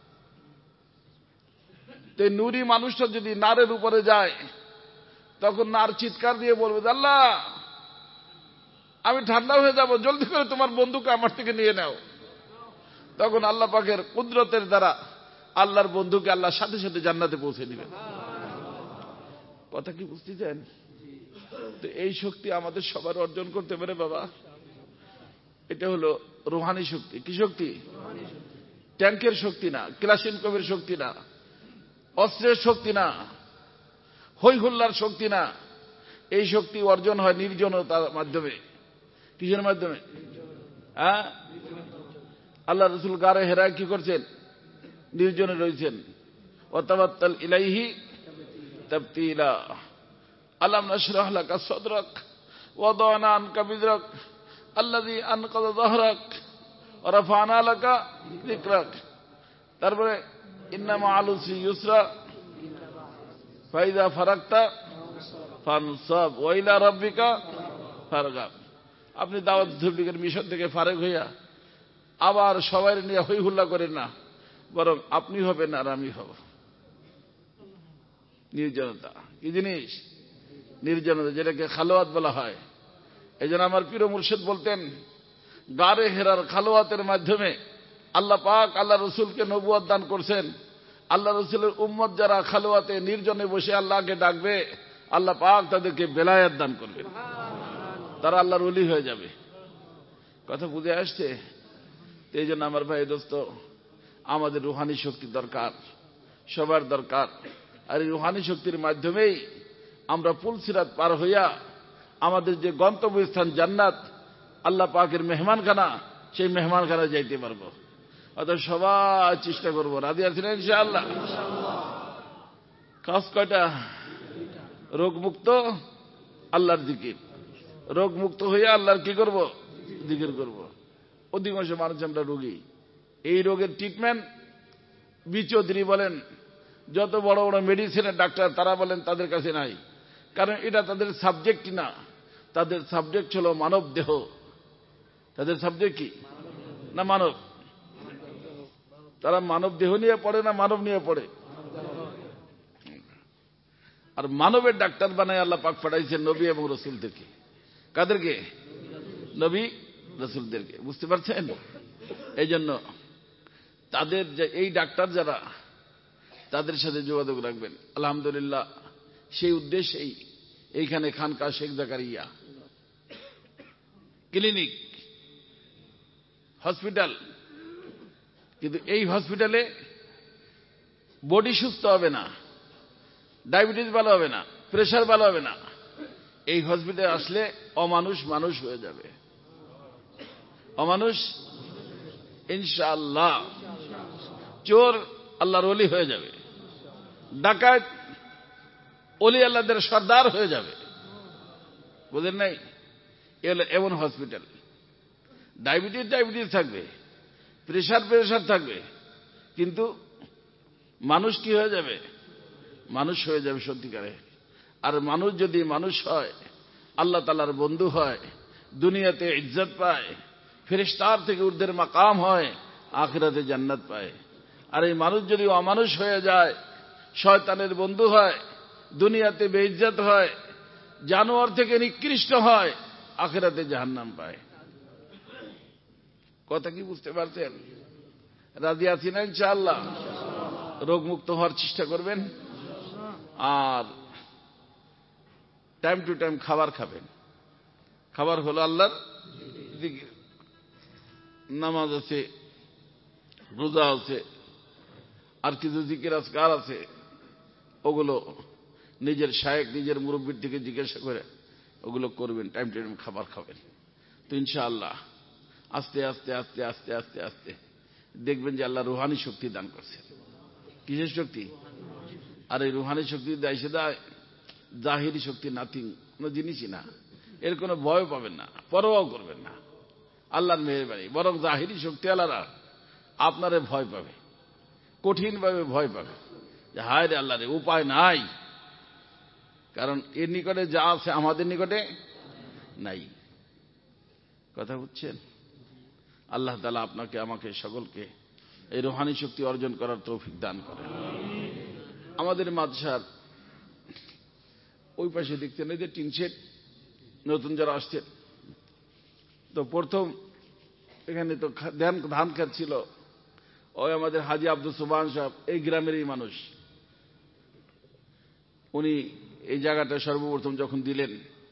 তো নূরি মানুষটা যদি নারের উপরে যায়, তখন নার চিৎকার দিয়ে বলবে আল্লাহ আমি ঠান্ডা হয়ে যাব, জলদি করে তোমার বন্ধুকে আমার থেকে নিয়ে নাও। তখন আল্লাহ পাকের কুদরতের দ্বারা আল্লাহর বন্ধুকে আল্লাহর সাথে সাথে জান্নাতে পৌঁছে দিবেন। কথা কি বুঝতে চান? তো এই শক্তি আমাদের সবার অর্জন করতে পারে বাবা। এটা হলো রুহানি শক্তি। কি শক্তি? ট্যাঙ্কের শক্তি না, ক্লাসিনকোভের শক্তি না, অস্ত্রের শক্তি না, হই হুল্লার শক্তি না। এই শক্তি অর্জন হয় নির্জনতার মাধ্যমে। কিসের মাধ্যমে? হ্যাঁ, আল্লাহ রসুল গারে হেরায় কি করছেন? নির্জনে রয়েছেন। ওয়াতাবাত্তাল ইলাইহি তাবতিলা। আলাম নাশরাহ লাকা সাদরাক ওয়াদানা আনকা বিজরাক আল্লাযী আনকাযা যাহরাক ওয়া রাফা'না লাকা যিকরাক। তারপরে ইন্না মা'আল উসরি ইউসরা ফাইযা ফারাগতা ফানসাব ওয়া ইলা রাব্বিকা ফারগাব। আপনি দাওয়াত তবলীগের মিশন থেকে ফারেক হইয়া আবার সবাই নিয়ে হই হুল্লা করেন না, বরং আপনি হবেন আর আমি হব। নির্জনতা কি জিনিস? নির্জনতা, যেটাকে খালোয়াত বলা হয়। এই জন্য আমার পীর মুর্শিদ বলতেন, গারে হেরার খালোয়াতের মাধ্যমে আল্লাহ পাক আল্লাহ রসুলকে নবুয়ত দান করছেন। আল্লাহ রসুলের উম্মত যারা খালোয়াতে নির্জনে বসে আল্লাহকে ডাকবে, আল্লাহ পাক তাদেরকে বেলায়েত দান করবেন, তারা আল্লাহর ওলি হয়ে যাবে। কথা বুঝে আসছে? এই জন্য আমার ভাই দোস্ত, আমাদের রুহানি শক্তি দরকার, সবার দরকার। আর এই রুহানি শক্তির মাধ্যমেই আমরা পুলসিরাত পার হইয়া আমাদের যে গন্তব্যস্থান জান্নাত, আল্লাহ পাকের মেহমানখানা, সেই মেহমানখানা যাইতে পারবো। অর্থাৎ সবাই চেষ্টা করবো। রাজি আছেন ইনশাআল্লাহ? কাজ কয়টা? রোগ মুক্ত, আল্লাহর জিকির। রোগ মুক্ত হইয়া আল্লাহর কি করব? জিকির করব। অধিকাংশ মানুষ আমরা রোগী। এই রোগের ট্রিটমেন্ট বি চৌধুরী বলেন, যত বড় বড় মেডিসিনের ডাক্তার তারা বলেন তাদের কাছে নাই, কারণ এটা তাদের সাবজেক্ট না। তাদের সাবজেক্ট হলো মানব দেহ। তাদের সাবজেক্ট কি? না মানব। তারা মানব দেহ নিয়ে পড়ে না মানব নিয়ে পড়ে। আর মানবের ডাক্তার বানায় আল্লাহ পাক পাঠাইছেন নবী এবং রসুলদেরকে। কাদেরকে? নবী রসুলদেরকে। বুঝতে পারছেন? এই জন্য তাদের যে এই ডাক্তার যারা, তাদের সাথে যোগাযোগ রাখবেন। আলহামদুলিল্লাহ, সেই উদ্দেশ্যেই এইখানে খানকা শেখ জাকারিয়া ক্লিনিক হসপিটাল। কিন্তু এই হসপিটালে বডি সুস্থ হবে না, ডায়াবেটিস ভালো হবে না, প্রেশার ভালো হবে না। এই হসপিটালে আসলে অমানুষ মানুষ হয়ে যাবে। অমানুষ ইনশাআল্লাহ, চোর আল্লাহর ওলি হয়ে যাবে, ডাকাত ওলি আল্লাহদের সর্দার হয়ে যাবে। বুঝেন নাই? এমন হসপিটাল। ডায়াবেটিস ডায়াবেটিস থাকবে, প্রেশার প্রেশার থাকবে, কিন্তু মানুষ কি হয়ে যাবে? মানুষ হয়ে যাবে সত্যিকারে। আর মানুষ যদি মানুষ হয়, আল্লাহ তাআলার বন্ধু হয়, দুনিয়াতে ইজ্জত পায়, ফেরেশতার থেকে ঊর্ধ্বের মাকাম হয়, আখিরাতে জান্নাত পায়। আর এই মানুষ যদি অমানুষ হয়ে যায়, শয়তানের বন্ধু হয়, দুনিয়াতে বেইজ্জত হয়, জানোয়ার থেকে নিকৃষ্ট হয়, আখিরাতে জাহান্নাম পায়। কথা কি বুঝতে পারছেন? রাজি আছি না ইনশাআল্লাহ? রোগমুক্ত হওয়ার চেষ্টা করবেন, আর টাইম টু টাইম খাবার খাবেন। খাবার হলো আল্লাহর জিকির, নামাজ আছে, রোজা আছে, আর কিছু জিকির আজকার আছে, ওগুলো নিজের শায়েখ, নিজের মুরব্বির থেকে জিজ্ঞাসা করে ওগুলো করবেন, টাইম টু টাইম খাবার খাবেন। তো ইনশাআল্লাহ আস্তে আস্তে আস্তে আস্তে আস্তে আস্তে দেখবেন যে আল্লাহ রুহানি শক্তি দান করছে। কিসের শক্তি? আর এই রুহানি শক্তি দেয় সে দেয়, জাহিরি শক্তি নাথিং, কোনো জিনিসই না। এর কোনো ভয় পাবেন না, পরোয়াও করবেন না, আল্লাহর মেহেরবানি। বরং জাহিরি শক্তি আল্লাহরা আপনারে ভয় পাবে, কঠিনভাবে ভয় পাবে, যে হায় রে আল্লাহ রে, উপায় নাই, কারণ এর নিকটে যা আছে আমাদের নিকটে নাই। কথা বুঝছেন? আল্লাহ তাআলা আপনাকে, আমাকে, সকলকে এই রুহানি শক্তি অর্জন করার তৌফিক দান করেন। আমাদের মাদ্রাসার ওই পাশে দেখতেন এই যে টিন শেড, নতুন যারা আসছেন, তো প্রথম এখানে তো ধান ধান ক্ষেত ছিল, ওই আমাদের হাজী আব্দুল সুবহান সাহেব, এই গ্রামেরই মানুষ, উনি এই জায়গাটা সর্বপ্রথম যখন দিলেন,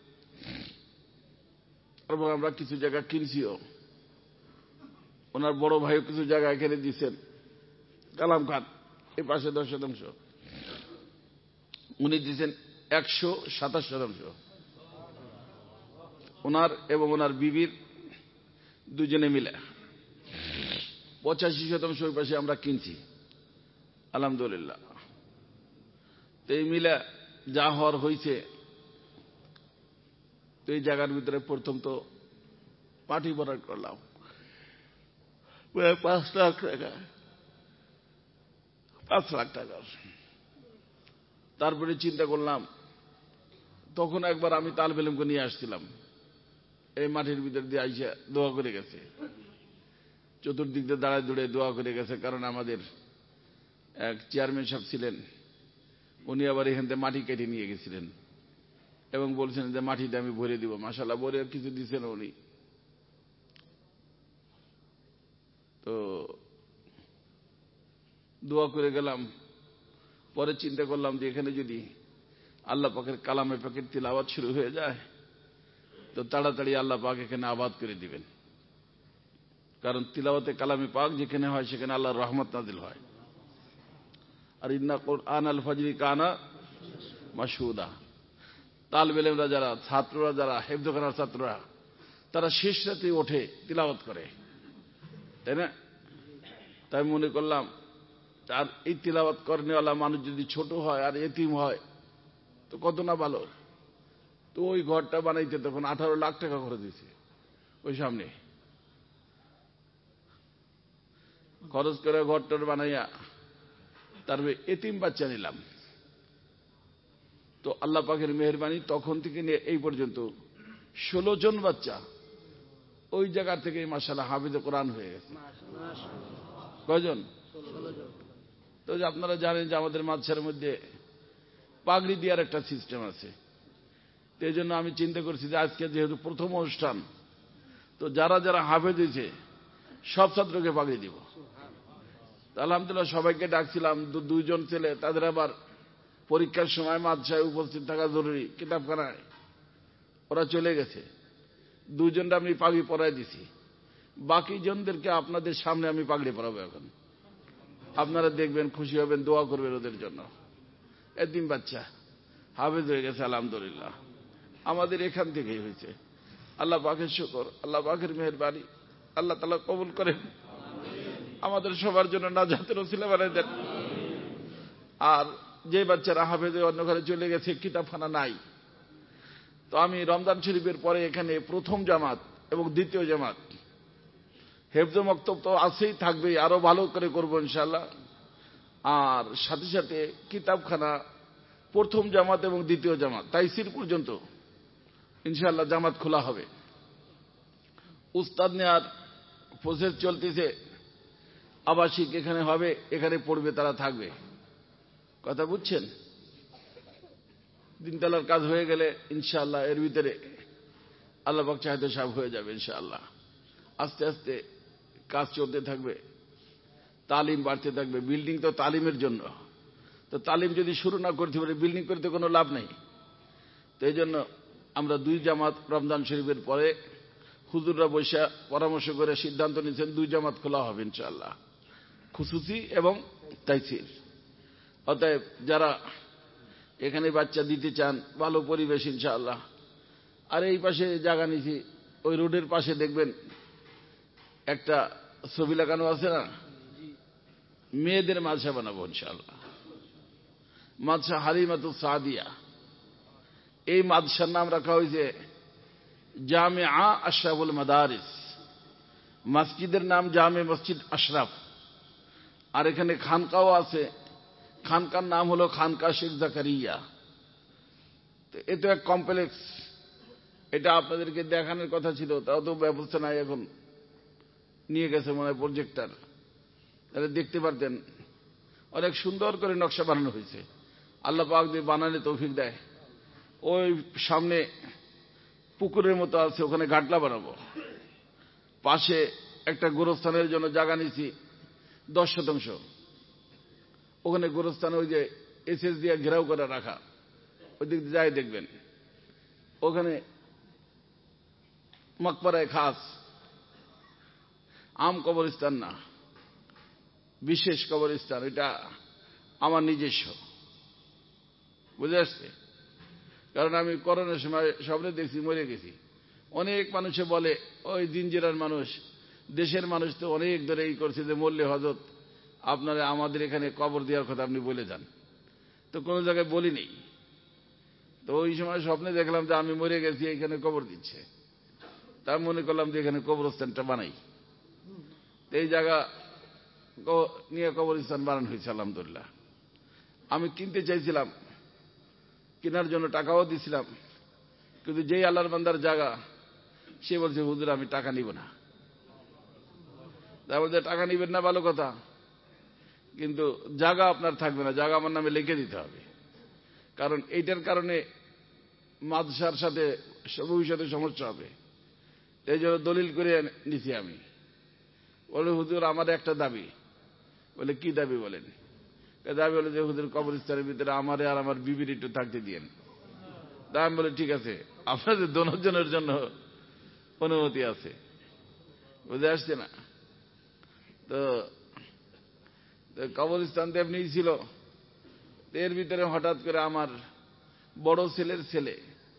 এবং আমরা কিছু জায়গা কিনছিও, ওনার বড় ভাইও কিছু জায়গা এখানে দিচ্ছেন, কালাম খান এই পাশে দশ শতাংশ, উনি দিচ্ছেন একশো সাতাশ শতাংশ, ওনার এবং ওনার বিবির দুজনে মিলে পঁচাশি শতাংশ ওই পাশে আমরা কিনছি, আলহামদুলিল্লাহ। তো এই মিলে যা হওয়ার হয়েছে, তো এই জায়গার ভিতরে প্রথম তো পার্টি ভরাট করলাম প্রায় পাঁচ লাখ টাকা, পাঁচ লাখ টাকা। তারপরে চিন্তা করলাম, তখন একবার আমি তালবে ইলমকে নিয়ে আসছিলাম, এই মাটির ভিতর দিয়ে আইসা দোয়া করে গেছে, চতুর্দিক দিয়ে দাঁড়ায় দৌড়ে দোয়া করে গেছে। কারণ আমাদের এক চেয়ারম্যান সাহেব ছিলেন, উনি আবার এখান থেকে মাটি কেটে নিয়ে গেছিলেন এবং বলছেন যে মাটিটা আমি ভরে দিব। মাশাআল্লাহ, ভরে কিছু দিচ্ছেন উনি। তো দোয়া করে গেলাম, পরে চিন্তা করলাম যে এখানে যদি আল্লাহ পাকের কালামে পাকের তিলাওয়াত শুরু হয়ে যায়, তো তাড়াতাড়ি আল্লাহ পাক এখানে আবাদ করে দিবেন। কারণ তিলাওয়াতে কালামে পাক যেখানে হয় সেখানে আল্লাহর রহমত নাজিল হয়। আর ইন্না কুরআন আল ফাজরি কানা মাশহুদা, তালবে ইলমরা যারা, ছাত্ররা যারা, হেফজখানার ছাত্ররা, তারা শেষ রাতে ওঠে তিলাওয়াত করে, তাই না? তাই মনে করলাম, আর এই তিলাওয়াত করেনেওয়ালা মানুষ যদি ছোট হয় আর এতিম হয় তো কত না ভালো। তো ওই ঘরটা বানাইতে তখন আঠারো লাখ টাকা খরচ দিয়েছে। ওই সামনে খরচ করে ঘরটার বানাইয়া তারপরে এতিম বাচ্চা নিলাম। তো আল্লাহ পাকের মেহেরবানি, তখন থেকে নিয়ে এই পর্যন্ত ষোলো জন বাচ্চা ওই জায়গা থেকে মাশাআল্লাহ হাফিজে কোরআন হয়ে গেছে। কয়জন? তো আপনারা জানেন যে আমাদের মাদ্রাসার মধ্যে পাগড়ি দেওয়ার একটা সিস্টেম আছে। তো এই জন্য আমি চিন্তা করছি যে আজকে যেহেতু প্রথম অনুষ্ঠান, তো যারা যারা হাফেজ হয়েছে সব ছাত্রকে পাগড়ি দিব। আলহামদুলিল্লাহ সবাইকে ডাকছিলাম, দুইজন ছেলে, তাদের আবার পরীক্ষার সময় মাদ্রাসায় উপস্থিত থাকা জরুরি, কিতাবখানায়, ওরা চলে গেছে। দুইজনটা আমি পাগড়ি পরাই দিছি, বাকি জনদেরকে আপনাদের সামনে আমি পাগড়ি পরাবো। এখন আপনারা দেখবেন, খুশি হবেন, দোয়া করবেন ওদের জন্য। এতিম বাচ্চা হাফেজ হয়ে গেছে আলহামদুলিল্লাহ, আমাদের এখান থেকেই হয়েছে। আল্লাহ পাকের শুকর, আল্লাহ পাকের মেহেরবানি, আল্লাহ তাআলা কবুল করেন, আমাদের সবার জন্য নাজাতের ওসিলা বানায় দেন। আর যে বাচ্চারা হাফেজে অন্য ঘরে চলে গেছে, কিতাবখানা নাই, তো আমি রমজান শরীফের পরে এখানে প্রথম জামাত এবং দ্বিতীয় জামাত, হেফজ মক্তব তো আছেই, থাকবেই, আরো ভালো করে করবো ইনশাআল্লাহ। আর সাথে সাথে কিতাবখানা প্রথম জামাত এবং দ্বিতীয় জামাত তাইসির পর্যন্ত ইনশাআল্লাহ জামাত খোলা হবে। উস্তাদ নেওয়ার প্রসেস চলতেছে, আবাসিক এখানে হবে, এখানে পড়বে, তারা থাকবে। কথা বুঝছেন? তিনতলার কাজ হয়ে গেলে ইনশাআল্লাহ এর ভিতরে আল্লাহ পাক চাইতে সব হয়ে যাবে ইনশাআল্লাহ। আস্তে আস্তে কাজ চলতে থাকবে, তালিম বাড়তে থাকবে। বিল্ডিং তো তালিমের জন্য, তো তালিম যদি শুরু না করতে পারে বিল্ডিং করতে কোনো লাভ নেই। তো এই জন্য আমরা দুই জামাত রমজান শরীফের পরে হুজুররা বসে পরামর্শ করে সিদ্ধান্ত নিয়েছেন দুই জামাত খোলা হবে ইনশাআল্লাহ, খুসুসি এবং তাইসির। অতএব যারা এখানে বাচ্চা দিতে চান, ভালো পরিবেশ ইনশাআল্লাহ। আর এই পাশে জায়গা নিছি, ওই রোডের পাশে দেখবেন একটা ছবি লাগানো আছে না, মেয়েদের মাদ্রাসা বানাবো ইনশাআল্লাহ, মাদ্রাসা হালিমাতুস সাদিয়া। এই মাদ্রাসার নাম রাখা হয়েছে জামিআ আশরাফুল মাদারিস। মসজিদের নাম জামে মসজিদ আশরাফ। আর এখানে খানকাও আছে, খানকার নাম হলো খানকা শেখ জাকারিয়া। তো এ তো এক কমপ্লেক্স, এটা আপনাদেরকে দেখানোর কথা ছিল, তাও তো ব্যবস্থা নাই, এখন নিয়ে গেছে মনে হয় প্রজেক্টর, তাহলে দেখতে পারতেন। অনেক সুন্দর করে নকশা বানানো হয়েছে, আল্লাহ পাক দিয়ে বানালে তৌফিক দেয়। ওই সামনে পুকুরের মতো আছে, ওখানে ঘাটলা বানাবো। পাশে একটা গোরস্থানের জন্য জায়গা নিছি দশ শতাংশ, ওখানে গোরস্থান ওই যে এসএস দিয়ে ঘেরাও করে রাখা, ওই দিক দিয়ে যাই দেখবেন। ওখানে মকবরায়ে খাস, আম কবরস্থান না, বিশেষ কবরস্থান, এটা আমার নিজস্ব, বুঝে আসছে? কারণ আমি করোনার সময় স্বপ্নে দেখছি মরে গেছি। অনেক মানুষে বলে ওই দিনজেরার মানুষ, দেশের মানুষ তো অনেক ধরে এই করছে যে মরলে হযরত আপনারা আমাদের এখানে কবর দেওয়ার কথা আপনি বলে যান, তো কোনো জায়গায় বলিনি। তো ওই সময় স্বপ্নে দেখলাম যে আমি মরে গেছি, এখানে কবর দিচ্ছে। তার মনে করলাম যে এখানে কবরস্থানটা বানাই। তো এই জায়গা নিয়ে কবরস্থান বানানো হয়েছে আলহামদুলিল্লাহ। আমি কিনতে চাইছিলাম, কেনার জন্য টাকাও দিছিলাম, কিন্তু যেই আল্লাহর বান্দার জায়গা, সে বলছে হুজুর আমি টাকা নিব না। তা বলছে টাকা নিবেন না ভালো কথা, কিন্তু জায়গা আপনার থাকবে না, জায়গা আমার নামে লিখে দিতে হবে। কারণ এইটার কারণে মাদ্রাসার সাথে ভবিষ্যতে সমস্যা হবে। এই জন্য দলিল করে নিছি আমি। বলে হুজুর আমার একটা দাবি। বলে কি দাবি বলেন? দাবি বলে যে হুজুর কবরস্থানের ভিতরে আমারে আর আমার বিবির একটু থাকতে দিয়েন। তা আমি বলে ঠিক আছে, আপনাদের দোনোজনের জন্য অনুমতি আছে, বুঝে আসছে না? তো কবরস্থান তো এমনি ছিল, এর ভিতরে হঠাৎ করে আমার বড় ছেলের ছেলে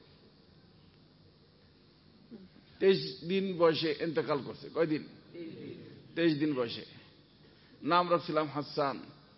তেইশ দিন বয়সে ইন্তেকাল করছে। কয়দিন? তেইশ দিন বয়সে। নাম রাখছিলাম হাসান।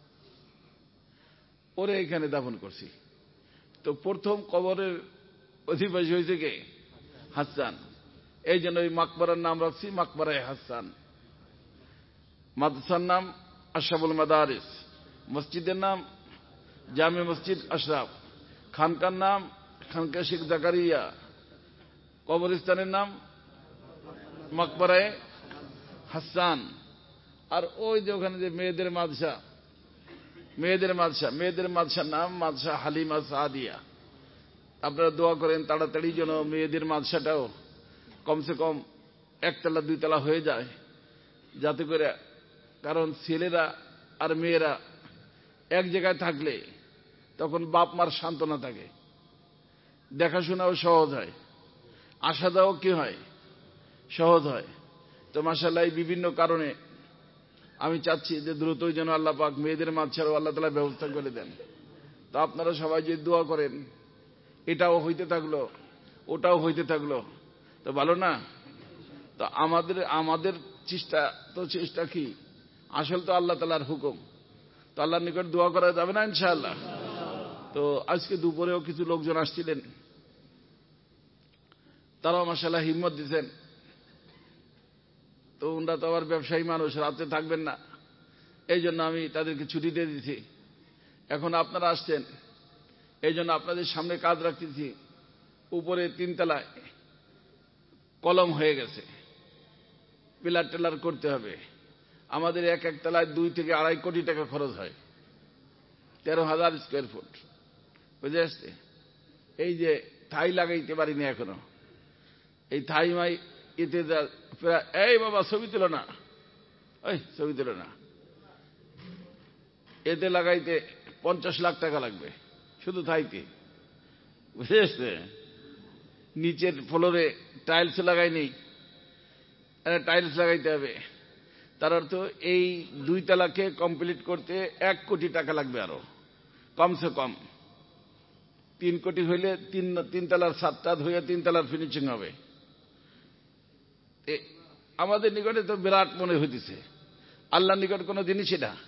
ওরে এখানে দাফন করছি। তো প্রথম কবরের অধিবাসী হয়েছে কে? হাসান। এই জন্য ওই মাকবরার নাম রাখছি মাকবরায়ে হাসান। মাদ্রাসার নাম আশরাফুল মাদারিস, মসজিদের নাম জামে মসজিদ আশরাফ, খানকার নাম খানকা শেখ জাকারিয়া, কবরস্থানের নাম মাকবরায়ে হাসান। আর ওই যে ওখানে যে মেয়েদের মাদ্রাসা, মেয়েদের মাদ্রাসা মেয়েদের মাদ্রাসার নাম মাদ্রাসা হালিমা সাদিয়া। আপনারা দোয়া করেন তাড়াতাড়ি যেন মেয়েদের মাদ্রাসাটাও কমসে কম একতলা দুইতলা হয়ে যায়, যাতে করে, কারণ ছেলেরা আর মেয়েরা এক জায়গায় থাকলে তখন বাপ মার সান্ত্বনা থাকে, দেখাশোনাও সহজ হয়, আসা যাওয়াও কি হয়, সহজ হয়। তো মাশাআল্লাহ বিভিন্ন কারণে আমি চাচ্ছি যে দ্রুতই যেন আল্লাহ পাক মেয়েদের মাদ্রাসারও আল্লাহ তাআলা ব্যবস্থা করে দেন। তো আপনারা সবাই যে দোয়া করেন, এটাও হইতে থাকলো ওটাও হইতে থাকলো, তো ভালো না? তো আমাদের আমাদের চেষ্টা তো চেষ্টা কি, আসল তো আল্লাহ তাআলার হুকুম। তো আল্লাহর নিকট দোয়া করা যাবে না ইনশাআল্লাহ? তো আজকে দুপুরেও কিছু লোকজন আসছিলেন, তারাও মাশাআল্লাহ হিম্মত দিচ্ছেন। তো ওনারা তো আবার ব্যবসায়ী মানুষ, রাতে থাকবেন না, এই জন্য আমি তাদেরকে ছুটি দিয়ে দিচ্ছি। এখন আপনারা আসছেন, এই জন্য আপনাদের সামনে কাজ রাখতেছি। উপরে তিনতলায় কলম হয়ে গেছে, পিলার টেলার করতে হবে। আমাদের এক এক তলায় দুই থেকে আড়াই কোটি টাকা খরচ হয়, তেরো হাজার স্কোয়ার ফুট, বুঝে আসছে। এই যে থাই লাগাইতে পারিনি এখনো, এই থাই মাই এতে এই বাবা ছবি তুলো না, ওই ছবি তুলো না, এতে লাগাইতে পঞ্চাশ লাখ টাকা লাগবে শুধু থাইতে, বুঝে আসছে। নিচের ফ্লোরে টাইলস লাগাইনি, টাইলস লাগাইতে হবে। তার অর্থ এই দুই তলাকে কমপ্লিট করতে এক কোটি টাকা লাগবে, আরো কমসে কম তিন কোটি হইলে তিন তিন তলার সাতটা হইয়া তিন তলার ফিনিশিং হবে। আমাদের নিকটে তো বিরাট মনে হইতেছে, আল্লাহর নিকট কোনো জিনিসই না।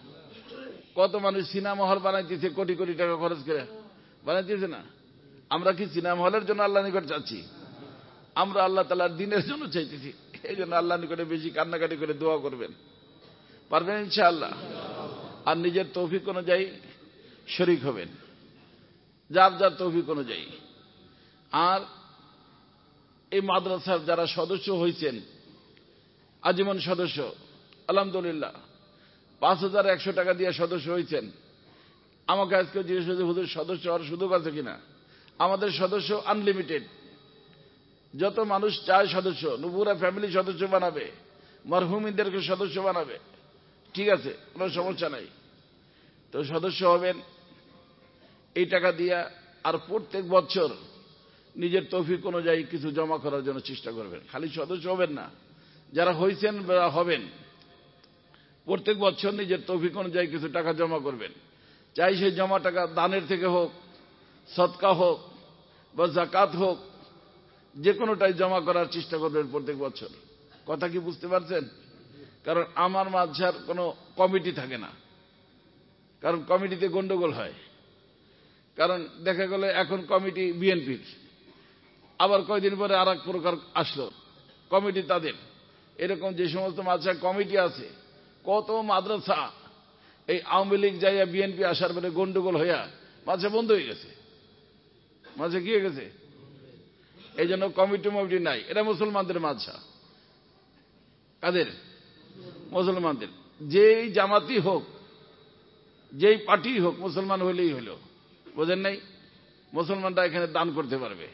কত মানুষ সিনেমা হল বানাইতেছে, কোটি কোটি টাকা খরচ করে বানাইতেছে না। আমরা কি সিনেমা হলের জন্য আল্লাহ নিকট চাচ্ছি? আমরা আল্লাহ তাআলার দ্বীনের জন্য চাইতেছি। এই জন্য আল্লাহ নিকটে বেশি কান্নাকাটি করে দোয়া করবেন, পারবেন ইনশাআল্লাহ। আর নিজের তৌফিক অনুযায়ী শরীক হবেন, যার যার তৌফিক অনুযায়ী। আর এই মাদ্রাসার যারা সদস্য হয়েছেন, আজীবন সদস্য, আলহামদুলিল্লাহ, পাঁচ হাজার একশো টাকা দিয়ে সদস্য হয়েছেন। আমাকে আজকে জিজ্ঞেস করছে, হুজুর সদস্য হওয়ার সুযোগ আছে কিনা? আমাদের সদস্য আনলিমিটেড, যত মানুষ চায় সদস্য, পুরা ফ্যামিলি সদস্য বানাবে, মরহুমিনদেরকে সদস্য বানাবে, ঠিক আছে, কোনো সমস্যা নাই। তো সদস্য হবেন এই টাকা দিয়া। আর প্রত্যেক বছর নিজের তৌফিক অনুযায়ী কিছু জমা করার জন্য চেষ্টা করবেন। খালি সদস্য হবেন না, যারা হয়েছেন বা হবেন, প্রত্যেক বছর নিজের তৌফিক অনুযায়ী কিছু টাকা জমা করবেন। চাই সেই জমা টাকা দানের থেকে হোক, সদকা হোক বা যাকাত হোক, যে কোনোটাই জমা করার চেষ্টা করবেন প্রত্যেক বছর। কথা কি বুঝতে পারছেন? কারণ আমার মাঝার কোনো কমিটি থাকে না, কারণ কমিটিতে গন্ডগোল হয়। কারণ দেখা গেল এখন কমিটি বিএনপির, আবার কয়দিন পরে আর এক প্রকার আসলো কমিটি তাদের। এরকম যে সমস্ত মাদ্রাসা কমিটি আছে, কত মাদ্রাসা এই আওয়ামী লীগ যাইয়া বিএনপি আসার পরে গন্ডগোল হইয়া মাঝে বন্ধ হয়ে গেছে, মাঝে কি হয়ে গেছে। এই জন্য কমিটি মমিটি নাই। এটা মুসলমানদের মাদ্রাসা, কাদের? মুসলমানদের। যেই জামাতি হোক, যেই পার্টি হোক, মুসলমান হইলেই হইল, বোঝেন নাই? মুসলমানরা এখানে দান করতে পারবে।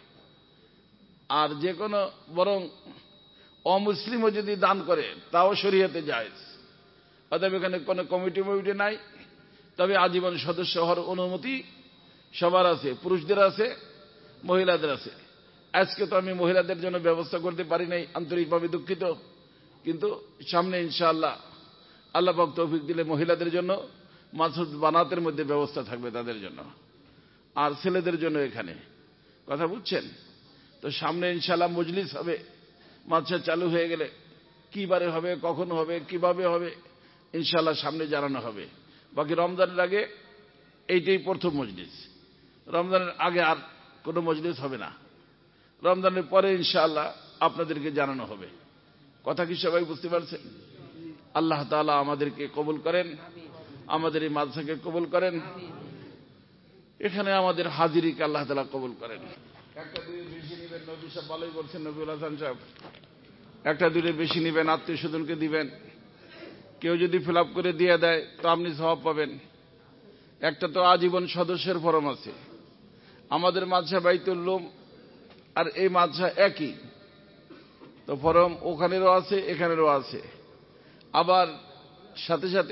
আর যে কোনো বরং অমুসলিমও যদি দান করে তাও শরীয়তে জায়েজ। অতএব এখানে কোনো কমিটি মমিটি নাই। তবে আজীবন সদস্য হওয়ার অনুমতি সবার আছে, পুরুষদের আছে, মহিলাদের আছে। আজকে তো আমি মহিলাদের জন্য ব্যবস্থা করতে পারি নাই, আন্তরিকভাবে দুঃখিত। কিন্তু সামনে ইনশাআল্লাহ আল্লাহ পাক তৌফিক দিলে মহিলাদের জন্য মাসুদ বানাতের মধ্যে ব্যবস্থা থাকবে তাদের জন্য, আর ছেলেদের জন্য এখানে। কথা বুঝছেন তো? সামনে ইনশাআল্লাহ মজলিস হবে, মাদ্রাসা চালু হয়ে গেলে কি বারে হবে, কখন হবে, কিভাবে হবে, ইনশাআল্লাহ সামনে জানানো হবে। বাকি রমজানের আগে এইটাই প্রথম মজলিস। রমজানের আগে আর কোনো মজলিস হবে না। রমজানের পরে ইনশাআল্লাহ আপনাদেরকে জানানো হবে। কথা কি সবাই বুঝতে পারছেন? আল্লাহ তাআলা আমাদেরকে কবুল করেন, আমাদের এই মাদ্রাসাকে কবুল করেন, এখানে আমাদের হাজিরিকে আল্লাহ তাআলা কবুল করেন। একটা দুই বেশি নিবেন, নবী সাহেব ভালোই বলছেন, নবীউল হাসান সাহেব, একটা দুইটা বেশি নিবেন, আত্মীয় স্বজনকে দিবেন। কেউ যদি ফিল আপ করে দিয়ে দেয় তো আপনি সওয়াব পাবেন। একটা তো আজীবন সদস্যের ফরম আছে। আমাদের মাদ্রাসা বাইতুল উলুম আর এই মাদ্রাসা একই, তো ফরম ওখানেরও আছে, এখানেরও আছে। আবার সাথে সাথে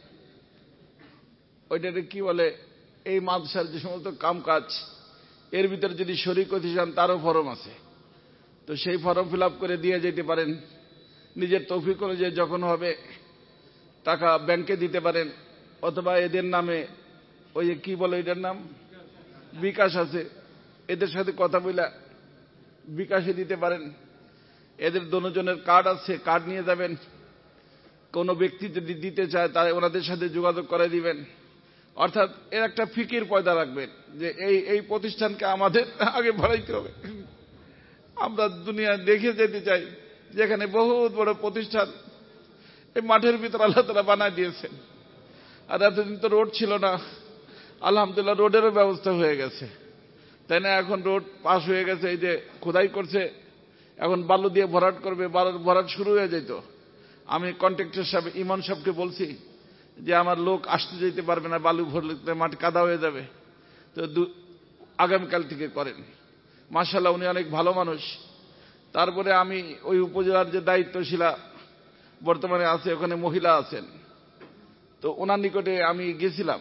ওইটাকে কি বলে, এই মাদ্রাসার যে সমস্ত কাম কাজ এর ভিতরে যদি শরীক হতে চান তারও ফরম আছে। তো সেই ফরম ফিল আপ করে দিয়ে যেতে পারেন। নিজের তৌফিক অনুযায়ী যখন হবে টাকা ব্যাংকে দিতে পারেন, অথবা এদের নামে ওই যে কি বলে এটার নাম বিকাশ আছে, এদের সাথে কথা বলে বিকাশে দিতে পারেন। এদের দুজনের কার্ড আছে, কার্ড নিয়ে যাবেন। কোনো ব্যক্তি যদি দিতে চায় তাই ওনাদের সাথে যোগাযোগ করে দিবেন। অর্থাৎ এর একটা ফিকির পয়দা রাখবেন যে এই এই প্রতিষ্ঠানকে আমাদের আগে বাড়াইতে হবে। আমরা দুনিয়া দেখে যেতে চাই যেখানে বহুত বড় প্রতিষ্ঠান এই মাঠের ভিতর আল্লাহ তাআলা বানায় দিয়েছেন। আর এতদিন তো রোড ছিল না, আলহামদুলিল্লাহ রোডেরও ব্যবস্থা হয়ে গেছে, তাই না? এখন রোড পাস হয়ে গেছে, এই যে খোদাই করছে, এখন বালু দিয়ে ভরাট করবে, বালুর ভরাট শুরু হয়ে যেত। আমি কন্ট্রাক্টর সাহেব ইমন সাহেবকে বলছি যে আমার লোক আসতে যেতে পারবে না, বালু ভরলে মাটি কাদা হয়ে যাবে, তো আগামীকাল থেকে করেন। মাশাআল্লাহ উনি অনেক ভালো মানুষ। তারপরে আমি ওই উপজেলার যে দায়িত্বশীলা বর্তমানে আছে, ওখানে মহিলা আছেন, তো ওনার নিকটে আমি গেছিলাম।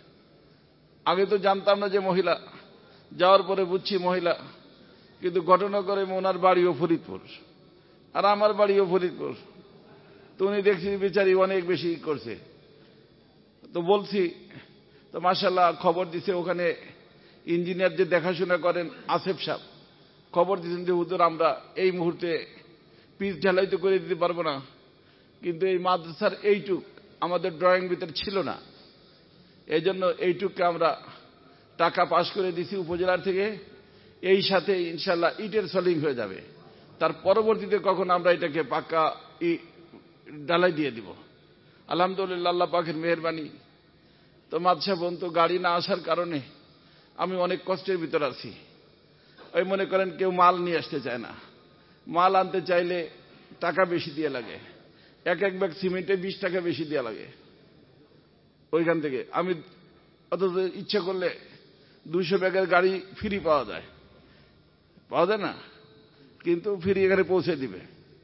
আগে তো জানতাম না যে মহিলা, যাওয়ার পরে বুঝছি মহিলা, কিন্তু ঘটনা করে ওনার বাড়িও ফরিদপুর আর আমার বাড়িও ফরিদপুর। তো উনি দেখছি বেচারি অনেক বেশি করছে, তো বলছি, তো মাশাআল্লাহ খবর দিছে ওখানে ইঞ্জিনিয়ার যে দেখাশোনা করেন আসেফ সাহেব খবর দিচ্ছেন যে হুজুর আমরা এই মুহূর্তে পিচ ঢালাই তো করে দিতে পারবো না, কিন্তু এই মাদ্রাসার এইটুক আমাদের ড্রয়িং ভিতরে ছিল না, এই জন্য এইটুককে আমরা টাকা পাস করে দিছি উপজেলার থেকে, এই সাথে ইনশাল্লাহ ইটের সলিং হয়ে যাবে। তার পরবর্তীতে কখন আমরা এটাকে পাক্কা ঢালাই দিয়ে দিব। আলহামদুলিল্লাহ আল্লাহ পাকের মেহেরবানি। তো মাদ্রাসা পর্যন্ত গাড়ি না আসার কারণে আমি অনেক কষ্টের ভিতর আছি। ওই মনে করেন কেউ মাল নিয়ে আসতে চায় না, মাল আনতে চাইলে টাকা বেশি দিয়ে লাগে, এক এক ব্যাগ সিমেন্টে বিশ টাকা বেশি দেওয়া লাগে ওইখান থেকে। আমি অথচ ইচ্ছা করলে দুইশো ব্যাগের গাড়ি ফ্রি পাওয়া যায়, পাওয়া যায় না, কিন্তু ফ্রি এখানে পৌঁছে দিবে,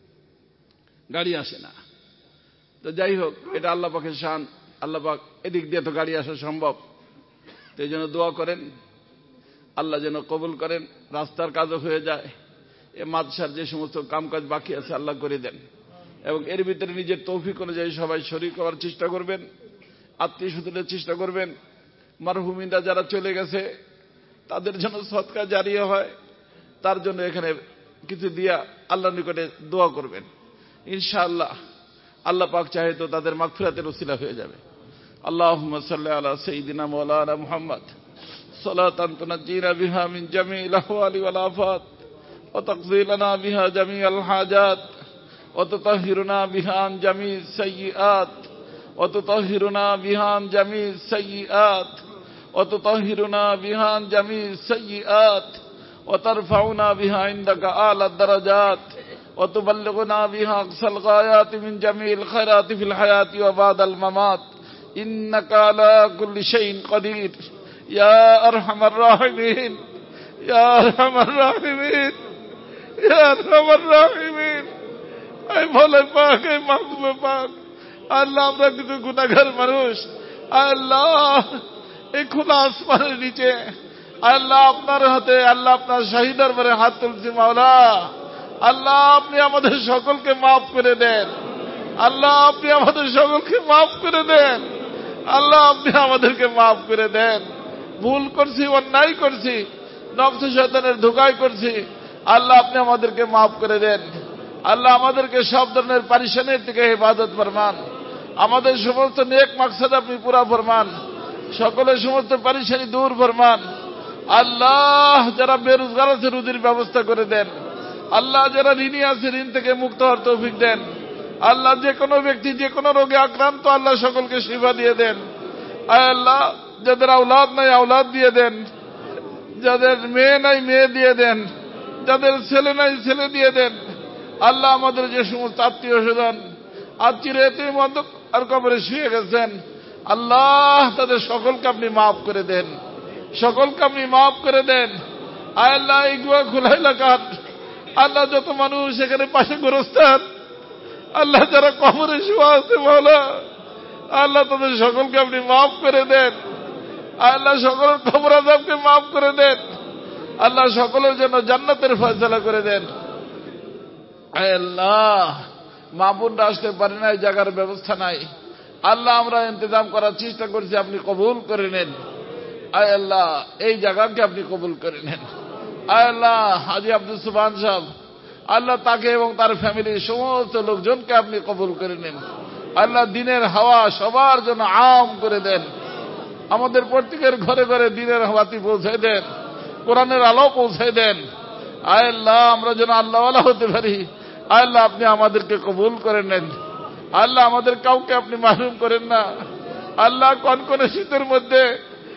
গাড়ি আসে না। তো যাই হোক, এটা আল্লাহ পাকের শান, আল্লাহ পাক এদিক দিয়ে তো গাড়ি আসা সম্ভব। তো এই জন্য দোয়া করেন আল্লাহ যেন কবুল করেন, রাস্তার কাজও হয়ে যায়, এ মাদ্রাসার যে সমস্ত কামকাজ বাকি আছে আল্লাহ করে দেন, এবং এর ভিতরে নিজের তৌফিক অনুযায়ী সবাই শরীক হওয়ার চেষ্টা করবেন, আত্মীয় স্বজনের চেষ্টা করবেন। মারহুমিনরা যারা চলে গেছে তাদের জন্য সদকা জারিয়া হয়, তার জন্য এখানে কিছু দিয়া আল্লাহর নিকটে দোয়া করবেন। ইনশাআল্লাহ আল্লাহ পাক চাহে তো তাদের মাগফিরাতের ওসিলা হয়ে যাবে। আল্লাহুম্মা সাল্লি আলা সাইয়্যিদিনা মাওলানা মুহাম্মদ সালাতান তুনাজ্জিনা বিহা মিন জামিল আহওয়ালি ওয়াল আফাত ওয়া তাকযি লানা বিহা জামিআল হাজাত ওয়া তুতাহহিরুনা বিহা আন জামিস সাইয়্যাত ওয়া তুতাহহিরুনা বিহা আন জামিস সাইয়্যাত ওয়া তুতাহহিরুনা বিহা আন জামিস সাইয়্যাত ওয়া তারফাউনা বিহা ইনদাকা আ'লা দারাজাত ওয়া তুবাল্লিগুনা বিহা আকসাল গায়াত মিন জামিল খায়রাতি ফিল হায়াতি ওয়া বাদাল মামাত ইন্নাকা আলা কুল্লি শাইইন কাদির ইয়া আরহামার রাহিমিন ইয়া আরহামার রাহিমিন ইয়া আরহামার রাহিমিন। আই ভোলে পাক, আই মাহবুবে পাক, আল্লাহ আমরা কিন্তু গুনাহগার মানুষ। আল্লাহ এই খোলা আসমানের নিচে আল্লাহ আপনার হাতে, আল্লাহ আপনার শাহী দরবারে হাত তুলছি মাওলা। আল্লাহ আপনি আমাদের সকলকে মাফ করে দেন, আল্লাহ আপনি আমাদের সকলকে মাফ করে দেন, আল্লাহ আপনি আমাদেরকে মাফ করে দেন। ভুল করছি, অন্যায় করছি, নফস শয়তানের ধোঁকায় করছি, আল্লাহ আপনি আমাদেরকে মাফ করে দেন। আল্লাহ আমাদেরকে সব ধরনের পারিশানির থেকে হেফাজত ফরমান, আমাদের সমস্ত নেক মাকসাদ আপনি পুরা ফরমান, সকলের সমস্ত পারিশানি দূর ফরমান। আল্লাহ যারা বেরোজগার আছে রুজির ব্যবস্থা করে দেন, আল্লাহ যারা ঋণী আছে ঋণ থেকে মুক্ত হওয়ার তৌফিক দেন। আল্লাহ যে কোনো ব্যক্তি যে কোনো রোগে আক্রান্ত আল্লাহ সকলকে শিফা দিয়ে দেন। আয় আল্লাহ যাদের আওলাদ নাই আওলাদ দিয়ে দেন, যাদের মেয়ে নাই মেয়ে দিয়ে দেন, যাদের ছেলে নাই ছেলে দিয়ে দেন। আল্লাহ আমাদের যে সমস্ত আত্মীয় স্বজন আত্মীয় এতিম আর কবরে শুয়ে গেছেন, আল্লাহ তাদের সকলকে আপনি মাফ করে দেন, সকলকে আপনি মাফ করে দেন। আয় আল্লাহ এই গুয়া খোলা এলাকার আল্লাহ যত মানুষ এখানে পাশে গোরস্থান, আল্লাহ যারা কবরে শুয়ে আছে মাওলা, আল্লাহ তাদের সকলকে আপনি মাফ করে দেন। আল্লাহ সকলের কবর আযাবকে মাফ করে দেন, আল্লাহ সকলের জন্য জান্নাতের ফয়সালা করে দেন। আয় আল্লাহ মা বোনরা আসতে পারে না, এই জায়গার ব্যবস্থা নাই, আল্লাহ আমরা ইন্তজাম করার চেষ্টা করছি, আপনি কবুল করে নেন। আয় আল্লাহ এই জায়গাকে আপনি কবুল করে নেন। আয় আল্লাহ হাজী আব্দুল সুবহান সাহেব, আল্লাহ তাকে এবং তার ফ্যামিলির সমস্ত লোকজনকে আপনি কবুল করে নেন। আল্লাহ দিনের হাওয়া সবার জন্য আম করে দেন, আমাদের প্রত্যেকের ঘরে ঘরে দিনের হাওয়াতি পৌঁছায় দেন, কোরআনের আলো পৌঁছায় দেন। আয় আল্লাহ আমরা যেন আল্লাহওয়ালা হতে পারি। আয় আল্লাহ আপনি আমাদেরকে কবুল করে নেন। আল্লাহ আমাদের কাউকে আপনি মাহরুম করেন না। আল্লাহ কনকনে শীতের মধ্যে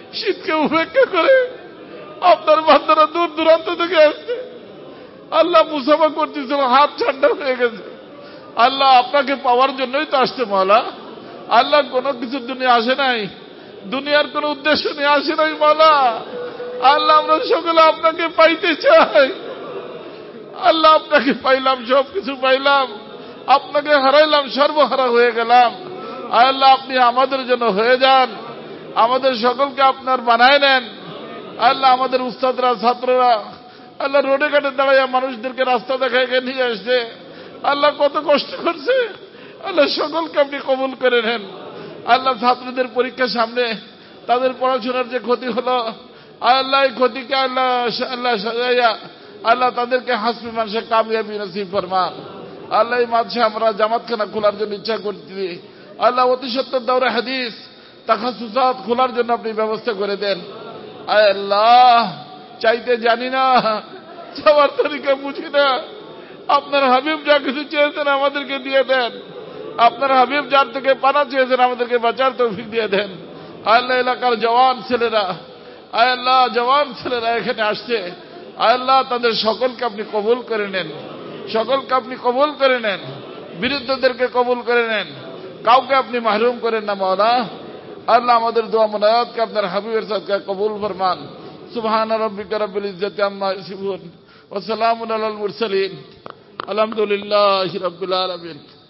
শীতকে উপেক্ষা করে আপনার বান্দারা দূর দূরান্ত থেকে আসছে। আল্লাহ মুসাফা করতেছিল, হাত ঠান্ডা হয়ে গেছে। আল্লাহ আপনাকে পাওয়ার জন্যই তো আসছে মাওলা। আল্লাহ কোনো কিছুর জন্য আসে নাই, দুনিয়ার কোন উদ্দেশ্য নিয়ে আসে নাই মাওলা। আল্লাহ আমরা সকলে আপনাকে পাইতে চাই। আল্লাহ আপনাকে পাইলাম, সব কিছু পাইলাম, আপনাকে হারাইলাম, সর্বহারা হয়ে গেলাম। আল্লাহ আপনি আমাদের জন্য হয়ে যান, আমাদের সকলকে আপনার বানায় নেন। আল্লাহ আমাদের উস্তাদরা, ছাত্ররা আল্লাহ রোডে ঘাটে দাঁড়াইয়া মানুষদেরকে রাস্তা দেখায় নিয়ে আসছে। আল্লাহ কত কষ্ট করছে। আল্লাহ সকলকে আপনি কবুল করে নেন। আল্লাহ ছাত্রদের পরীক্ষার সামনে তাদের পড়াশোনার যে ক্ষতি হলো, আল্লাহ এই ক্ষতিকে আল্লাহ আল্লাহ সাজাইয়া আল্লাহ তাদেরকে হাসপি মানুষের কামিয়াবি নসিব ফরমান। আল্লাহ এই মাঝে আমরা জামাতখানা খোলার জন্য ইচ্ছা করছি। আল্লাহ অতি সত্তর দাওরা হাদিস তাখাসুসাত খোলার জন্য আপনি ব্যবস্থা করে দেন। আল্লাহ চাইতে জানি না, চাওয়ার তরিকা বুঝি না। আপনার হাবিব যা কিছু চেয়েছেন আমাদেরকে দিয়ে দেন। আপনার হাবিব যার থেকে পানা চেয়েছেন আমাদেরকে বাঁচার তৌফিক দিয়ে দেন। আল্লাহ এলাকার জওয়ান ছেলেরা, আল্লাহ জওয়ান ছেলেরা এখানে আসছে, আল্লাহ তাদের সকলকে আপনি কবুল করে নেন, সকলকে আপনি কবুল করে নেন, বিরুদ্ধদেরকে কবুল করে নেন, কাউকে আপনি মাহরুম করেন না মাওলা। আল্লাহ আমাদের দোয়া মুনাজাতকে আপনার হাবিবের সাদকা কবুল ফরমান। সুবহান রাব্বিকা রাব্বিল ইজ্জাতি আম্মা ইয়াসিফুন ওয়া সালামুন আলাল মুরসালিন আলহামদুলিল্লাহি রাব্বিল আলামিন।